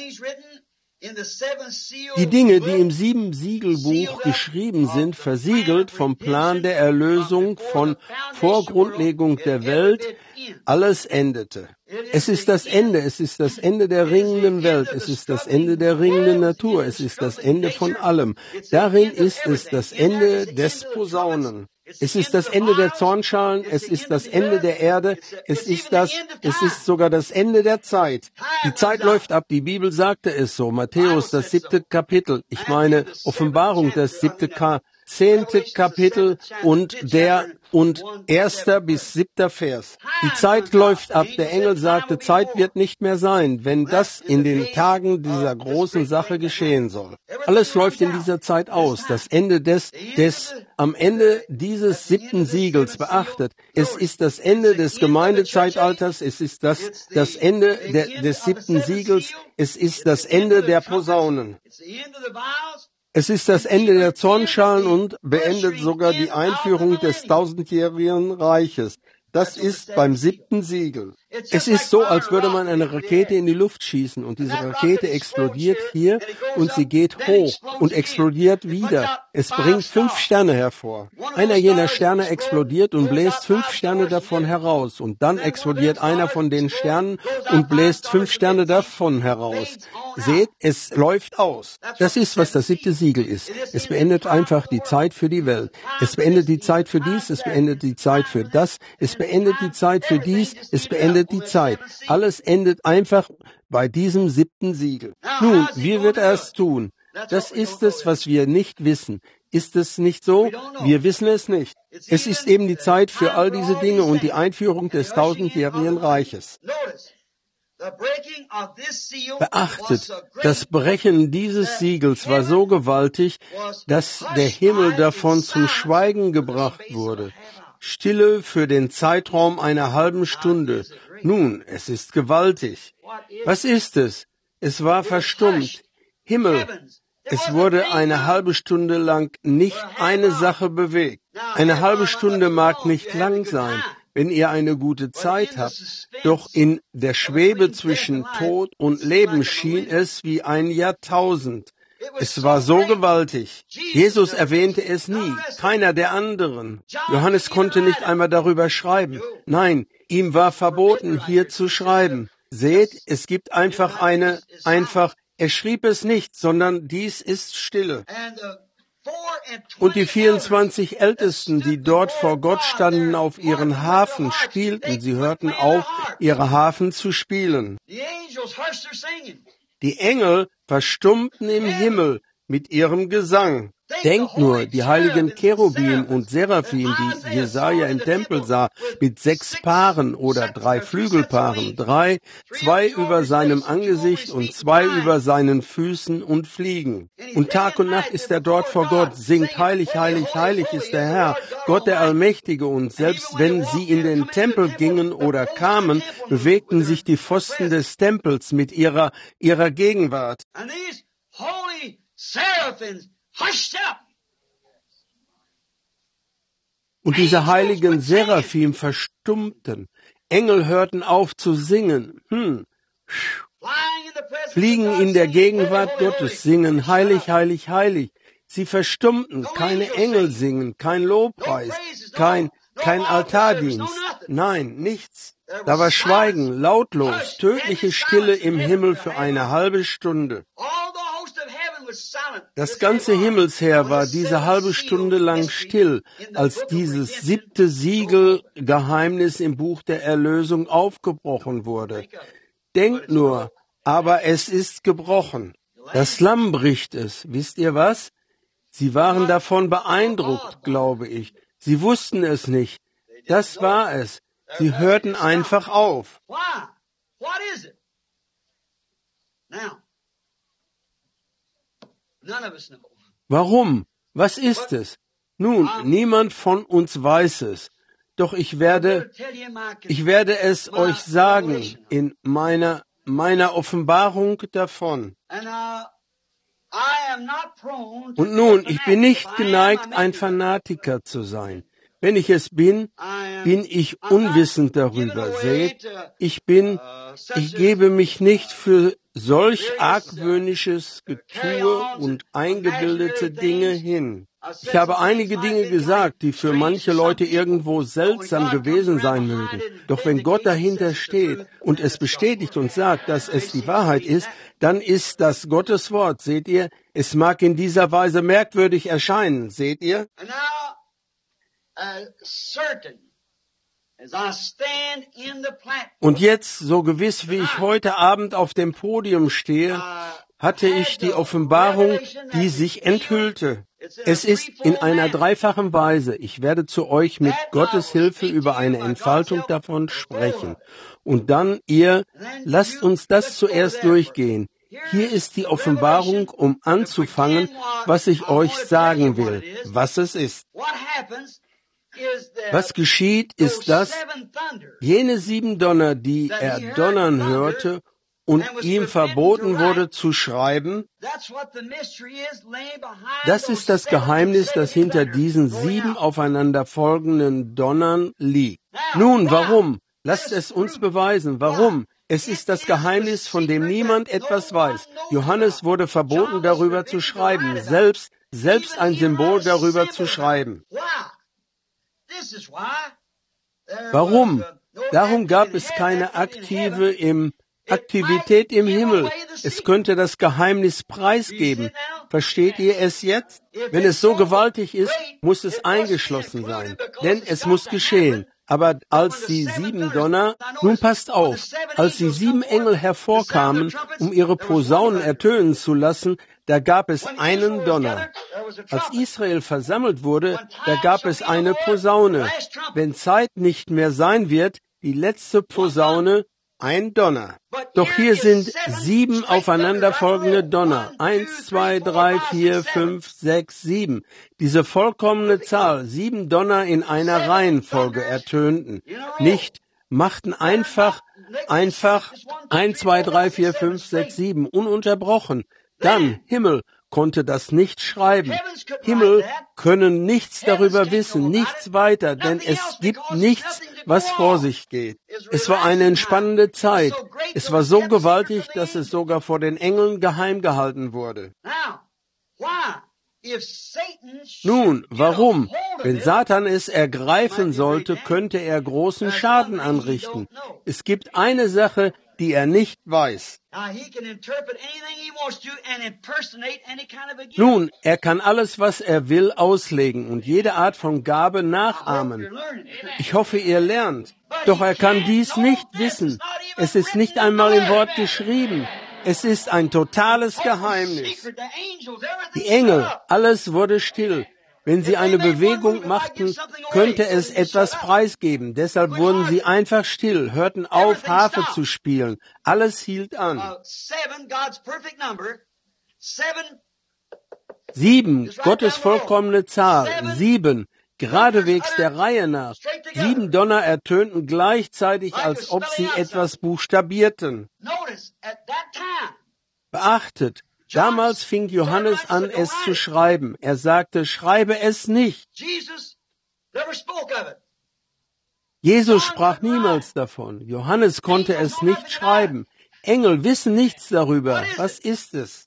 Die Dinge, die im 7-Siegel-Buch geschrieben sind, versiegelt vom Plan der Erlösung, von Vorgrundlegung der Welt, alles endete. Es ist das Ende, es ist das Ende der ringenden Welt, es ist das Ende der ringenden Natur, es ist das Ende von allem. Darin ist es das Ende des Posaunen. Es ist das Ende der Zornschalen, es ist das Ende der Erde, es ist sogar das Ende der Zeit. Die Zeit läuft ab, die Bibel sagte es so, Matthäus, das 7. Kapitel, ich meine Offenbarung, das 10. Kapitel und 1. bis 7. Vers. Die Zeit läuft ab. Der Engel sagte, Zeit wird nicht mehr sein, wenn das in den Tagen dieser großen Sache geschehen soll. Alles läuft in dieser Zeit aus. Das Ende am Ende dieses 7. Siegels, beachtet, es ist das Ende des Gemeindezeitalters, es ist das Ende des 7. Siegels, es ist das Ende der Posaunen. Es ist das Ende der Zornschalen und beendet sogar die Einführung des 1000-jährigen Reiches. Das ist beim 7. Siegel. Es ist so, als würde man eine Rakete in die Luft schießen und diese Rakete explodiert hier und sie geht hoch und explodiert wieder. Es bringt 5 Sterne hervor. Einer jener Sterne explodiert und bläst 5 Sterne davon heraus und dann explodiert einer von den Sternen und bläst 5 Sterne davon heraus. Seht, es läuft aus. Das ist, was das 7. Siegel ist. Es beendet einfach die Zeit für die Welt. Es beendet die Zeit für dies, es beendet die Zeit für das, es beendet die Zeit für dies, es beendet die Zeit. Alles endet einfach bei diesem 7. Siegel. Nun, wie wird er es tun? Das ist es, was wir nicht wissen. Ist es nicht so? Wir wissen es nicht. Es ist eben die Zeit für all diese Dinge und die Einführung des 1000-jährigen Reiches. Beachtet, das Brechen dieses Siegels war so gewaltig, dass der Himmel davon zum Schweigen gebracht wurde. Stille für den Zeitraum einer halben Stunde. Nun, es ist gewaltig. Was ist es? Es war verstummt. Himmel. Es wurde eine halbe Stunde lang nicht eine Sache bewegt. Eine halbe Stunde mag nicht lang sein, wenn ihr eine gute Zeit habt. Doch in der Schwebe zwischen Tod und Leben schien es wie ein Jahrtausend. Es war so gewaltig. Jesus erwähnte es nie, keiner der anderen. Johannes konnte nicht einmal darüber schreiben. Nein, ihm war verboten, hier zu schreiben. Seht, es gibt er schrieb es nicht, sondern dies ist Stille. Und die 24 Ältesten, die dort vor Gott standen, auf ihren Harfen spielten. Sie hörten auf, ihre Harfen zu spielen. Die Engel verstummten im Himmel mit ihrem Gesang. Denkt nur, die heiligen Cherubim und Seraphim, die Jesaja im Tempel sah, mit 6 Paaren oder 3 Flügelpaaren, 2 über seinem Angesicht und 2 über seinen Füßen und fliegen. Und Tag und Nacht ist er dort vor Gott, singt, heilig, heilig, heilig ist der Herr, Gott der Allmächtige. Und selbst wenn sie in den Tempel gingen oder kamen, bewegten sich die Pfosten des Tempels mit ihrer Gegenwart. Und diese heiligen Seraphim verstummten. Engel hörten auf zu singen. Fliegen in der Gegenwart Gottes, singen heilig, heilig, heilig. Sie verstummten, keine Engel singen, kein Lobpreis, kein Altardienst. Nein, nichts. Da war Schweigen, lautlos, tödliche Stille im Himmel für eine halbe Stunde. Das ganze Himmelsheer war diese halbe Stunde lang still, als dieses 7. Siegel-Geheimnis im Buch der Erlösung aufgebrochen wurde. Denkt nur, aber es ist gebrochen. Das Lamm bricht es. Wisst ihr was? Sie waren davon beeindruckt, glaube ich. Sie wussten es nicht. Das war es. Sie hörten einfach auf. Warum? Was ist es? Nun, niemand von uns weiß es. Doch ich werde es euch sagen in meiner Offenbarung davon. Und nun, ich bin nicht geneigt, ein Fanatiker zu sein. Wenn ich es bin, bin ich unwissend darüber. Seht, ich gebe mich nicht für solch argwöhnisches Getue und eingebildete Dinge hin. Ich habe einige Dinge gesagt, die für manche Leute irgendwo seltsam gewesen sein mögen. Doch wenn Gott dahinter steht und es bestätigt und sagt, dass es die Wahrheit ist, dann ist das Gottes Wort. Seht ihr? Es mag in dieser Weise merkwürdig erscheinen. Seht ihr? Und jetzt, so gewiss wie ich heute Abend auf dem Podium stehe, hatte ich die Offenbarung, die sich enthüllte. Es ist in einer dreifachen Weise. Ich werde zu euch mit Gottes Hilfe über eine Entfaltung davon sprechen. Und dann lasst uns das zuerst durchgehen. Hier ist die Offenbarung, um anzufangen, was ich euch sagen will, was es ist. Was geschieht, ist, dass jene 7 Donner, die er donnern hörte und ihm verboten wurde zu schreiben, das ist das Geheimnis, das hinter diesen 7 aufeinanderfolgenden Donnern liegt. Nun, warum? Lasst es uns beweisen. Warum? Es ist das Geheimnis, von dem niemand etwas weiß. Johannes wurde verboten, darüber zu schreiben, selbst ein Symbol darüber zu schreiben. Warum? Darum gab es keine Aktivität im Himmel. Es könnte das Geheimnis preisgeben. Versteht ihr es jetzt? Wenn es so gewaltig ist, muss es eingeschlossen sein, denn es muss geschehen. Aber als die 7 Donner, nun passt auf, als die 7 Engel hervorkamen, um ihre Posaunen ertönen zu lassen, da gab es einen Donner. Als Israel versammelt wurde, da gab es eine Posaune. Wenn Zeit nicht mehr sein wird, die letzte Posaune, ein Donner. Doch hier sind 7 aufeinanderfolgende Donner. 1, 2, 3, 4, 5, 6, 7. Diese vollkommene Zahl, 7 Donner in einer Reihenfolge ertönten. Nicht machten einfach 1, 2, 3, 4, 5, 6, 7 ununterbrochen. Dann, Himmel konnte das nicht schreiben. Himmel können nichts darüber wissen, nichts weiter, denn es gibt nichts, was vor sich geht. Es war eine entspannende Zeit. Es war so gewaltig, dass es sogar vor den Engeln geheim gehalten wurde. Nun, warum? Wenn Satan es ergreifen sollte, könnte er großen Schaden anrichten. Es gibt eine Sache, die er nicht weiß. Nun, er kann alles, was er will, auslegen und jede Art von Gabe nachahmen. Ich hoffe, ihr lernt. Doch er kann dies nicht wissen. Es ist nicht einmal im Wort geschrieben. Es ist ein totales Geheimnis. Die Engel, alles wurde still. Wenn sie eine Bewegung machten, könnte es etwas preisgeben. Deshalb wurden sie einfach still, hörten auf, Harfe zu spielen. Alles hielt an. 7, Gottes vollkommene Zahl. 7, geradewegs der Reihe nach. 7 Donner ertönten gleichzeitig, als ob sie etwas buchstabierten. Beachtet, damals fing Johannes an, es zu schreiben. Er sagte, schreibe es nicht. Jesus sprach niemals davon. Johannes konnte es nicht schreiben. Engel wissen nichts darüber. Was ist es?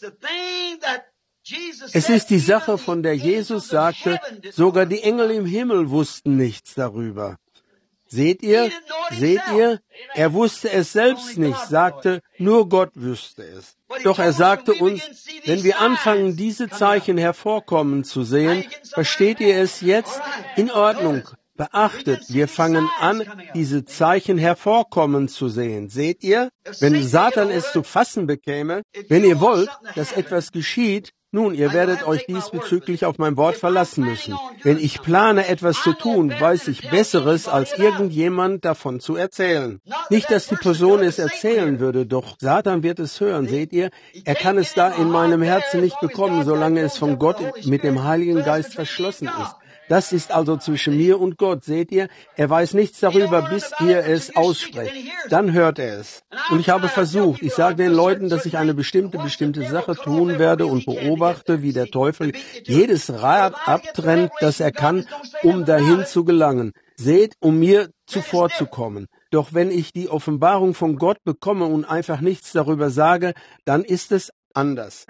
Es ist die Sache, von der Jesus sagte, sogar die Engel im Himmel wussten nichts darüber. Seht ihr? Er wusste es selbst nicht, sagte, nur Gott wüsste es. Doch er sagte uns, wenn wir anfangen, diese Zeichen hervorkommen zu sehen, versteht ihr es jetzt? In Ordnung. Beachtet, wir fangen an, diese Zeichen hervorkommen zu sehen. Seht ihr? Wenn Satan es zu fassen bekäme, wenn ihr wollt, dass etwas geschieht, nun, ihr werdet euch diesbezüglich auf mein Wort verlassen müssen. Wenn ich plane, etwas zu tun, weiß ich Besseres, als irgendjemand davon zu erzählen. Nicht, dass die Person es erzählen würde, doch Satan wird es hören, seht ihr? Er kann es da in meinem Herzen nicht bekommen, solange es von Gott mit dem Heiligen Geist verschlossen ist. Das ist also zwischen mir und Gott. Seht ihr? Er weiß nichts darüber, bis ihr es aussprecht. Dann hört er es. Und ich habe versucht, ich sage den Leuten, dass ich eine bestimmte Sache tun werde und beobachte, wie der Teufel jedes Rad abtrennt, das er kann, um dahin zu gelangen. Seht, um mir zuvorzukommen. Doch wenn ich die Offenbarung von Gott bekomme und einfach nichts darüber sage, dann ist es anders.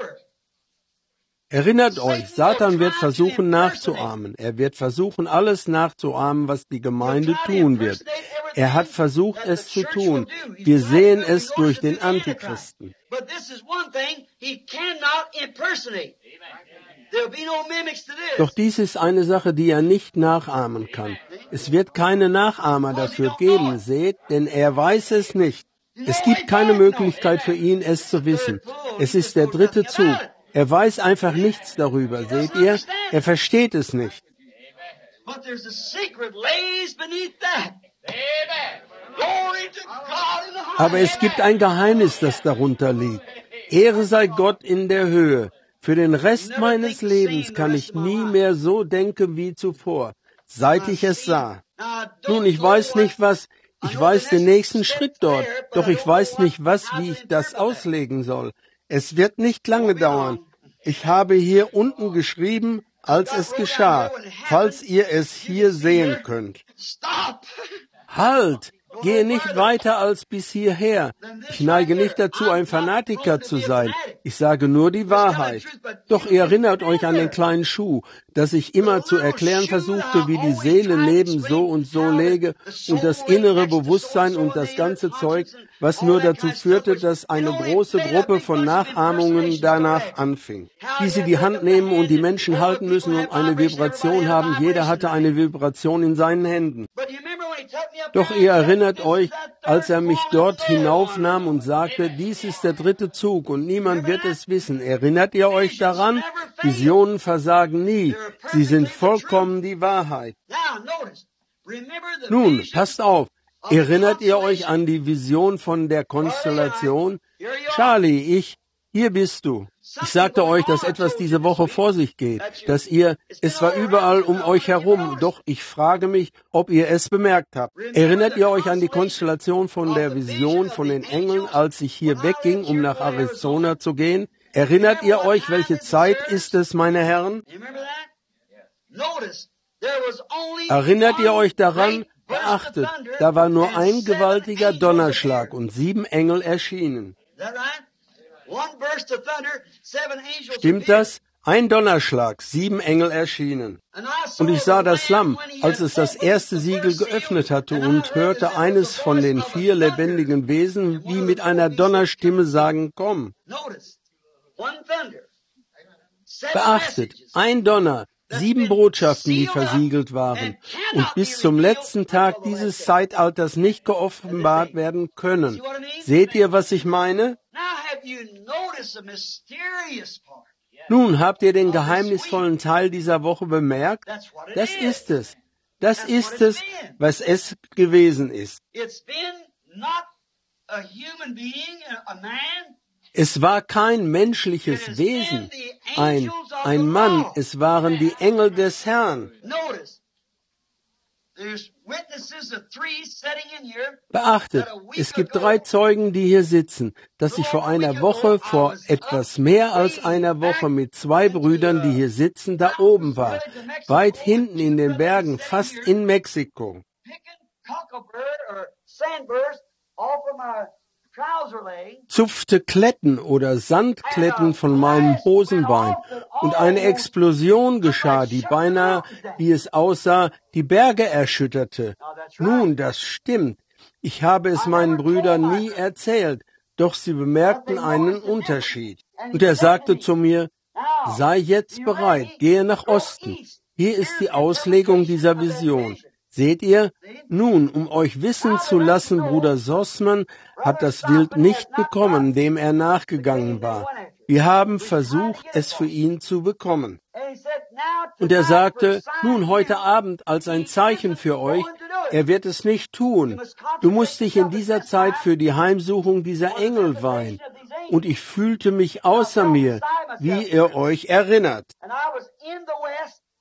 Erinnert euch, Satan wird versuchen nachzuahmen. Er wird versuchen, alles nachzuahmen, was die Gemeinde tun wird. Er hat versucht, es zu tun. Wir sehen es durch den Antichristen. Doch dies ist eine Sache, die er nicht nachahmen kann. Es wird keine Nachahmer dafür geben, seht, denn er weiß es nicht. Es gibt keine Möglichkeit für ihn, es zu wissen. Es ist der dritte Zug. Er weiß einfach nichts darüber, seht ihr? Er versteht es nicht. Aber es gibt ein Geheimnis, das darunter liegt. Ehre sei Gott in der Höhe. Für den Rest meines Lebens kann ich nie mehr so denken wie zuvor, seit ich es sah. Nun, ich weiß nicht was, ich weiß den nächsten Schritt dort, doch ich weiß nicht wie ich das auslegen soll. Es wird nicht lange dauern. Ich habe hier unten geschrieben, als es geschah, falls ihr es hier sehen könnt. Halt! Gehe nicht weiter als bis hierher. Ich neige nicht dazu, ein Fanatiker zu sein. Ich sage nur die Wahrheit. Doch ihr erinnert euch an den kleinen Schuh, dass ich immer zu erklären versuchte, wie die Seele neben so und so läge und das innere Bewusstsein und das ganze Zeug, was nur dazu führte, dass eine große Gruppe von Nachahmungen danach anfing. Wie sie die Hand nehmen und die Menschen halten müssen und eine Vibration haben. Jeder hatte eine Vibration in seinen Händen. Doch ihr erinnert euch, als er mich dort hinaufnahm und sagte, dies ist der dritte Zug und niemand wird es wissen. Erinnert ihr euch daran? Visionen versagen nie. Sie sind vollkommen die Wahrheit. Nun, passt auf. Erinnert ihr euch an die Vision von der Konstellation? Charlie, hier bist du. Ich sagte euch, dass etwas diese Woche vor sich geht, es war überall um euch herum, doch ich frage mich, ob ihr es bemerkt habt. Erinnert ihr euch an die Konstellation von der Vision von den Engeln, als ich hier wegging, um nach Arizona zu gehen? Erinnert ihr euch, welche Zeit ist es, meine Herren? Erinnert ihr euch daran? Beachtet, da war nur ein gewaltiger Donnerschlag und 7 Engel erschienen. Stimmt das? Ein Donnerschlag, 7 Engel erschienen. Und ich sah das Lamm, als es das erste Siegel geöffnet hatte und hörte eines von den 4 lebendigen Wesen wie mit einer Donnerstimme sagen, komm. Beachtet, ein Donner, 7 Botschaften, die versiegelt waren und bis zum letzten Tag dieses Zeitalters nicht geoffenbart werden können. Seht ihr, was ich meine? Nun, habt ihr den geheimnisvollen Teil dieser Woche bemerkt? Das ist es. Das ist es, was es gewesen ist. Es war kein menschliches Wesen, ein Mann, es waren die Engel des Herrn. Beachtet, es gibt 3 Zeugen, die hier sitzen, dass ich vor etwas mehr als einer Woche mit 2 Brüdern, die hier sitzen, da oben war, weit hinten in den Bergen, fast in Mexiko. Zupfte Kletten oder Sandkletten von meinem Hosenbein und eine Explosion geschah, die beinahe, wie es aussah, die Berge erschütterte. Nun, das stimmt. Ich habe es meinen Brüdern nie erzählt, doch sie bemerkten einen Unterschied. Und er sagte zu mir, sei jetzt bereit, gehe nach Osten. Hier ist die Auslegung dieser Vision. Seht ihr? Nun, um euch wissen zu lassen, Bruder Sossmann hat das Wild nicht bekommen, dem er nachgegangen war. Wir haben versucht, es für ihn zu bekommen. Und er sagte, nun heute Abend als ein Zeichen für euch, er wird es nicht tun. Du musst dich in dieser Zeit für die Heimsuchung dieser Engel weihen. Und ich fühlte mich außer mir, wie ihr euch erinnert.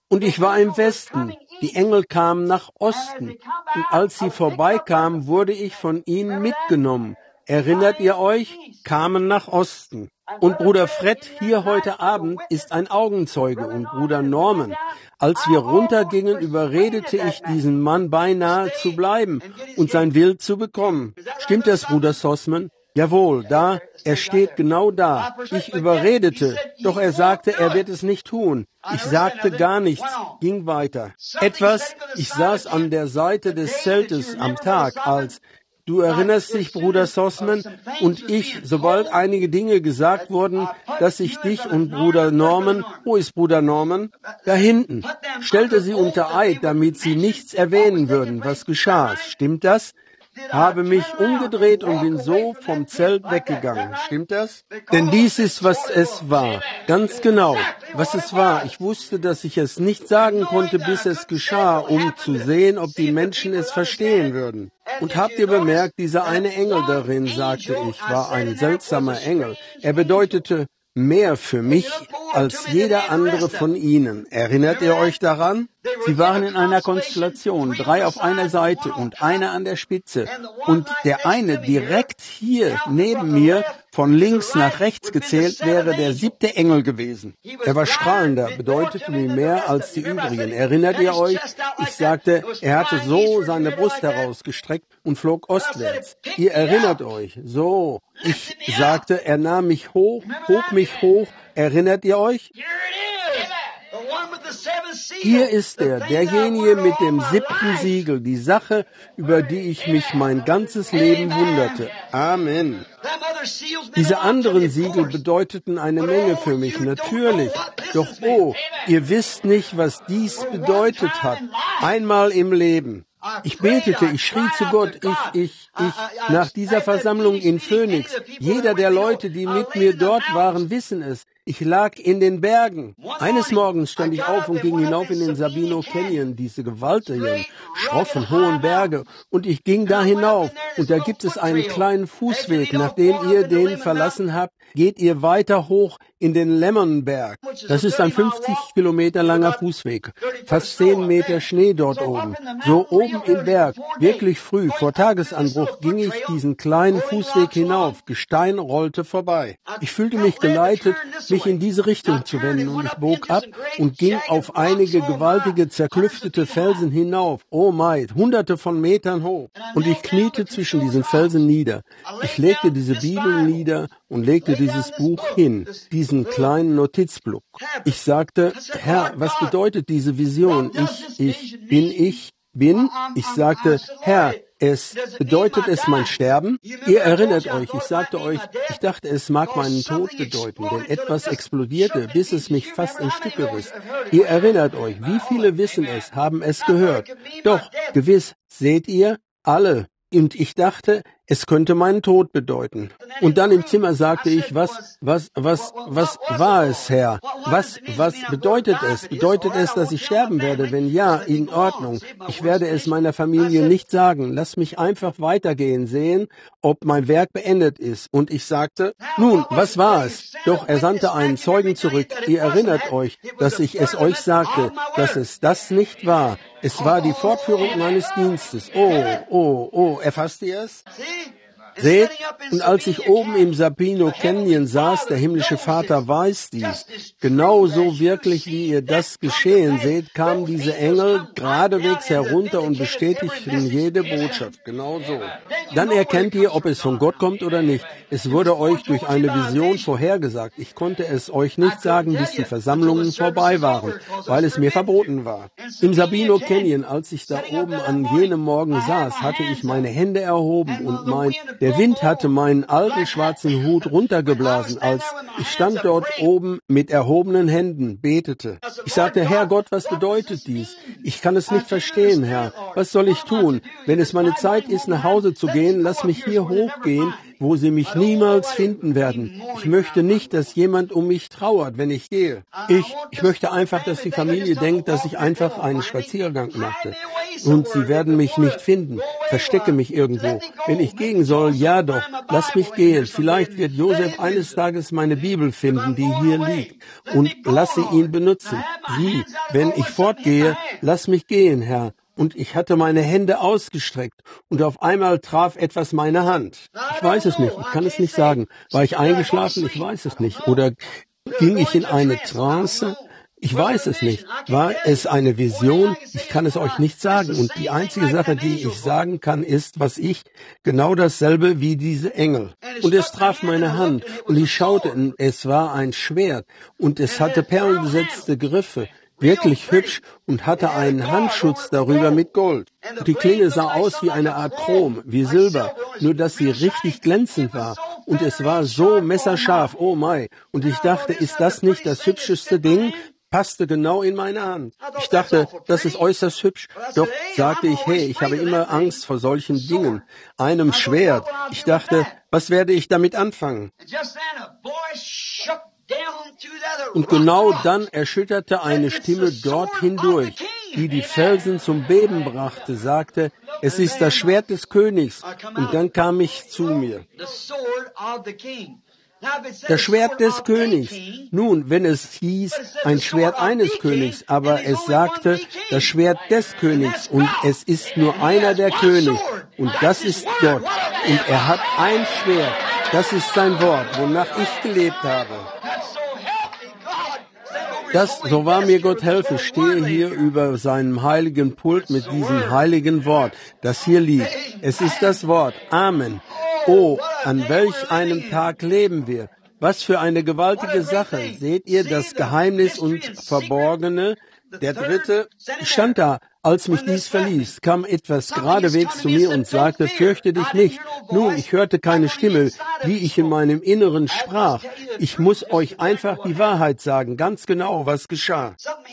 Und ich war im Westen. Die Engel kamen nach Osten. Und als sie vorbeikamen, wurde ich von ihnen mitgenommen. Erinnert ihr euch? Kamen nach Osten. Und Bruder Fred hier heute Abend ist ein Augenzeuge und Bruder Norman. Als wir runtergingen, überredete ich diesen Mann beinahe zu bleiben und sein Wild zu bekommen. Stimmt das, Bruder Sossman? Jawohl, da, er steht genau da. Ich überredete, doch er sagte, er wird es nicht tun. Ich sagte gar nichts, ging weiter. Ich saß an der Seite des Zeltes am Tag, als, du erinnerst dich, Bruder Sossman, und ich, sobald einige Dinge gesagt wurden, dass ich dich und Bruder Norman, wo ist Bruder Norman? Da hinten, stellte sie unter Eid, damit sie nichts erwähnen würden, was geschah. Stimmt das? Habe mich umgedreht und bin so vom Zelt weggegangen. Stimmt das? Denn dies ist, was es war. Ganz genau, was es war. Ich wusste, dass ich es nicht sagen konnte, bis es geschah, um zu sehen, ob die Menschen es verstehen würden. Und habt ihr bemerkt, dieser eine Engel darin, sagte ich, war ein seltsamer Engel. Er bedeutete mehr für mich als jeder andere von ihnen. Erinnert ihr euch daran? Sie waren in einer Konstellation, 3 auf einer Seite und einer an der Spitze. Und der eine direkt hier neben mir, von links nach rechts gezählt, wäre der 7. Engel gewesen. Er war strahlender, bedeutete mir mehr als die übrigen. Erinnert ihr euch? Ich sagte, er hatte so seine Brust herausgestreckt und flog ostwärts. Ihr erinnert euch, so. Ich sagte, er nahm mich hoch, hob mich hoch. Erinnert ihr euch? Hier ist er, derjenige mit dem 7. Siegel, die Sache, über die ich mich mein ganzes Leben wunderte. Amen. Diese anderen Siegel bedeuteten eine Menge für mich, natürlich. Doch oh, ihr wisst nicht, was dies bedeutet hat. Einmal im Leben. Ich betete, ich schrie zu Gott, ich, nach dieser Versammlung in Phoenix. Jeder der Leute, die mit mir dort waren, wissen es. Ich lag in den Bergen. Eines Morgens stand ich auf und ging hinauf in den Sabino Canyon, diese gewaltigen, schroffen, hohen Berge. Und ich ging da hinauf. Und da gibt es einen kleinen Fußweg. Nachdem ihr den verlassen habt, geht ihr weiter hoch in den Lemonberg. Das ist ein 50 Kilometer langer Fußweg. Fast 10 Meter Schnee dort oben. So oben im Berg, wirklich früh, vor Tagesanbruch, ging ich diesen kleinen Fußweg hinauf. Gestein rollte vorbei. Ich fühlte mich geleitet, mich in diese Richtung zu wenden, und ich bog ab und ging auf einige gewaltige, zerklüftete Felsen hinauf. Oh mein, hunderte von Metern hoch. Und ich kniete zwischen diesen Felsen nieder. Ich legte diese Bibel nieder und legte dieses Buch hin, diesen kleinen Notizblock. Ich sagte, Herr, was bedeutet diese Vision? Ich bin. Ich sagte, Herr, bedeutet es mein Sterben? Ihr erinnert euch, ich sagte euch, ich dachte, es mag meinen Tod bedeuten, denn etwas explodierte, bis es mich fast in Stücke riss. Ihr erinnert euch, wie viele wissen es, haben es gehört. Doch, gewiss, seht ihr, alle. Und ich dachte, es könnte meinen Tod bedeuten. Und dann im Zimmer sagte ich, was war es, Herr? Was bedeutet es? Bedeutet es, dass ich sterben werde? Wenn ja, in Ordnung. Ich werde es meiner Familie nicht sagen. Lass mich einfach weitergehen, sehen, ob mein Werk beendet ist. Und ich sagte, nun, was war es? Doch er sandte einen Zeugen zurück. Ihr erinnert euch, dass ich es euch sagte, dass es das nicht war. Es war die Fortführung meines Dienstes. Oh, erfasst ihr es? Seht, und als ich oben im Sabino Canyon saß, der himmlische Vater weiß dies, genauso wirklich, wie ihr das geschehen seht, kamen diese Engel geradewegs herunter und bestätigten jede Botschaft, genauso. Dann erkennt ihr, ob es von Gott kommt oder nicht. Es wurde euch durch eine Vision vorhergesagt. Ich konnte es euch nicht sagen, bis die Versammlungen vorbei waren, weil es mir verboten war. Im Sabino Canyon, als ich da oben an jenem Morgen saß, hatte ich meine Hände erhoben und der Wind hatte meinen alten schwarzen Hut runtergeblasen, als ich stand dort oben mit erhobenen Händen, betete. Ich sagte, Herr Gott, was bedeutet dies? Ich kann es nicht verstehen, Herr. Was soll ich tun? Wenn es meine Zeit ist, nach Hause zu gehen, lass mich hier hochgehen, wo sie mich niemals finden werden. Ich möchte nicht, dass jemand um mich trauert, wenn ich gehe. Ich möchte einfach, dass die Familie denkt, dass ich einfach einen Spaziergang machte. und sie werden mich nicht finden. Verstecke mich irgendwo. Wenn ich gehen soll, ja doch, lass mich gehen. Vielleicht wird Josef eines Tages meine Bibel finden, die hier liegt, und lass sie ihn benutzen. Sieh, wenn ich fortgehe, lass mich gehen, Herr. Und ich hatte meine Hände ausgestreckt, und auf einmal traf etwas meine Hand. Ich weiß es nicht, ich kann es nicht sagen. War ich eingeschlafen? Ich weiß es nicht. Oder ging ich in eine Trance? Ich weiß es nicht. War es eine Vision? Ich kann es euch nicht sagen. Und die einzige Sache, die ich sagen kann, ist, was ich, genau dasselbe wie diese Engel. Und es traf meine Hand, und ich schaute, und es war ein Schwert, und es hatte perlenbesetzte Griffe. Wirklich hübsch, und hatte einen Handschutz darüber mit Gold. Und die Klinge sah aus wie eine Art Chrom, wie Silber, nur dass sie richtig glänzend war. Und es war so messerscharf, oh mein. Und ich dachte, ist das nicht das hübscheste Ding? Passte genau in meine Hand. Ich dachte, das ist äußerst hübsch. Doch sagte ich, hey, ich habe immer Angst vor solchen Dingen. Einem Schwert. Ich dachte, was werde ich damit anfangen? Und genau dann erschütterte eine Stimme dort hindurch, die die Felsen zum Beben brachte, sagte, es ist das Schwert des Königs. Und dann kam ich zu mir. Das Schwert des Königs. Nun, wenn es hieß, ein Schwert eines Königs, aber es sagte, das Schwert des Königs, und es ist nur einer der König, und das ist Gott, und er hat ein Schwert, das ist sein Wort, wonach ich gelebt habe. Das, so wahr mir Gott helfe, stehe hier über seinem heiligen Pult mit diesem heiligen Wort, das hier liegt. Es ist das Wort. Amen. Oh, an welch einem Tag leben wir? Was für eine gewaltige Sache. Seht ihr das Geheimnis und Verborgene? Der dritte stand da, als mich dies verließ, kam etwas geradewegs zu mir und sagte, fürchte dich nicht. Nun, ich hörte keine Stimme, wie ich in meinem Inneren sprach. Ich muss euch einfach die Wahrheit sagen, ganz genau, was geschah.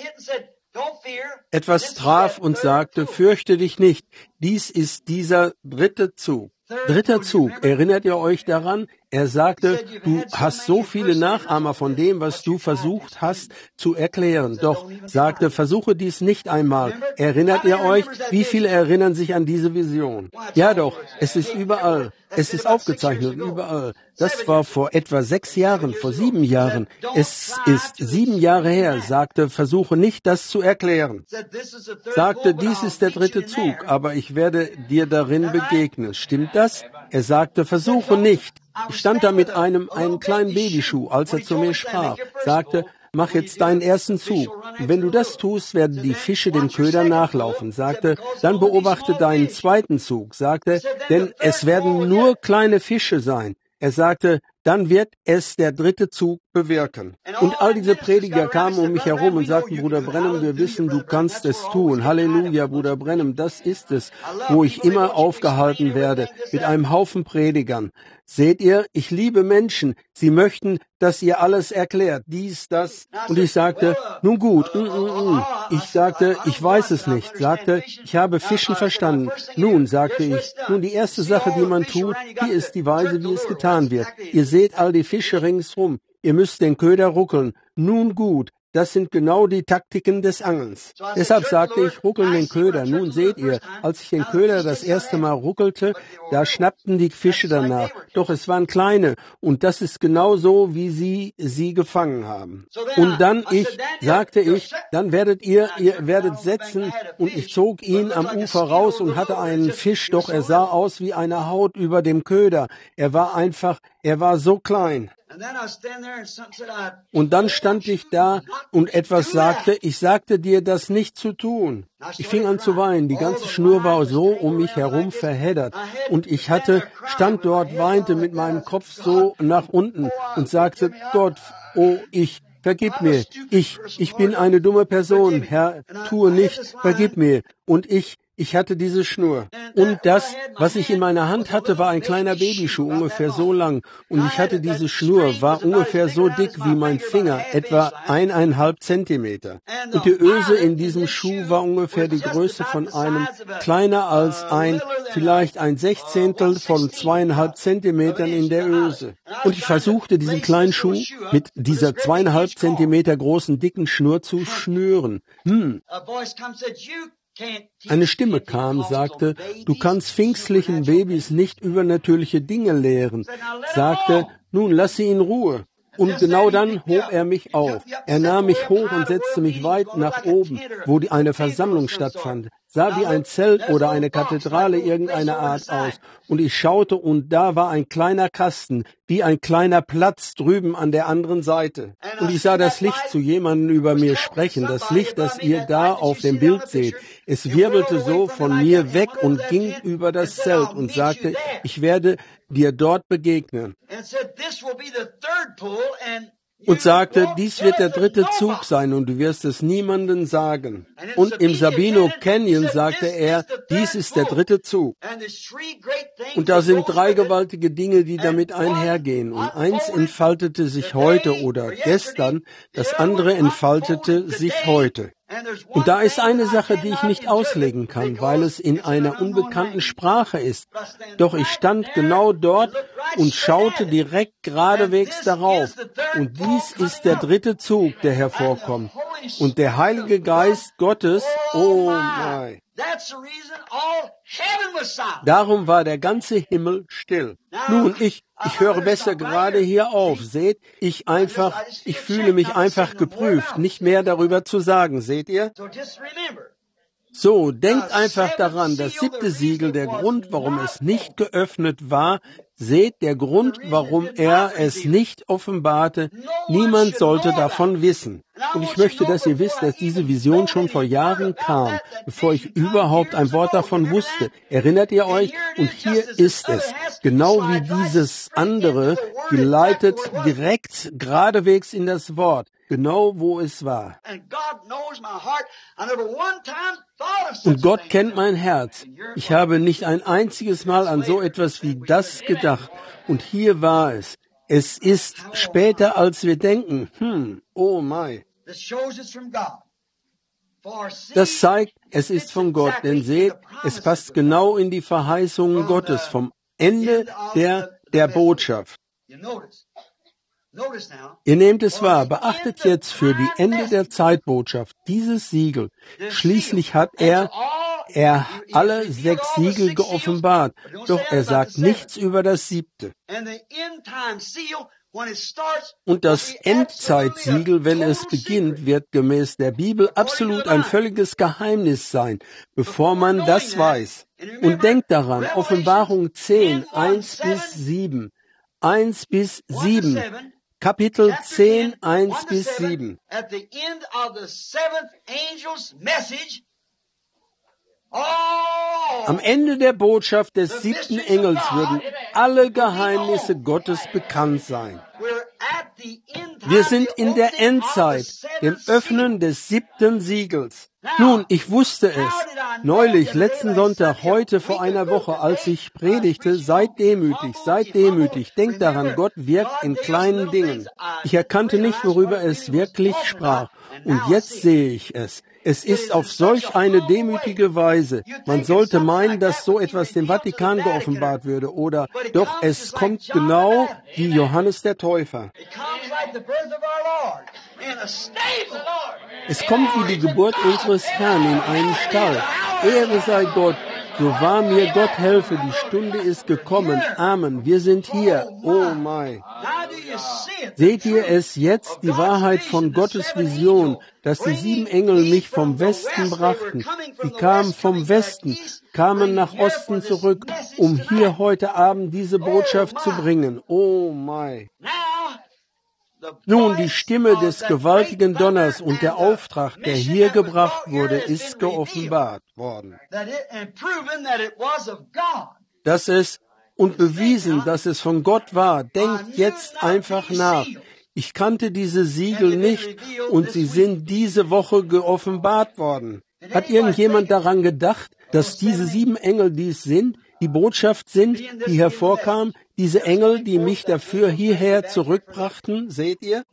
Etwas traf und sagte, fürchte dich nicht. Dies ist dieser dritte Zug. Dritter Zug, erinnert ihr euch daran? Er sagte, du hast so viele Nachahmer von dem, was du versucht hast zu erklären. Doch, sagte, versuche dies nicht einmal. Erinnert ihr euch? Wie viele erinnern sich an diese Vision? Ja doch, es ist überall. Es ist aufgezeichnet überall. Das war vor etwa 6 Jahren, vor 7 Jahren. Es ist 7 Jahre her, sagte, versuche nicht, das zu erklären. Sagte, dies ist der dritte Zug, aber ich werde dir darin begegnen. Stimmt das? Er sagte, versuche nicht. Ich stand da mit einem kleinen Babyschuh, als er zu mir sprach, sagte, mach jetzt deinen ersten Zug. Und wenn du das tust, werden die Fische dem Köder nachlaufen, sagte, dann beobachte deinen zweiten Zug, sagte, denn es werden nur kleine Fische sein. Er sagte, dann wird es der dritte Zug bewirken. Und all diese Prediger kamen um mich herum und sagten, Bruder Branham, wir wissen, du kannst es tun. Halleluja, Bruder Branham, das ist es, wo ich immer aufgehalten werde, mit einem Haufen Predigern. Seht ihr, ich liebe Menschen. Sie möchten, dass ihr alles erklärt, dies, das. Und ich sagte, nun gut, Ich sagte, ich weiß es nicht. Sagte, ich habe Fischen verstanden. Nun, sagte ich, nun die erste Sache, die man tut, hier ist die Weise, wie es getan wird. Ihr seht all die Fische ringsrum. Ihr müsst den Köder ruckeln. Nun gut. Das sind genau die Taktiken des Angelns. Deshalb sagte ich, ruckeln den Köder. Nun seht ihr, als ich den Köder das erste Mal ruckelte, da schnappten die Fische danach. Doch es waren kleine, und das ist genau so, wie sie gefangen haben. Und dann sagte ich, dann werdet ihr werdet setzen, und ich zog ihn am Ufer raus und hatte einen Fisch, doch er sah aus wie eine Haut über dem Köder. Er war so klein. Und dann stand ich da und etwas sagte, ich sagte dir, das nicht zu tun. Ich fing an zu weinen, die ganze Schnur war so um mich herum verheddert. Und ich stand dort, weinte mit meinem Kopf so nach unten und sagte, Gott, vergib mir. Ich bin eine dumme Person, Herr, tue nicht, vergib mir. Und ich hatte diese Schnur. Und das, was ich in meiner Hand hatte, war ein kleiner Babyschuh, ungefähr so lang. Und ich hatte diese Schnur, war ungefähr so dick wie mein Finger, etwa 1,5 Zentimeter. Und die Öse in diesem Schuh war ungefähr die Größe von einem, kleiner als vielleicht ein Sechzehntel von 2,5 Zentimetern in der Öse. Und ich versuchte, diesen kleinen Schuh mit dieser 2,5 Zentimeter großen, dicken Schnur zu schnüren. Eine Stimme kam, sagte, du kannst pfingstlichen Babys nicht übernatürliche Dinge lehren. Sagte, nun lass sie in Ruhe. Und genau dann hob er mich auf. Er nahm mich hoch und setzte mich weit nach oben, wo eine Versammlung stattfand. Sah wie ein Zelt oder eine Kathedrale irgendeiner Art aus. Und ich schaute und da war ein kleiner Kasten, wie ein kleiner Platz drüben an der anderen Seite. Und ich sah das Licht zu jemandem über mir sprechen, das Licht, das ihr da auf dem Bild seht. Es wirbelte so von mir weg und ging über das Zelt und sagte, ich werde dir dort begegnen. Und sagte, dies wird der dritte Zug sein und du wirst es niemandem sagen. Und im Sabino Canyon sagte er, dies ist der dritte Zug. Und da sind 3 gewaltige Dinge, die damit einhergehen. Und eins entfaltete sich heute oder gestern, das andere entfaltete sich heute. Und da ist eine Sache, die ich nicht auslegen kann, weil es in einer unbekannten Sprache ist. Doch ich stand genau dort und schaute direkt geradewegs darauf. Und dies ist der dritte Zug, der hervorkommt. Und der Heilige Geist Gottes, oh mein. Darum war der ganze Himmel still. Nun, ich höre besser gerade hier auf. Seht, ich fühle mich einfach geprüft, nicht mehr darüber zu sagen. Seht ihr? So, denkt einfach daran, das 7. Siegel, der Grund, warum es nicht geöffnet war, seht, der Grund, warum er es nicht offenbarte, niemand sollte davon wissen. Und ich möchte, dass ihr wisst, dass diese Vision schon vor Jahren kam, bevor ich überhaupt ein Wort davon wusste. Erinnert ihr euch? Und hier ist es, genau wie dieses andere, geleitet direkt geradewegs in das Wort. Genau wo es war. Und Gott kennt mein Herz. Ich habe nicht ein einziges Mal an so etwas wie das gedacht. Und hier war es. Es ist später, als wir denken. Oh my. Das zeigt, es ist von Gott. Denn seht, es passt genau in die Verheißungen Gottes vom Ende der Botschaft. Ihr nehmt es wahr, beachtet jetzt für die Ende der Zeitbotschaft dieses Siegel. Schließlich hat er alle 6 Siegel geoffenbart, doch er sagt nichts über das 7. Und das Endzeitsiegel, wenn es beginnt, wird gemäß der Bibel absolut ein völliges Geheimnis sein, bevor man das weiß. Und denkt daran, Offenbarung 10, 1 bis 7. 1 bis 7. Kapitel 10, 1 bis 7. Am Ende der Botschaft des 7. Engels würden alle Geheimnisse Gottes bekannt sein. Wir sind in der Endzeit, dem Öffnen des 7. Siegels. Nun, ich wusste es. Neulich, letzten Sonntag, heute vor einer Woche, als ich predigte, seid demütig. Denkt daran, Gott wirkt in kleinen Dingen. Ich erkannte nicht, worüber es wirklich sprach. Und jetzt sehe ich es. Es ist auf solch eine demütige Weise. Man sollte meinen, dass so etwas dem Vatikan geoffenbart würde, oder doch es kommt genau wie Johannes der Täufer. Es kommt wie die Geburt unseres Herrn in einen Stall. Ehre sei Gott. So wahr mir Gott helfe, die Stunde ist gekommen. Amen. Wir sind hier. Oh mein. Seht ihr es jetzt, die Wahrheit von Gottes Vision, dass die 7 Engel mich vom Westen brachten. Sie kamen vom Westen, kamen nach Osten zurück, um hier heute Abend diese Botschaft zu bringen. Oh mein. Nun, die Stimme des gewaltigen Donners und der Auftrag, der hier gebracht wurde, ist geoffenbart worden. Dass es und bewiesen, dass es von Gott war. Denkt jetzt einfach nach. Ich kannte diese Siegel nicht und sie sind diese Woche geoffenbart worden. Hat irgendjemand daran gedacht, dass diese 7 Engel dies sind, die Botschaft sind, die hervorkam, diese Engel, die mich dafür hierher zurückbrachten, seht ihr?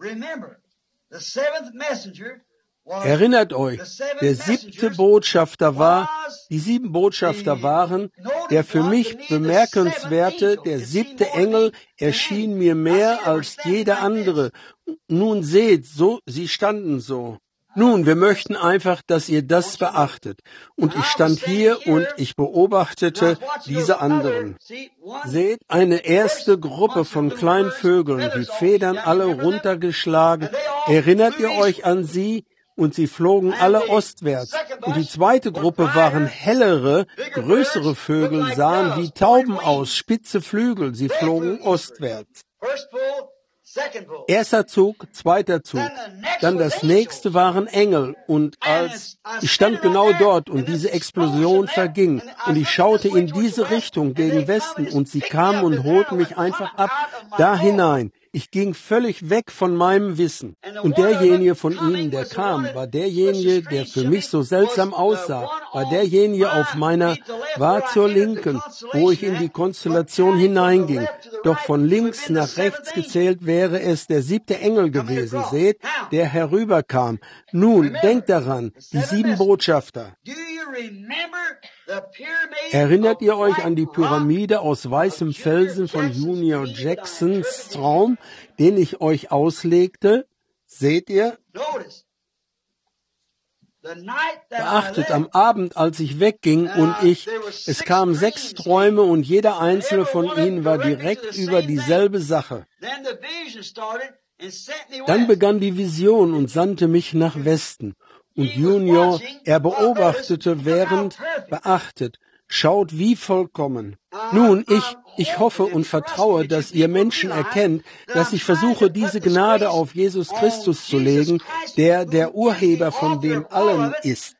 Erinnert euch, der 7. Botschafter war, die 7 Botschafter waren, der für mich bemerkenswerte, der 7. Engel erschien mir mehr als jeder andere. Nun seht, so, sie standen so. Nun, wir möchten einfach, dass ihr das beachtet. Und ich stand hier und ich beobachtete diese anderen. Seht, eine erste Gruppe von kleinen Vögeln, die Federn alle runtergeschlagen. Erinnert ihr euch an sie? Und sie flogen alle ostwärts. Und die zweite Gruppe waren hellere, größere Vögel, sahen wie Tauben aus, spitze Flügel. Sie flogen ostwärts. Erster Zug, zweiter Zug. Dann das nächste waren Engel. Und ich stand genau dort und diese Explosion verging. Und ich schaute in diese Richtung gegen Westen und sie kamen und holten mich einfach ab, da hinein. Ich ging völlig weg von meinem Wissen. Und derjenige von ihnen, der kam, war derjenige, der für mich so seltsam aussah, war derjenige war zur Linken, wo ich in die Konstellation hineinging. Doch von links nach rechts gezählt wäre es der 7. Engel gewesen, seht, der herüberkam. Nun, denkt daran, die 7 Botschafter. Erinnert ihr euch an die Pyramide aus weißem Felsen von Junior Jacksons Traum, den ich euch auslegte? Seht ihr? Beachtet, am Abend, als ich wegging und es kamen 6 Träume und jeder einzelne von ihnen war direkt über dieselbe Sache. Dann begann die Vision und sandte mich nach Westen. Und Junior, er beobachtete beachtet, schaut wie vollkommen. Nun, ich hoffe und vertraue, dass ihr Menschen erkennt, dass ich versuche, diese Gnade auf Jesus Christus zu legen, der der Urheber von dem allen ist.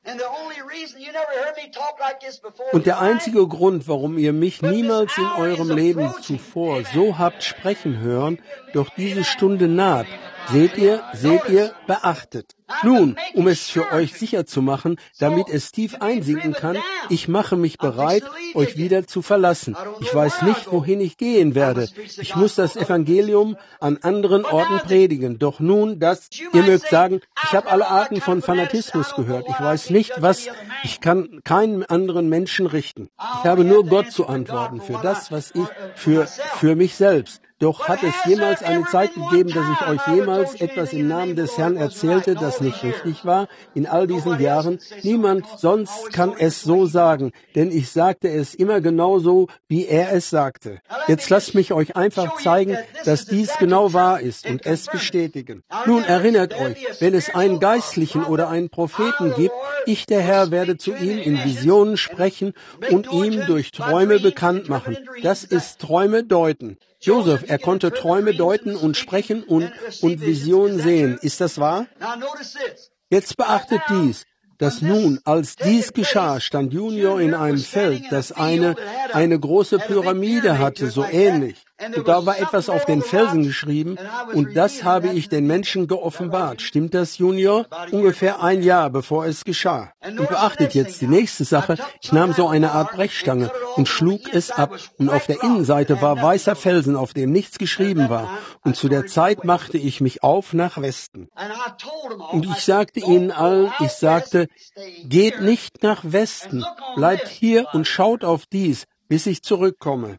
Und der einzige Grund, warum ihr mich niemals in eurem Leben zuvor so habt sprechen hören, doch diese Stunde naht. Seht ihr, beachtet. Nun, um es für euch sicher zu machen, damit es tief einsinken kann, ich mache mich bereit, euch wieder zu verlassen. Ich weiß nicht, wohin ich gehen werde. Ich muss das Evangelium an anderen Orten predigen. Doch nun, ihr mögt sagen, ich habe alle Arten von Fanatismus gehört. Ich weiß nicht, ich kann keinen anderen Menschen richten. Ich habe nur Gott zu antworten für das, was ich, für mich selbst. Doch hat es jemals eine Zeit gegeben, dass ich euch jemals etwas im Namen des Herrn erzählte, das nicht richtig war? In all diesen Jahren? Niemand sonst kann es so sagen, denn ich sagte es immer genauso, wie er es sagte. Jetzt lasst mich euch einfach zeigen, dass dies genau wahr ist und es bestätigen. Nun erinnert euch, wenn es einen Geistlichen oder einen Propheten gibt, ich, der Herr, werde zu ihm in Visionen sprechen und ihm durch Träume bekannt machen. Das ist Träume deuten. Josef, er konnte Träume deuten und sprechen und Visionen sehen. Ist das wahr? Jetzt beachtet dies, dass nun, als dies geschah, stand Junior in einem Feld, das eine große Pyramide hatte, so ähnlich. Und da war etwas auf den Felsen geschrieben, und das habe ich den Menschen geoffenbart. Stimmt das, Junior? Ungefähr 1 Jahr, bevor es geschah. Und beachtet jetzt die nächste Sache. Ich nahm so eine Art Brechstange und schlug es ab, und auf der Innenseite war weißer Felsen, auf dem nichts geschrieben war. Und zu der Zeit machte ich mich auf nach Westen. Und ich sagte ihnen allen, geht nicht nach Westen, bleibt hier und schaut auf dies, bis ich zurückkomme.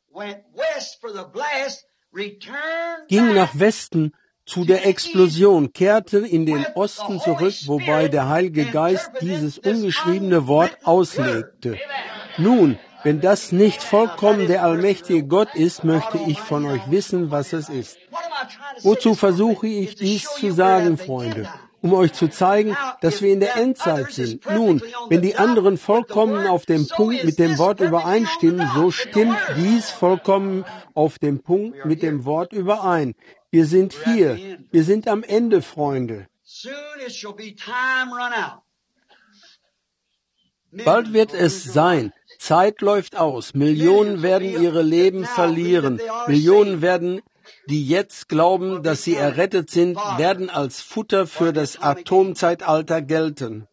Ging nach Westen zu der Explosion, kehrte in den Osten zurück, wobei der Heilige Geist dieses ungeschriebene Wort auslegte. Nun, wenn das nicht vollkommen der allmächtige Gott ist, möchte ich von euch wissen, was es ist. Wozu versuche ich dies zu sagen, Freunde? Um euch zu zeigen, dass wir in der Endzeit sind. Nun, wenn die anderen vollkommen auf dem Punkt mit dem Wort übereinstimmen, so stimmt dies vollkommen auf dem Punkt mit dem Wort überein. Wir sind hier. Wir sind am Ende, Freunde. Bald wird es sein. Zeit läuft aus. Millionen werden ihre Leben verlieren. Millionen werden, die jetzt glauben, dass sie errettet sind, werden als Futter für das Atomzeitalter gelten.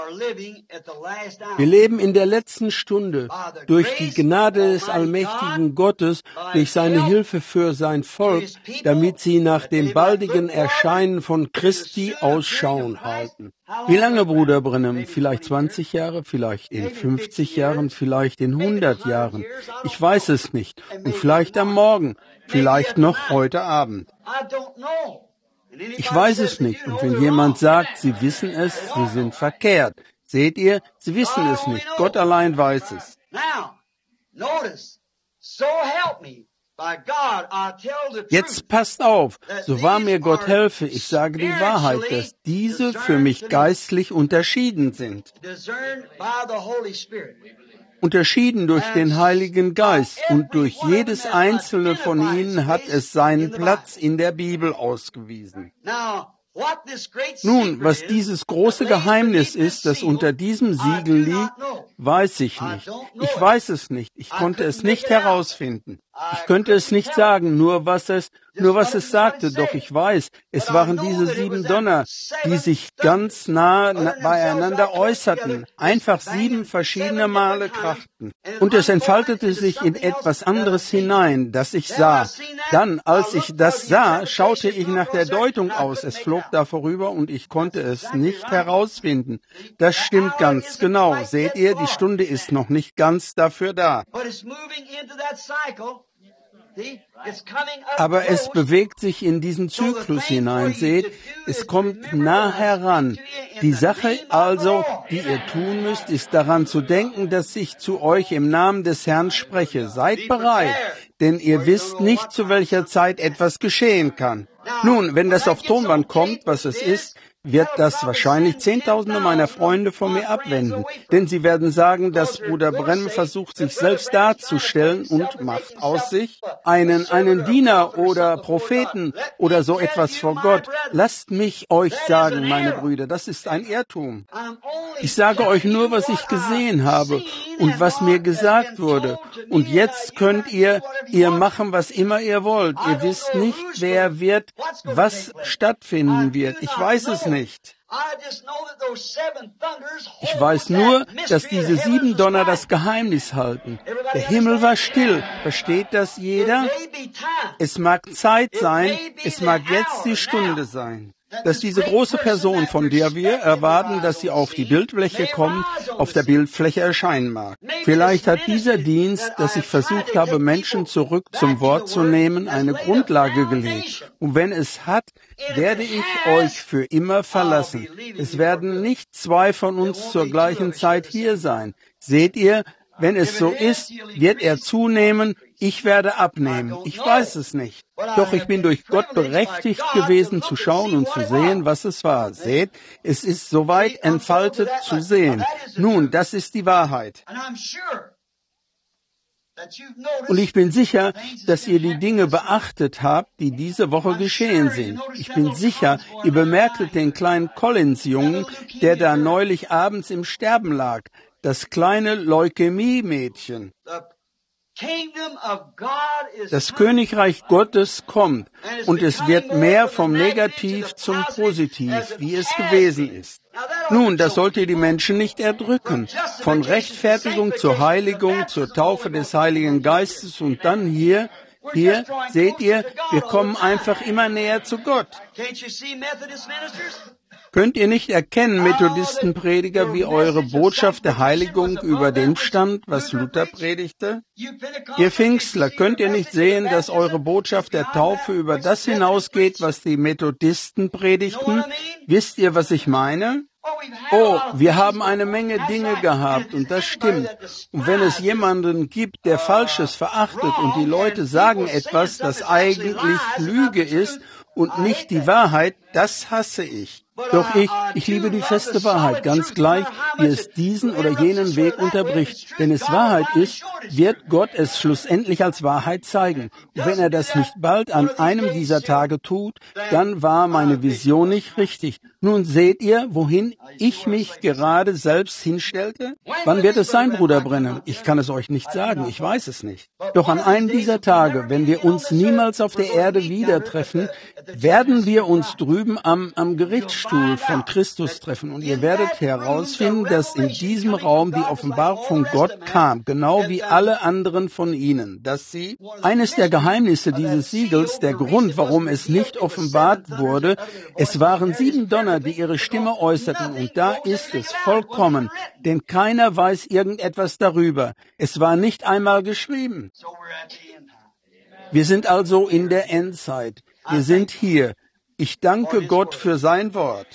Wir leben in der letzten Stunde durch die Gnade des allmächtigen Gottes, durch seine Hilfe für sein Volk, damit sie nach dem baldigen Erscheinen von Christi Ausschau halten. Wie lange, Bruder Branham? Vielleicht 20 Jahre, vielleicht in 50 Jahren, vielleicht in 100 Jahren. Ich weiß es nicht. Und vielleicht am Morgen, vielleicht noch heute Abend. Ich weiß es nicht. Und wenn jemand sagt, sie wissen es, sie sind verkehrt. Seht ihr, sie wissen es nicht. Gott allein weiß es. Jetzt passt auf, so wahr mir Gott helfe, ich sage die Wahrheit, dass diese für mich geistlich unterschieden sind. Unterschieden durch den Heiligen Geist, und durch jedes einzelne von ihnen hat es seinen Platz in der Bibel ausgewiesen. Nun, was dieses große Geheimnis ist, das unter diesem Siegel liegt, weiß ich nicht. Ich weiß es nicht. Ich konnte es nicht herausfinden. Ich könnte es nicht sagen, nur was es sagte, doch ich weiß, es waren diese 7 Donner, die sich ganz nah beieinander äußerten, einfach 7 verschiedene Male krachten. Und es entfaltete sich in etwas anderes hinein, das ich sah. Dann, als ich das sah, schaute ich nach der Deutung aus. Es flog da vorüber und ich konnte es nicht herausfinden. Das stimmt ganz genau. Seht ihr, die Stunde ist noch nicht ganz dafür da. Aber es bewegt sich in diesen Zyklus hinein, seht, es kommt nah heran. Die Sache also, die ihr tun müsst, ist daran zu denken, dass ich zu euch im Namen des Herrn spreche. Seid bereit, denn ihr wisst nicht, zu welcher Zeit etwas geschehen kann. Nun, wenn das auf Tonband kommt, was es ist, wird das wahrscheinlich Zehntausende meiner Freunde von mir abwenden. Denn sie werden sagen, dass Bruder Branham versucht, sich selbst darzustellen und macht aus sich einen Diener oder Propheten oder so etwas vor Gott. Lasst mich euch sagen, meine Brüder, das ist ein Irrtum. Ich sage euch nur, was ich gesehen habe und was mir gesagt wurde. Und jetzt könnt ihr machen, was immer ihr wollt. Ihr wisst nicht, wer wird, was stattfinden wird. Ich weiß es nicht. Ich weiß nur, dass diese 7 Donner das Geheimnis halten. Der Himmel war still. Versteht das jeder? Es mag Zeit sein, es mag jetzt die Stunde sein, dass diese große Person, von der wir erwarten, dass sie auf die Bildfläche kommt, auf der Bildfläche erscheinen mag. Vielleicht hat dieser Dienst, dass ich versucht habe, Menschen zurück zum Wort zu nehmen, eine Grundlage gelegt. Und wenn es hat, werde ich euch für immer verlassen. Es werden nicht 2 von uns zur gleichen Zeit hier sein. Seht ihr, wenn es so ist, wird er zunehmen, ich werde abnehmen. Ich weiß es nicht. Doch ich bin durch Gott berechtigt gewesen zu schauen und zu sehen, was es war. Seht, es ist soweit entfaltet zu sehen. Nun, das ist die Wahrheit. Und ich bin sicher, dass ihr die Dinge beachtet habt, die diese Woche geschehen sind. Ich bin sicher, ihr bemerktet den kleinen Collins-Jungen, der da neulich abends im Sterben lag. Das kleine Leukämie-Mädchen. Das Königreich Gottes kommt und es wird mehr vom Negativ zum Positiv, wie es gewesen ist. Nun, das sollt ihr die Menschen nicht erdrücken. Von Rechtfertigung zur Heiligung, zur Taufe des Heiligen Geistes und dann hier, seht ihr, wir kommen einfach immer näher zu Gott. Könnt ihr nicht erkennen, Methodistenprediger, wie eure Botschaft der Heiligung über dem stand, was Luther predigte? Ihr Pfingstler, könnt ihr nicht sehen, dass eure Botschaft der Taufe über das hinausgeht, was die Methodisten predigten? Wisst ihr, was ich meine? Oh, wir haben eine Menge Dinge gehabt und das stimmt. Und wenn es jemanden gibt, der Falsches verachtet und die Leute sagen etwas, das eigentlich Lüge ist und nicht die Wahrheit, das hasse ich. Doch ich liebe die feste Wahrheit, ganz gleich, wie es diesen oder jenen Weg unterbricht. Wenn es Wahrheit ist, wird Gott es schlussendlich als Wahrheit zeigen. Und wenn er das nicht bald an einem dieser Tage tut, dann war meine Vision nicht richtig. Nun seht ihr, wohin ich mich gerade selbst hinstellte? Wann wird es sein, Bruder Branham? Ich kann es euch nicht sagen, ich weiß es nicht. Doch an einem dieser Tage, wenn wir uns niemals auf der Erde wieder treffen, werden wir uns drüben am Gerichtsstuhl von Christus treffen und ihr werdet herausfinden, dass in diesem Raum die Offenbarung von Gott kam, genau wie alle anderen von ihnen, dass sie, eines der Geheimnisse dieses Siegels, der Grund, warum es nicht offenbart wurde, es waren 7 Donner, die ihre Stimme äußerten und da ist es vollkommen, denn keiner weiß irgendetwas darüber. Es war nicht einmal geschrieben. Wir sind also in der Endzeit. Wir sind hier. Ich danke Gott für sein Wort.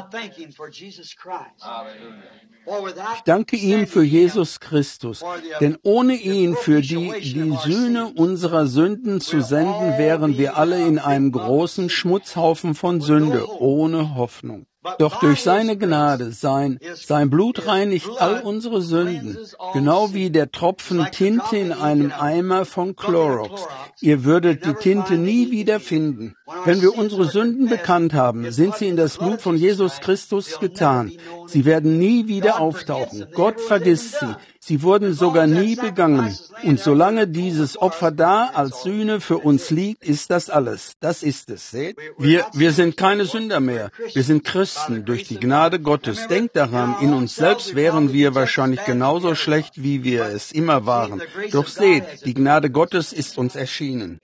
Ich danke ihm für Jesus Christus, denn ohne ihn für die Sühne unserer Sünden zu senden, wären wir alle in einem großen Schmutzhaufen von Sünde, ohne Hoffnung. Doch durch seine Gnade, sein Blut reinigt all unsere Sünden, genau wie der Tropfen Tinte in einem Eimer von Clorox. Ihr würdet die Tinte nie wieder finden. Wenn wir unsere Sünden bekannt haben, sind sie in das Blut von Jesus Christus getan. Sie werden nie wieder auftauchen. Gott vergisst sie. Sie wurden sogar nie begangen. Und solange dieses Opfer da als Sühne für uns liegt, ist das alles. Das ist es. Seht? Wir sind keine Sünder mehr. Wir sind Christen durch die Gnade Gottes. Denkt daran, in uns selbst wären wir wahrscheinlich genauso schlecht, wie wir es immer waren. Doch seht, die Gnade Gottes ist uns erschienen.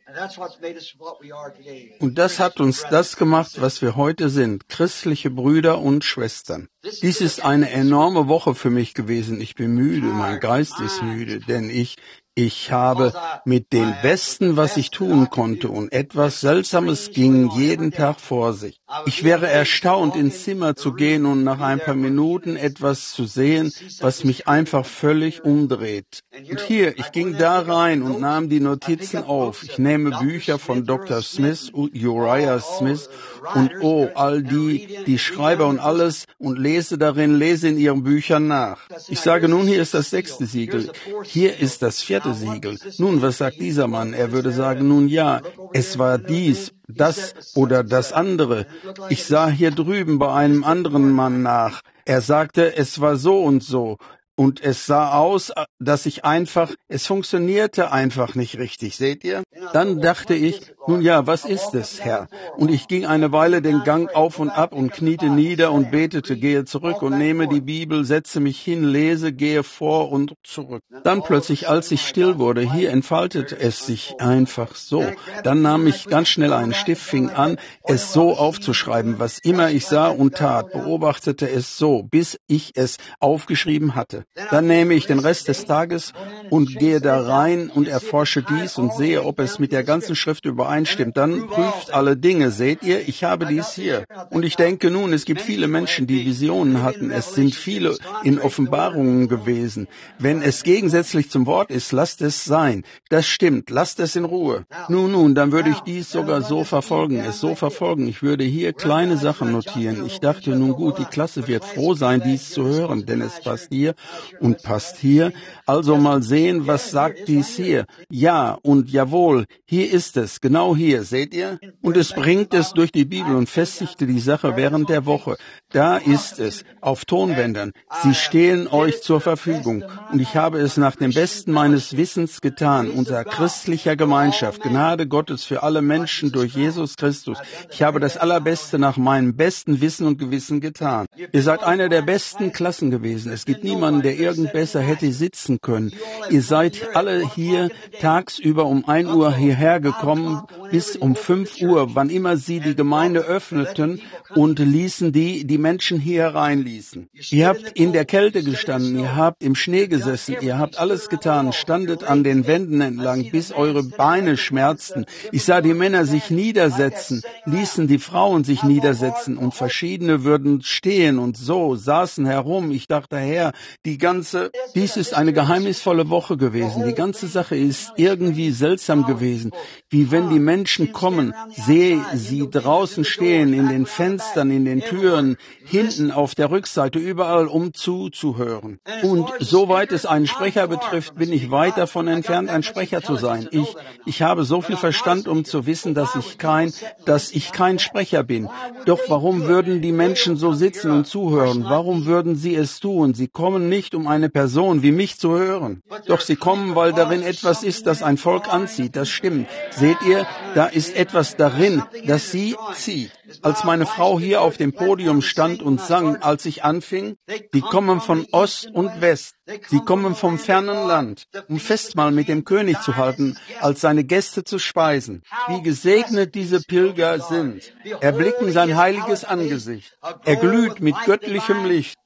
Und das hat uns das gemacht, was wir heute sind, christliche Brüder und Schwestern. Dies ist eine enorme Woche für mich gewesen. Ich bin müde, mein Geist ist müde, denn ich habe mit dem Besten, was ich tun konnte, und etwas Seltsames ging jeden Tag vor sich. Ich wäre erstaunt, ins Zimmer zu gehen und nach ein paar Minuten etwas zu sehen, was mich einfach völlig umdreht. Und hier, ich ging da rein und nahm die Notizen auf. Ich nehme Bücher von Dr. Smith, Uriah Smith und all die Schreiber und alles und lese in ihren Büchern nach. Ich sage nun, hier ist das 6. Siegel, hier ist das 4. Siegel. Nun, was sagt dieser Mann? Er würde sagen, nun ja, es war dies, das oder das andere. Ich sah hier drüben bei einem anderen Mann nach. Er sagte, es war so und so. Und es sah aus, dass es funktionierte einfach nicht richtig, seht ihr? Dann dachte ich, nun ja, was ist es, Herr? Und ich ging eine Weile den Gang auf und ab und kniete nieder und betete, gehe zurück und nehme die Bibel, setze mich hin, lese, gehe vor und zurück. Dann plötzlich, als ich still wurde, hier entfaltete es sich einfach so. Dann nahm ich ganz schnell einen Stift, fing an, es so aufzuschreiben, was immer ich sah und tat, beobachtete es so, bis ich es aufgeschrieben hatte. Dann nehme ich den Rest des Tages und gehe da rein und erforsche dies und sehe, ob es mit der ganzen Schrift übereinstimmt. Dann prüft alle Dinge. Seht ihr, ich habe dies hier. Und ich denke nun, es gibt viele Menschen, die Visionen hatten. Es sind viele in Offenbarungen gewesen. Wenn es gegensätzlich zum Wort ist, lasst es sein. Das stimmt, lasst es in Ruhe. Nun, dann würde ich dies sogar so verfolgen. Ich würde hier kleine Sachen notieren. Ich dachte, nun gut, die Klasse wird froh sein, dies zu hören, denn es passt hier und passt hier. Also mal sehen, was sagt dies hier? Ja und jawohl, hier ist es, genau hier, seht ihr? Und es bringt es durch die Bibel und festigte die Sache während der Woche. Da ist es, auf Tonbändern. Sie stehen euch zur Verfügung. Und ich habe es nach dem Besten meines Wissens getan, unserer christlicher Gemeinschaft, Gnade Gottes für alle Menschen durch Jesus Christus. Ich habe das Allerbeste nach meinem besten Wissen und Gewissen getan. Ihr seid einer der besten Klassen gewesen. Es gibt niemanden, der irgend besser hätte sitzen können. Ihr seid alle hier tagsüber um 1 Uhr hierher gekommen, bis um 5 Uhr, wann immer sie die Gemeinde öffneten und ließen die Menschen hier reinließen. Ihr habt in der Kälte gestanden, ihr habt im Schnee gesessen, ihr habt alles getan, standet an den Wänden entlang, bis eure Beine schmerzten. Ich sah die Männer sich niedersetzen, ließen die Frauen sich niedersetzen und verschiedene würden stehen und so saßen herum. Ich dachte, Herr, dies ist eine geheimnisvolle Woche gewesen. Die ganze Sache ist irgendwie seltsam gewesen, wie wenn die Menschen kommen, sehe sie draußen stehen, in den Fenstern, in den Türen, hinten auf der Rückseite, überall, um zuzuhören. Und soweit es einen Sprecher betrifft, bin ich weit davon entfernt, ein Sprecher zu sein. Ich habe so viel Verstand, um zu wissen, dass ich kein Sprecher bin. Doch warum würden die Menschen so sitzen und zuhören? Warum würden sie es tun? Sie kommen nicht, um eine Person wie mich zu hören. Doch sie kommen, weil darin etwas ist, das ein Volk anzieht. Das stimmt. Seht ihr, da ist etwas darin, das sie zieht. Als meine Frau hier auf dem Podium stand und sang, als ich anfing, die kommen von Ost und West. Sie kommen vom fernen Land, um Festmahl mit dem König zu halten, als seine Gäste zu speisen. Wie gesegnet diese Pilger sind. Erblicken sein heiliges Angesicht. Er glüht mit göttlichem Licht.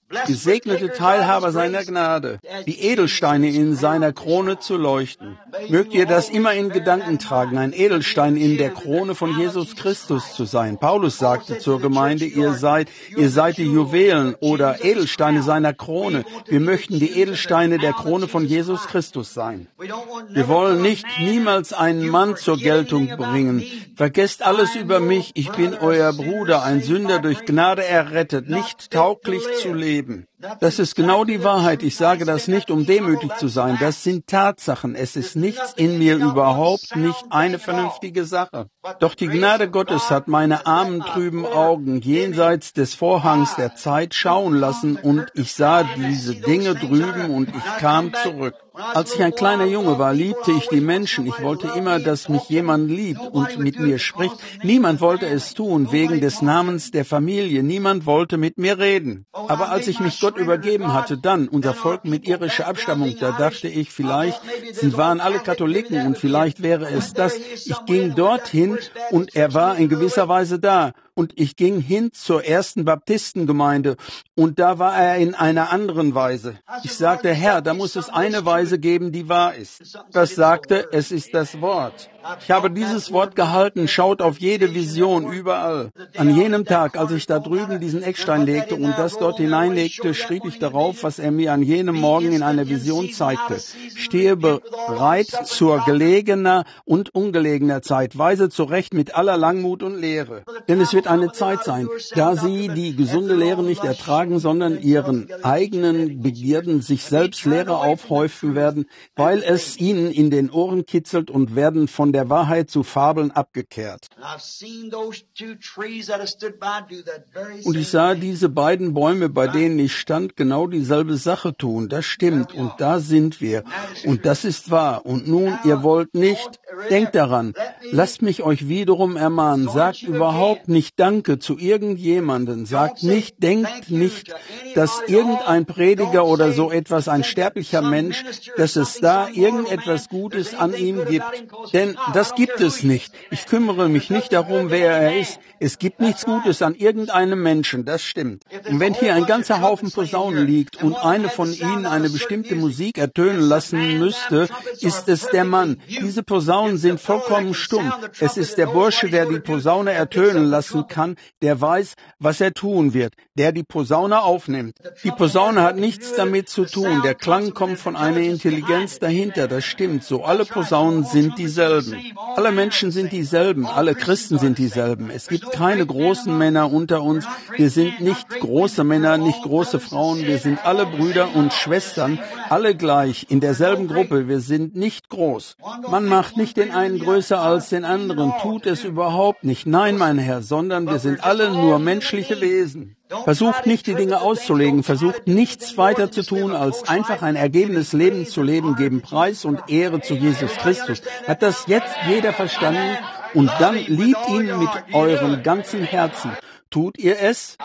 Gesegnete Teilhaber seiner Gnade, wie Edelsteine in seiner Krone zu leuchten. Mögt ihr das immer in Gedanken tragen, ein Edelstein in der Krone von Jesus Christus zu sein. Paulus sagte zur Gemeinde, ihr seid die Juwelen oder Edelsteine seiner Krone. Wir möchten die Edelsteine der Krone von Jesus Christus sein. Wir wollen niemals einen Mann zur Geltung bringen. Vergesst alles über mich, ich bin euer Bruder, ein Sünder durch Gnade errettet, nicht tauglich zu leben. Das ist genau die Wahrheit. Ich sage das nicht, um demütig zu sein. Das sind Tatsachen. Es ist nichts in mir, überhaupt nicht eine vernünftige Sache. Doch die Gnade Gottes hat meine armen, trüben Augen jenseits des Vorhangs der Zeit schauen lassen und ich sah diese Dinge drüben und ich kam zurück. Als ich ein kleiner Junge war, liebte ich die Menschen. Ich wollte immer, dass mich jemand liebt und mit mir spricht. Niemand wollte es tun, wegen des Namens der Familie. Niemand wollte mit mir reden. Aber als ich mich Gott übergeben hatte, dann, unser Volk mit irischer Abstammung, da dachte ich, vielleicht waren alle Katholiken und vielleicht wäre es das. Ich ging dorthin und er war in gewisser Weise da. Und ich ging hin zur ersten Baptistengemeinde und da war er in einer anderen Weise. Ich sagte, Herr, da muss es eine Weise geben, die wahr ist. Das sagte, es ist das Wort. Ich habe dieses Wort gehalten, schaut auf jede Vision, überall. An jenem Tag, als ich da drüben diesen Eckstein legte und das dort hineinlegte, schrieb ich darauf, was er mir an jenem Morgen in einer Vision zeigte. Stehe bereit zur gelegener und ungelegener Zeit, weise zurecht mit aller Langmut und Lehre. Denn es wird eine Zeit sein, da sie die gesunde Lehre nicht ertragen, sondern ihren eigenen Begierden sich selbst Lehre aufhäufen werden, weil es ihnen in den Ohren kitzelt und werden von der Wahrheit zu Fabeln abgekehrt. Und ich sah diese beiden Bäume, bei denen ich stand, genau dieselbe Sache tun. Das stimmt und da sind wir. Und das ist wahr. Und nun, ihr wollt nicht, denkt daran, lasst mich euch wiederum ermahnen, sagt überhaupt nicht Danke zu irgendjemanden, sagt nicht, denkt nicht, dass irgendein Prediger oder so etwas, ein sterblicher Mensch, dass es da irgendetwas Gutes an ihm gibt. Denn das gibt es nicht. Ich kümmere mich nicht darum, wer er ist. Es gibt nichts Gutes an irgendeinem Menschen, das stimmt. Und wenn hier ein ganzer Haufen Posaunen liegt und eine von ihnen eine bestimmte Musik ertönen lassen müsste, ist es der Mann. Diese Posaunen sind vollkommen stumm. Es ist der Bursche, der die Posaune ertönen lassen kann, der weiß, was er tun wird, der die Posaune aufnimmt. Die Posaune hat nichts damit zu tun. Der Klang kommt von einer Intelligenz dahinter, das stimmt so. Alle Posaunen sind dieselben. Alle Menschen sind dieselben, alle Christen sind dieselben. Es gibt keine großen Männer unter uns. Wir sind nicht große Männer, nicht große Frauen. Wir sind alle Brüder und Schwestern, alle gleich, in derselben Gruppe. Wir sind nicht groß. Man macht nicht den einen größer als den anderen, tut es überhaupt nicht. Nein, mein Herr, sondern wir sind alle nur menschliche Wesen. Versucht nicht, die Dinge auszulegen, versucht nichts weiter zu tun, als einfach ein ergebenes Leben zu leben, geben Preis und Ehre zu Jesus Christus. Hat das jetzt jeder verstanden? Und dann liebt ihn mit eurem ganzen Herzen. Tut ihr es?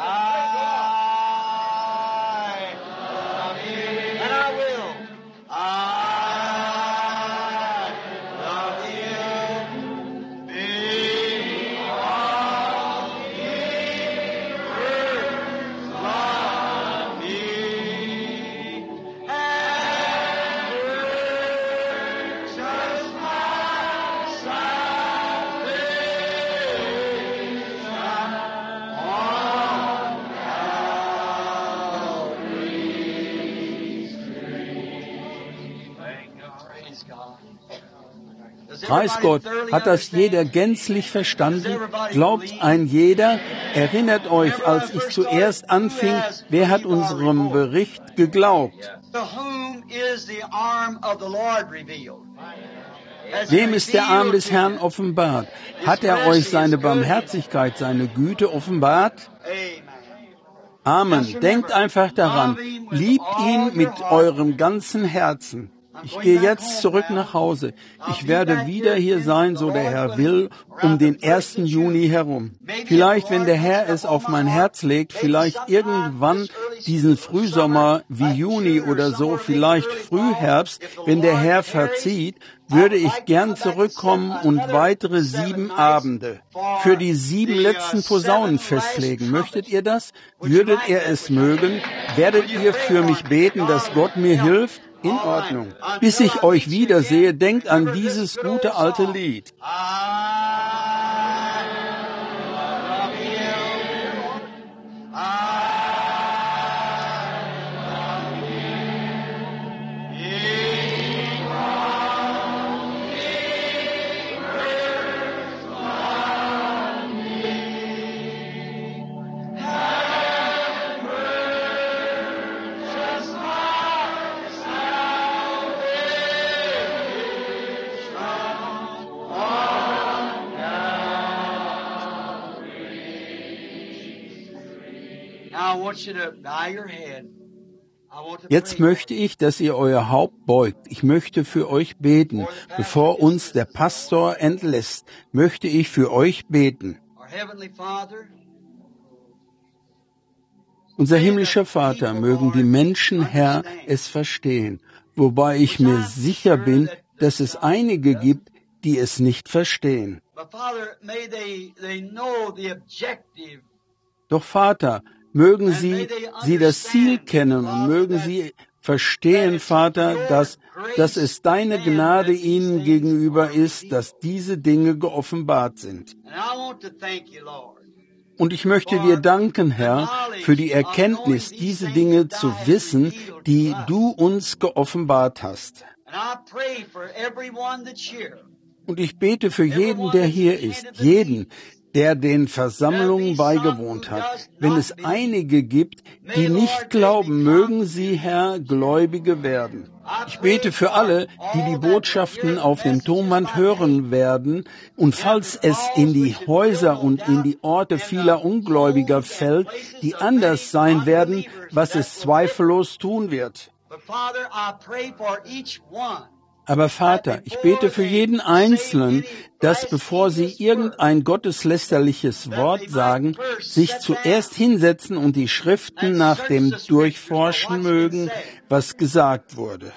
Preis Gott, hat das jeder gänzlich verstanden? Glaubt ein jeder? Erinnert euch, als ich zuerst anfing, wer hat unserem Bericht geglaubt? Wem ist der Arm des Herrn offenbart? Hat er euch seine Barmherzigkeit, seine Güte offenbart? Amen. Denkt einfach daran. Liebt ihn mit eurem ganzen Herzen. Ich gehe jetzt zurück nach Hause. Ich werde wieder hier sein, so der Herr will, um den 1. Juni herum. Vielleicht, wenn der Herr es auf mein Herz legt, vielleicht irgendwann diesen Frühsommer wie Juni oder so, vielleicht Frühherbst, wenn der Herr verzieht, würde ich gern zurückkommen und weitere 7 Abende für die 7 letzten Posaunen festlegen. Möchtet ihr das? Würdet ihr es mögen? Werdet ihr für mich beten, dass Gott mir hilft? In Ordnung. Bis ich euch wiedersehe, denkt an dieses gute alte Lied. Jetzt möchte ich, dass ihr euer Haupt beugt. Ich möchte für euch beten. Bevor uns der Pastor entlässt, möchte ich für euch beten. Unser himmlischer Vater, mögen die Menschen, Herr, es verstehen, wobei ich mir sicher bin, dass es einige gibt, die es nicht verstehen. Doch Vater, mögen sie das Ziel kennen und mögen sie verstehen, Vater, dass es deine Gnade ihnen gegenüber ist, dass diese Dinge geoffenbart sind. Und ich möchte dir danken, Herr, für die Erkenntnis, diese Dinge zu wissen, die du uns geoffenbart hast. Und ich bete für jeden, der hier ist, jeden, der den Versammlungen beigewohnt hat. Wenn es einige gibt, die nicht glauben, mögen sie, Herr, Gläubige werden. Ich bete für alle, die die Botschaften auf dem Tonband hören werden, und falls es in die Häuser und in die Orte vieler Ungläubiger fällt, die anders sein werden, was es zweifellos tun wird. Aber Vater, ich bete für jeden Einzelnen, dass bevor sie irgendein gotteslästerliches Wort sagen, sich zuerst hinsetzen und die Schriften nach dem durchforschen mögen, was gesagt wurde.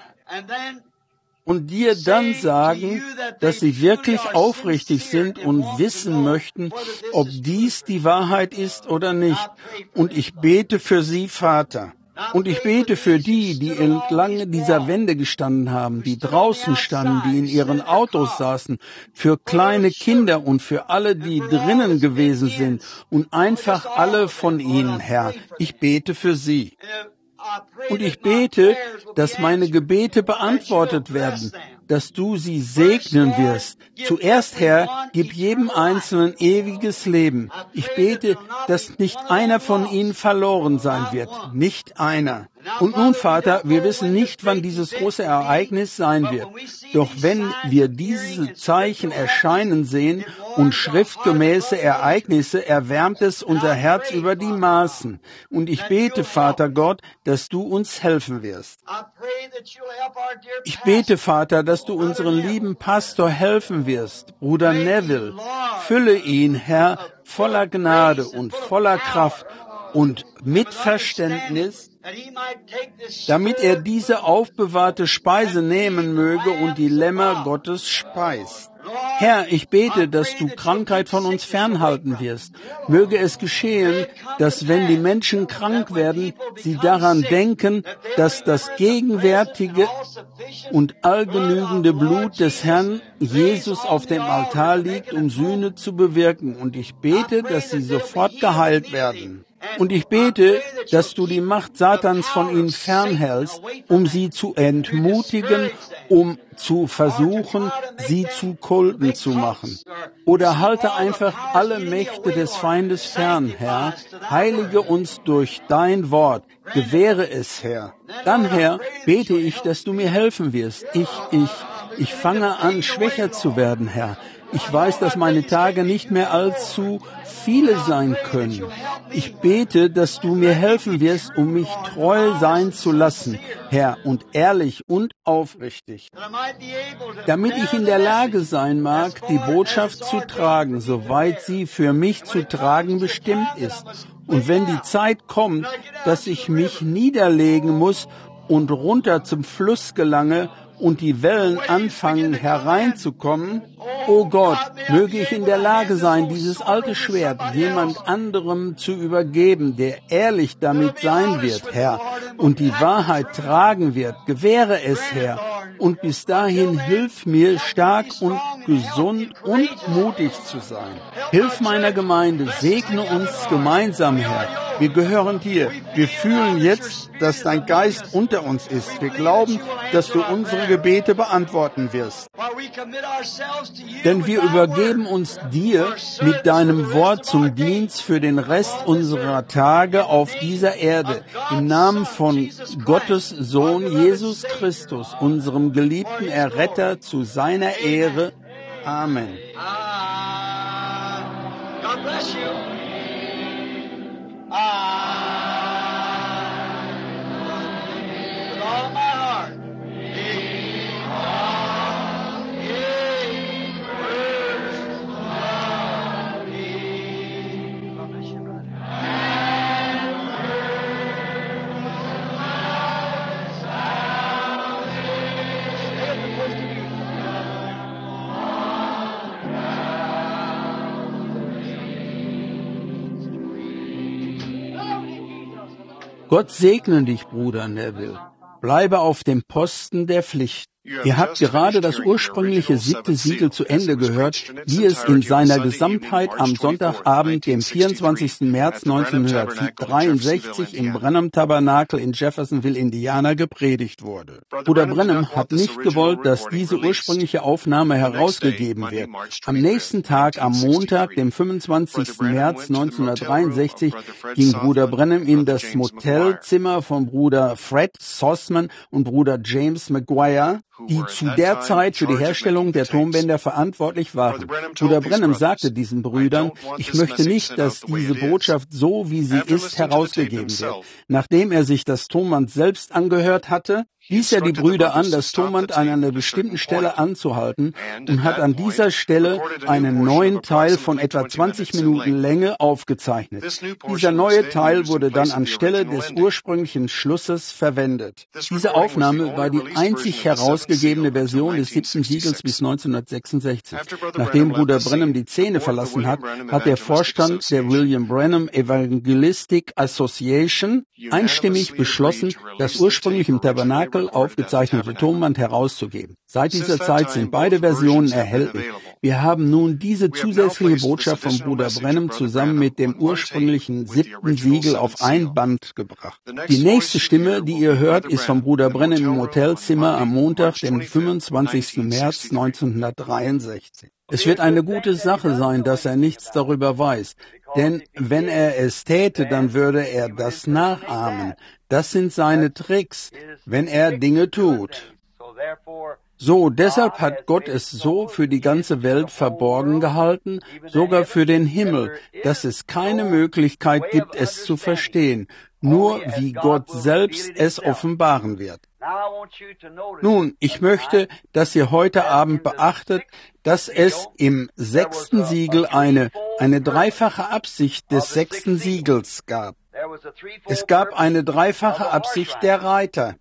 Und dir dann sagen, dass sie wirklich aufrichtig sind und wissen möchten, ob dies die Wahrheit ist oder nicht. Und ich bete für sie, Vater. Und ich bete für die entlang dieser Wände gestanden haben, die draußen standen, die in ihren Autos saßen, für kleine Kinder und für alle, die drinnen gewesen sind und einfach alle von ihnen, Herr. Ich bete für sie. Und ich bete, dass meine Gebete beantwortet werden, dass du sie segnen wirst. Zuerst, Herr, gib jedem Einzelnen ewiges Leben. Ich bete, dass nicht einer von ihnen verloren sein wird. Nicht einer. Und nun, Vater, wir wissen nicht, wann dieses große Ereignis sein wird. Doch wenn wir diese Zeichen erscheinen sehen und schriftgemäße Ereignisse, erwärmt es unser Herz über die Maßen. Und ich bete, Vater Gott, dass du uns helfen wirst. Ich bete, Vater, dass du unseren lieben Pastor helfen wirst, Bruder Neville. Fülle ihn, Herr, voller Gnade und voller Kraft und mit Verständnis, damit er diese aufbewahrte Speise nehmen möge und die Lämmer Gottes speist. Herr, ich bete, dass du Krankheit von uns fernhalten wirst. Möge es geschehen, dass wenn die Menschen krank werden, sie daran denken, dass das gegenwärtige und allgenügende Blut des Herrn Jesus auf dem Altar liegt, um Sühne zu bewirken. Und ich bete, dass sie sofort geheilt werden. Und ich bete, dass du die Macht Satans von ihnen fernhältst, um sie zu entmutigen, um zu versuchen, sie zu Kulten zu machen. Oder halte einfach alle Mächte des Feindes fern, Herr. Heilige uns durch dein Wort. Gewähre es, Herr. Dann, Herr, bete ich, dass du mir helfen wirst. Ich fange an, schwächer zu werden, Herr. Ich weiß, dass meine Tage nicht mehr allzu viele sein können. Ich bete, dass du mir helfen wirst, um mich treu sein zu lassen, Herr, und ehrlich und aufrichtig, damit ich in der Lage sein mag, die Botschaft zu tragen, soweit sie für mich zu tragen bestimmt ist, Und wenn die Zeit kommt, dass ich mich niederlegen muss und runter zum Fluss gelange und die Wellen anfangen hereinzukommen, oh Gott, möge ich in der Lage sein, dieses alte Schwert jemand anderem zu übergeben, der ehrlich damit sein wird, Herr, und die Wahrheit tragen wird. Gewähre es, Herr. Und bis dahin hilf mir, stark und gesund und mutig zu sein. Hilf meiner Gemeinde, segne uns gemeinsam, Herr. Wir gehören dir. Wir fühlen jetzt, dass dein Geist unter uns ist. Wir glauben, dass du unsere Gebete beantworten wirst. Denn wir übergeben uns dir mit deinem Wort zum Dienst für den Rest unserer Tage auf dieser Erde. Im Namen von Gottes Sohn Jesus Christus, unserem geliebten Erretter, zu seiner Ehre. Amen. God bless you. With all my heart. God bless you, brother. Stay at the post of duty. Gott segne dich, Bruder Neville. Bleibe auf dem Posten der Pflicht. Ihr habt gerade das ursprüngliche 7. Siegel zu Ende gehört, wie es in seiner Gesamtheit am Sonntagabend, dem 24. März 1963 im Branham-Tabernakel in Jeffersonville, Indiana, gepredigt wurde. Bruder Branham hat nicht gewollt, dass diese ursprüngliche Aufnahme herausgegeben wird. Am nächsten Tag, am Montag, dem 25. März 1963, ging Bruder Branham in das Motelzimmer von Bruder Fred Sossman und Bruder James McGuire, die zu der Zeit für die Herstellung der Tonbänder verantwortlich waren. Bruder Branham sagte diesen Brüdern, ich möchte nicht, dass diese Botschaft so, wie sie ist, herausgegeben wird. Nachdem er sich das Tonband selbst angehört hatte, wies er die Brüder an, das Tonband an einer bestimmten Stelle anzuhalten und hat an dieser Stelle einen neuen Teil von etwa 20 Minuten Länge aufgezeichnet. Dieser neue Teil wurde dann anstelle des ursprünglichen Schlusses verwendet. Diese Aufnahme war die einzig herausgegebene Version des 7. Siegels bis 1966. Nachdem Bruder Branham die Szene verlassen hat, hat der Vorstand der William Branham Evangelistic Association einstimmig beschlossen, das ursprünglich im Tabernakel aufgezeichnete Tonband herauszugeben. Seit dieser Zeit sind beide Versionen erhältlich. Wir haben nun diese zusätzliche Botschaft von Bruder Branham zusammen mit dem ursprünglichen 7. Siegel auf ein Band gebracht. Die nächste Stimme, die ihr hört, ist von Bruder Branham im Hotelzimmer am Montag, dem 25. März 1963. Es wird eine gute Sache sein, dass er nichts darüber weiß, denn wenn er es täte, dann würde er das nachahmen. Das sind seine Tricks, wenn er Dinge tut. So, deshalb hat Gott es so für die ganze Welt verborgen gehalten, sogar für den Himmel, dass es keine Möglichkeit gibt, es zu verstehen, nur wie Gott selbst es offenbaren wird. Nun, ich möchte, dass ihr heute Abend beachtet, dass es im 6. Siegel eine dreifache Absicht des 6. Siegels gab. Es gab eine dreifache Absicht der Reiter.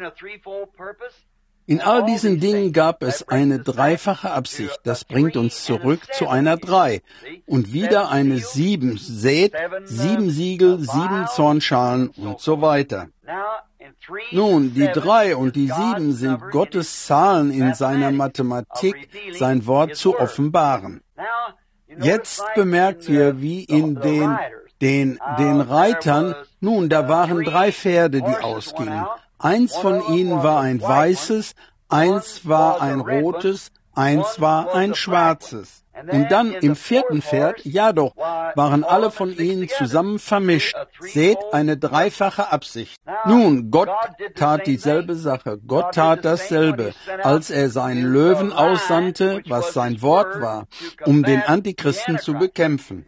In all diesen Dingen gab es eine dreifache Absicht. Das bringt uns zurück zu einer 3. Und wieder eine 7. Seht, 7 Siegel, 7 Zornschalen und so weiter. Nun, die 3 und die 7 sind Gottes Zahlen in seiner Mathematik, sein Wort zu offenbaren. Jetzt bemerkt ihr, wie in den Reitern, nun, da waren 3 Pferde, die ausgingen. Eins von ihnen war ein weißes, eins war ein rotes, eins war ein schwarzes. Und dann im 4. Pferd, ja doch, waren alle von ihnen zusammen vermischt. Seht, eine dreifache Absicht. Nun, Gott tat dieselbe Sache. Gott tat dasselbe, als er seinen Löwen aussandte, was sein Wort war, um den Antichristen zu bekämpfen.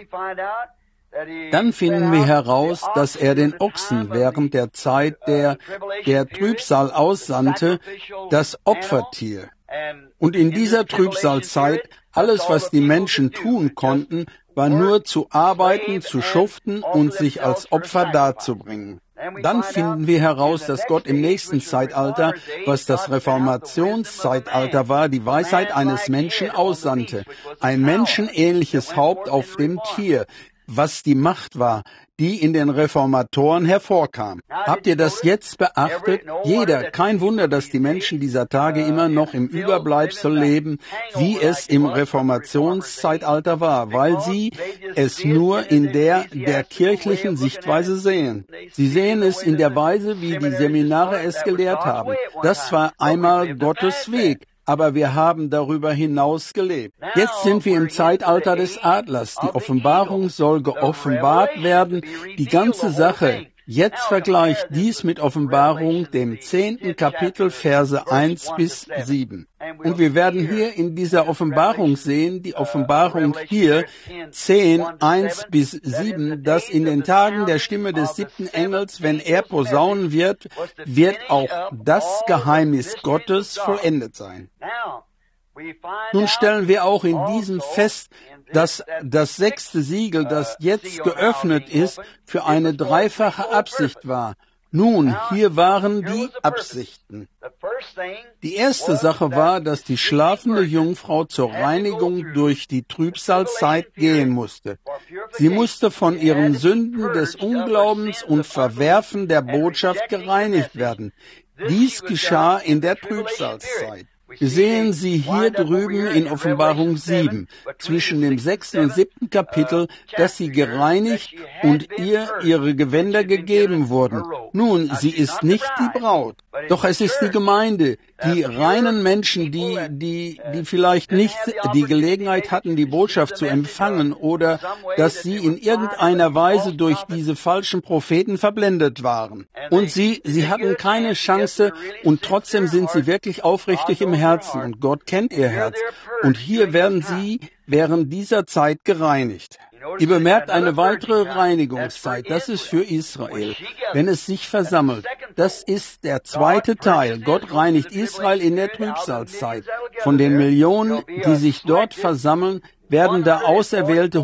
Dann finden wir heraus, dass er den Ochsen während der Zeit der Trübsal aussandte, das Opfertier. Und in dieser Trübsalzeit alles, was die Menschen tun konnten, war nur zu arbeiten, zu schuften und sich als Opfer darzubringen. Dann finden wir heraus, dass Gott im nächsten Zeitalter, was das Reformationszeitalter war, die Weisheit eines Menschen aussandte. Ein menschenähnliches Haupt auf dem Tier, was die Macht war, die in den Reformatoren hervorkam. Habt ihr das jetzt beachtet? Jeder, kein Wunder, dass die Menschen dieser Tage immer noch im Überbleibsel leben, wie es im Reformationszeitalter war, weil sie es nur in der kirchlichen Sichtweise sehen. Sie sehen es in der Weise, wie die Seminare es gelehrt haben. Das war einmal Gottes Weg. Aber wir haben darüber hinaus gelebt. Jetzt sind wir im Zeitalter des Adlers. Die Offenbarung soll geoffenbart werden. Die ganze Sache. Jetzt vergleicht dies mit Offenbarung, dem 10. Kapitel, Verse 1 bis 7. Und wir werden hier in dieser Offenbarung sehen, die Offenbarung hier, 10, 1 bis 7, dass in den Tagen der Stimme des 7. Engels, wenn er posaunen wird, wird auch das Geheimnis Gottes vollendet sein. Nun stellen wir auch in diesem fest, dass das 6. Siegel, das jetzt geöffnet ist, für eine dreifache Absicht war. Nun, hier waren die Absichten. Die erste Sache war, dass die schlafende Jungfrau zur Reinigung durch die Trübsalzeit gehen musste. Sie musste von ihren Sünden des Unglaubens und Verwerfen der Botschaft gereinigt werden. Dies geschah in der Trübsalzeit. Wir sehen sie hier drüben in Offenbarung 7, zwischen dem 6. und 7. Kapitel, dass sie gereinigt und ihr ihre Gewänder gegeben wurden. Nun, sie ist nicht die Braut, doch es ist die Gemeinde, die reinen Menschen, die vielleicht nicht die Gelegenheit hatten, die Botschaft zu empfangen oder dass sie in irgendeiner Weise durch diese falschen Propheten verblendet waren. Und sie hatten keine Chance und trotzdem sind sie wirklich aufrichtig im Herzen und Gott kennt ihr Herz. Und hier werden sie während dieser Zeit gereinigt. Ihr bemerkt eine weitere Reinigungszeit, das ist für Israel, wenn es sich versammelt. Das ist der zweite Teil. Gott reinigt Israel in der Trübsalzeit. Von den Millionen, die sich dort versammeln, werden da auserwählte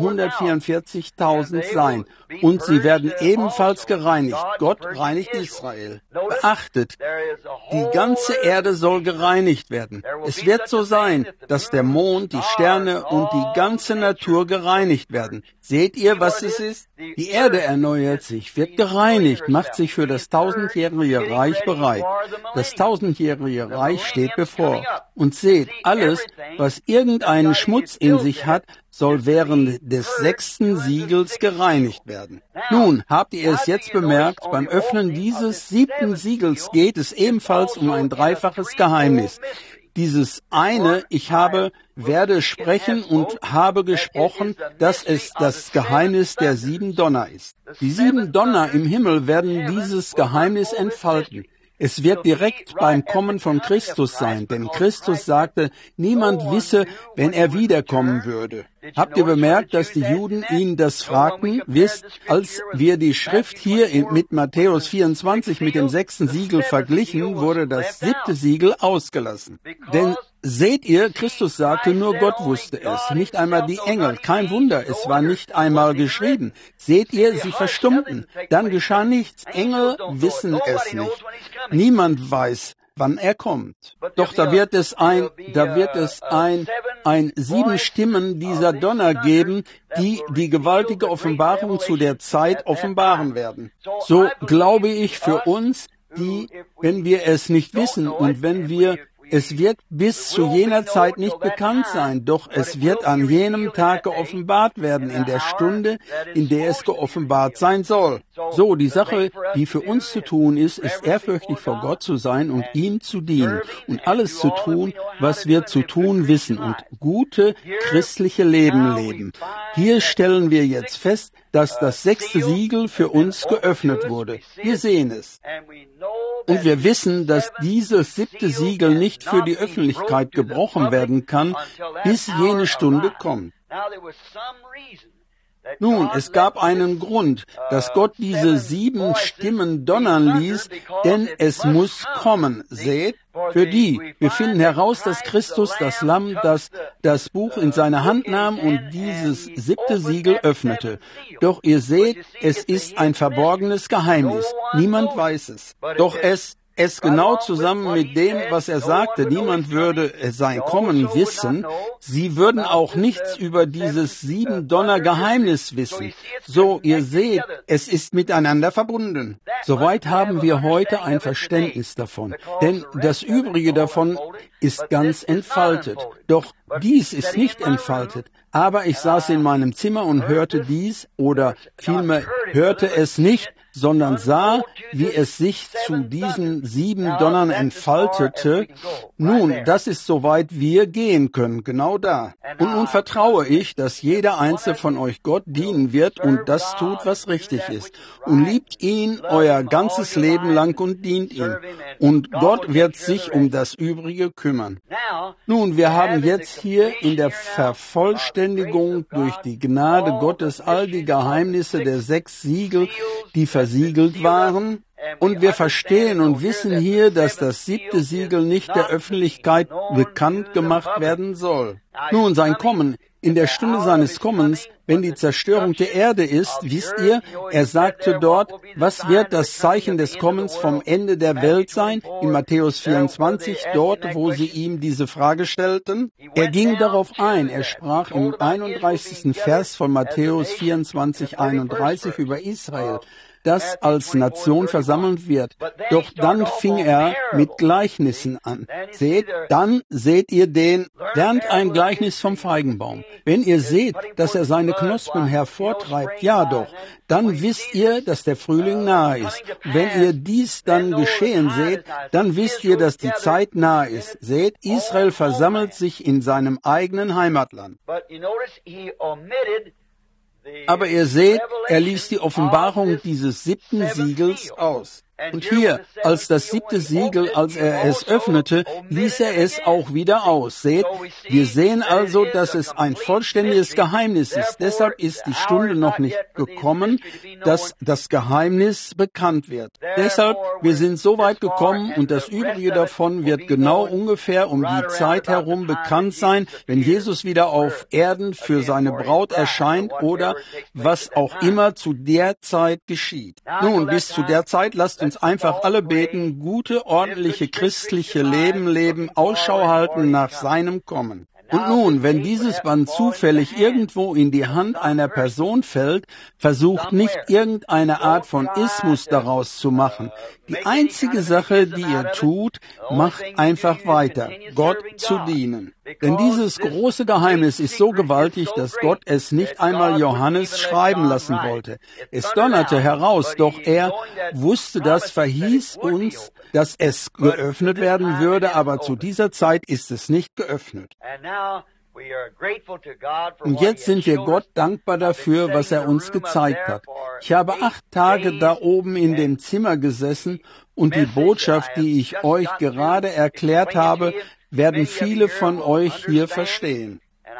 144.000 sein. Und sie werden ebenfalls gereinigt. Gott reinigt Israel. Beachtet, die ganze Erde soll gereinigt werden. Es wird so sein, dass der Mond, die Sterne und die ganze Natur gereinigt werden. Seht ihr, was es ist? Die Erde erneuert sich, wird gereinigt, macht sich für das 1000-jährige Reich bereit. Das 1000-jährige Reich steht bevor. Und seht, alles, was irgendeinen Schmutz in sich hat, soll während des 6. Siegels gereinigt werden. Nun, habt ihr es jetzt bemerkt, beim Öffnen dieses 7. Siegels geht es ebenfalls um ein dreifaches Geheimnis. Dieses eine, werde sprechen und habe gesprochen, dass es das Geheimnis der 7 Donner ist. Die 7 Donner im Himmel werden dieses Geheimnis entfalten. Es wird direkt beim Kommen von Christus sein, denn Christus sagte, niemand wisse, wenn er wiederkommen würde. Habt ihr bemerkt, dass die Juden ihn das fragten? Wisst, als wir die Schrift hier mit Matthäus 24 mit dem 6. Siegel verglichen, wurde das 7. Siegel ausgelassen. Denn seht ihr, Christus sagte, nur Gott wusste es, nicht einmal die Engel. Kein Wunder, es war nicht einmal geschrieben. Seht ihr, sie verstummten. Dann geschah nichts. Engel wissen es nicht. Niemand weiß, wann er kommt. Doch da wird es ein 7 Stimmen dieser Donner geben, die gewaltige Offenbarung zu der Zeit offenbaren werden. So glaube ich für uns, wenn wir es nicht wissen und es wird bis zu jener Zeit nicht bekannt sein, doch es wird an jenem Tag geoffenbart werden, in der Stunde, in der es geoffenbart sein soll. So, die Sache, die für uns zu tun ist ehrfürchtig vor Gott zu sein und ihm zu dienen und alles zu tun, was wir zu tun wissen und gute christliche Leben leben. Hier stellen wir jetzt fest, dass das 6. Siegel für uns geöffnet wurde. Wir sehen es. Und wir wissen, dass dieses 7. Siegel nicht für die Öffentlichkeit gebrochen werden kann, bis jene Stunde kommt. Nun, es gab einen Grund, dass Gott diese 7 Stimmen donnern ließ, denn es muss kommen. Seht, für die, wir finden heraus, dass Christus, das Lamm, das Buch in seine Hand nahm und dieses 7. Siegel öffnete. Doch ihr seht, es ist ein verborgenes Geheimnis. Niemand weiß es. Doch es genau zusammen mit dem, was er sagte, niemand würde sein Kommen wissen, sie würden auch nichts über dieses 7-Donner-Geheimnis wissen. So, ihr seht, es ist miteinander verbunden. Soweit haben wir heute ein Verständnis davon, denn das Übrige davon ist ganz entfaltet. Doch dies ist nicht entfaltet. Aber ich saß in meinem Zimmer und hörte dies, oder vielmehr hörte es nicht, sondern sah, wie es sich zu diesen 7 Donnern entfaltete. Nun, das ist soweit wir gehen können, genau da. Und nun vertraue ich, dass jeder Einzelne von euch Gott dienen wird und das tut, was richtig ist. Und liebt ihn euer ganzes Leben lang und dient ihm. Und Gott wird sich um das Übrige kümmern. Nun, wir haben jetzt hier in der Vervollständigung durch die Gnade Gottes all die Geheimnisse der 6 Siegel, die versiegelt waren. Und wir verstehen und wissen hier, dass das 7. Siegel nicht der Öffentlichkeit bekannt gemacht werden soll. Nun, sein Kommen, in der Stunde seines Kommens, wenn die Zerstörung der Erde ist, wisst ihr, er sagte dort, was wird das Zeichen des Kommens vom Ende der Welt sein? In Matthäus 24, dort, wo sie ihm diese Frage stellten. Er ging darauf ein, er sprach im 31. Vers von Matthäus 24, 31 über Israel, das als Nation versammelt wird. Doch dann fing er mit Gleichnissen an. Seht ihr lernt ein Gleichnis vom Feigenbaum. Wenn ihr seht, dass er seine Knospen hervortreibt, ja doch, dann wisst ihr, dass der Frühling nahe ist. Wenn ihr dies dann geschehen seht, dann wisst ihr, dass die Zeit nahe ist. Seht, Israel versammelt sich in seinem eigenen Heimatland. Aber ihr seht, er ließ die Offenbarung dieses 7. Siegels aus. Und hier, als das 7. Siegel, als er es öffnete, ließ er es auch wieder aus. Seht, wir sehen also, dass es ein vollständiges Geheimnis ist. Deshalb ist die Stunde noch nicht gekommen, dass das Geheimnis bekannt wird. Deshalb, wir sind so weit gekommen und das Übrige davon wird genau ungefähr um die Zeit herum bekannt sein, wenn Jesus wieder auf Erden für seine Braut erscheint oder was auch immer zu der Zeit geschieht. Nun, bis zu der Zeit lasst uns einfach alle beten, gute, ordentliche, christliche leben, Ausschau halten nach seinem Kommen. Und nun, wenn dieses Band zufällig irgendwo in die Hand einer Person fällt, versucht nicht irgendeine Art von Ismus daraus zu machen. Die einzige Sache, die ihr tut, macht einfach weiter, Gott zu dienen. Denn dieses große Geheimnis ist so gewaltig, dass Gott es nicht einmal Johannes schreiben lassen wollte. Es donnerte heraus, doch er wusste das, verhieß uns, dass es geöffnet werden würde, aber zu dieser Zeit ist es nicht geöffnet. Und jetzt sind wir Gott dankbar dafür, was er uns gezeigt hat. Ich habe 8 Tage da oben in dem Zimmer gesessen und die Botschaft, die ich euch gerade erklärt habe, werden viele von euch hier verstehen.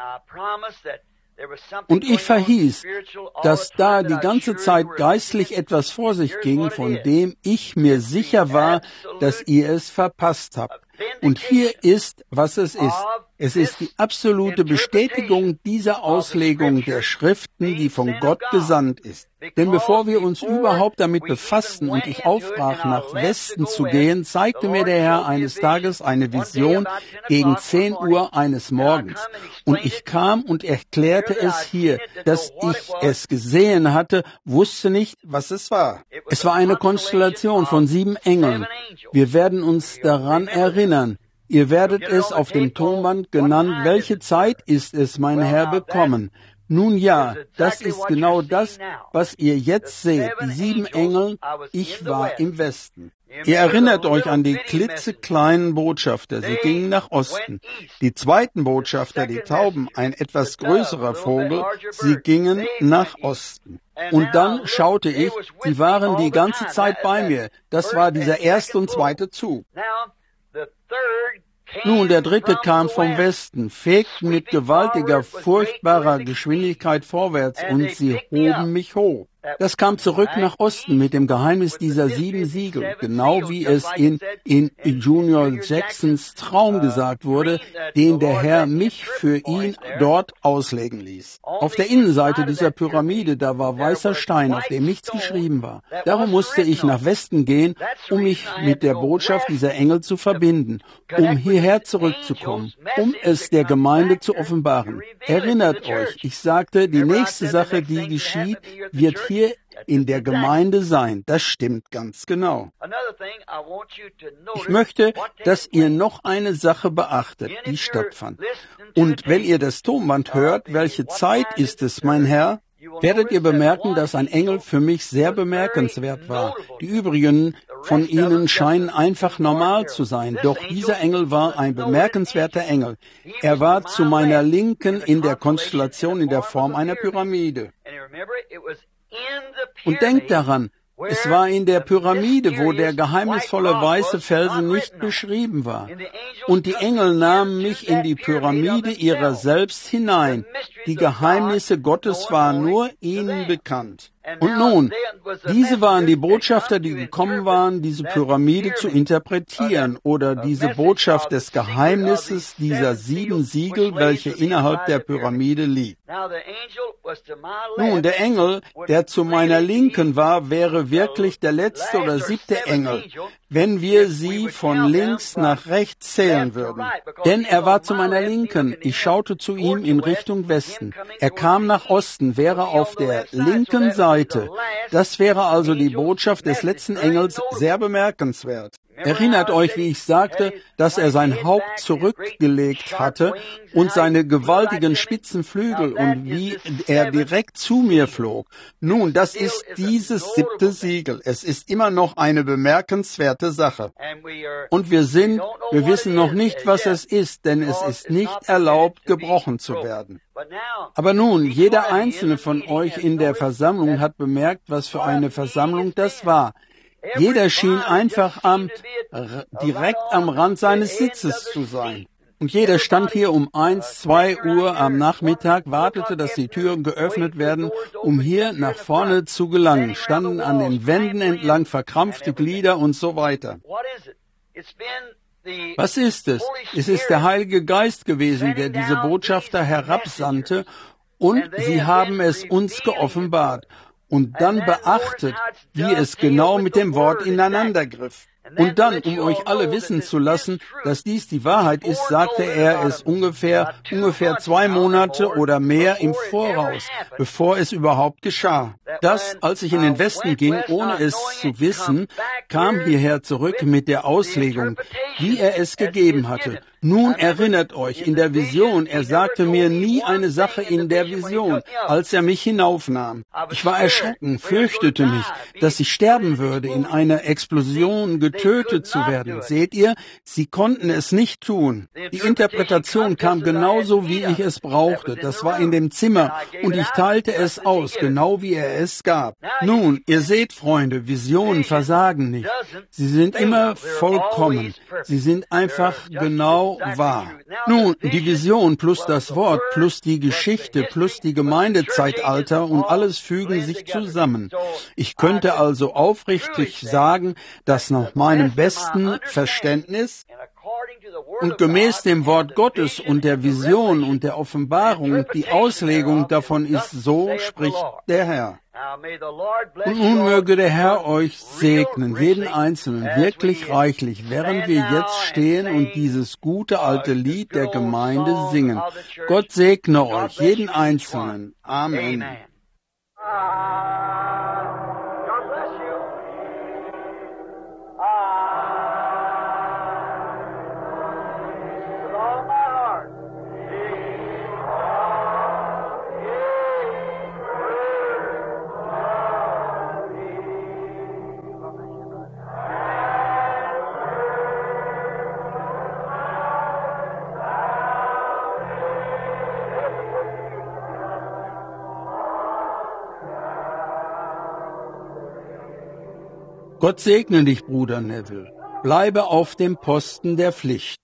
Und ich verhieß, dass da die ganze Zeit geistlich etwas vor sich ging, von dem ich mir sicher war, dass ihr es verpasst habt. Und hier ist, was es ist. Es ist die absolute Bestätigung dieser Auslegung der Schriften, die von Gott gesandt ist. Denn bevor wir uns überhaupt damit befassten und ich aufbrach, nach Westen zu gehen, zeigte mir der Herr eines Tages eine Vision gegen 10 Uhr eines Morgens. Und ich kam und erklärte es hier, dass ich es gesehen hatte, wusste nicht, was es war. Es war eine Konstellation von 7 Engeln. Wir werden uns daran erinnern. Ihr werdet es auf dem Tonband genannt, welche Zeit ist es, mein Herr, bekommen? Nun ja, das ist genau das, was ihr jetzt seht, die 7 Engel, ich war im Westen. Ihr erinnert euch an die klitzekleinen Botschafter, sie gingen nach Osten. Die zweiten Botschafter, die Tauben, ein etwas größerer Vogel, sie gingen nach Osten. Und dann schaute ich, sie waren die ganze Zeit bei mir. Das war dieser erste und zweite Zug. Nun, der dritte kam vom Westen, fegten mit gewaltiger, furchtbarer Geschwindigkeit vorwärts und sie hoben mich hoch. Das kam zurück nach Osten mit dem Geheimnis dieser 7 Siegel, genau wie es in Junior Jacksons Traum gesagt wurde, den der Herr mich für ihn dort auslegen ließ. Auf der Innenseite dieser Pyramide, da war weißer Stein, auf dem nichts geschrieben war. Darum musste ich nach Westen gehen, um mich mit der Botschaft dieser Engel zu verbinden, um hierher zurückzukommen, um es der Gemeinde zu offenbaren. Erinnert euch, ich sagte, die nächste Sache, die geschieht, wird hier in der Gemeinde sein. Das stimmt ganz genau. Ich möchte, dass ihr noch eine Sache beachtet, die stattfand. Und wenn ihr das Tonband hört, welche Zeit ist es, mein Herr, werdet ihr bemerken, dass ein Engel für mich sehr bemerkenswert war. Die übrigen von ihnen scheinen einfach normal zu sein, doch dieser Engel war ein bemerkenswerter Engel. Er war zu meiner Linken in der Konstellation in der Form einer Pyramide. Und denkt daran, es war in der Pyramide, wo der geheimnisvolle weiße Felsen nicht beschrieben war. Und die Engel nahmen mich in die Pyramide ihrer selbst hinein. Die Geheimnisse Gottes waren nur ihnen bekannt. Und nun, diese waren die Botschafter, die gekommen waren, diese Pyramide zu interpretieren, oder diese Botschaft des Geheimnisses dieser 7 Siegel, welche innerhalb der Pyramide liegt. Nun, der Engel, der zu meiner Linken war, wäre wirklich der letzte oder 7. Engel, wenn wir sie von links nach rechts zählen würden. Denn er war zu meiner Linken. Ich schaute zu ihm in Richtung Westen. Er kam nach Osten, wäre auf der linken Seite. Das wäre also die Botschaft des letzten Engels, sehr bemerkenswert. Erinnert euch, wie ich sagte, dass er sein Haupt zurückgelegt hatte und seine gewaltigen spitzen Flügel und wie er direkt zu mir flog. Nun, das ist dieses 7. Siegel. Es ist immer noch eine bemerkenswerte Sache. Und wir wissen noch nicht, was es ist, denn es ist nicht erlaubt, gebrochen zu werden. Aber nun, jeder einzelne von euch in der Versammlung hat bemerkt, was für eine Versammlung das war. Jeder schien einfach direkt am Rand seines Sitzes zu sein. Und jeder stand hier um 1, 2 Uhr am Nachmittag, wartete, dass die Türen geöffnet werden, um hier nach vorne zu gelangen, standen an den Wänden entlang verkrampfte Glieder und so weiter. Was ist es? Es ist der Heilige Geist gewesen, der diese Botschafter herabsandte, und sie haben es uns geoffenbart. Und dann beachtet, wie es genau mit dem Wort ineinander griff. Und dann, um euch alle wissen zu lassen, dass dies die Wahrheit ist, sagte er es ungefähr 2 Monate oder mehr im Voraus, bevor es überhaupt geschah. Das, als ich in den Westen ging, ohne es zu wissen, kam hierher zurück mit der Auslegung, wie er es gegeben hatte. Nun erinnert euch, in der Vision, er sagte mir nie eine Sache in der Vision, als er mich hinaufnahm. Ich war erschrocken, fürchtete mich, dass ich sterben würde, in einer Explosion getötet zu werden. Seht ihr, sie konnten es nicht tun. Die Interpretation kam genauso, wie ich es brauchte. Das war in dem Zimmer und ich teilte es aus, genau wie er es gab. Nun, ihr seht, Freunde, Visionen versagen nicht. Sie sind immer vollkommen. Sie sind einfach genau wahr. Nun, die Vision plus das Wort plus die Geschichte plus die Gemeindezeitalter und alles fügen sich zusammen. Ich könnte also aufrichtig sagen, dass nach meinem besten Verständnis und gemäß dem Wort Gottes und der Vision und der Offenbarung die Auslegung davon ist, so spricht der Herr. Und nun möge der Herr euch segnen, jeden Einzelnen, wirklich reichlich, während wir jetzt stehen und dieses gute alte Lied der Gemeinde singen. Gott segne euch, jeden Einzelnen. Amen. God bless you. With all my heart. Gott segne dich, Bruder Neville. Bleibe auf dem Posten der Pflicht.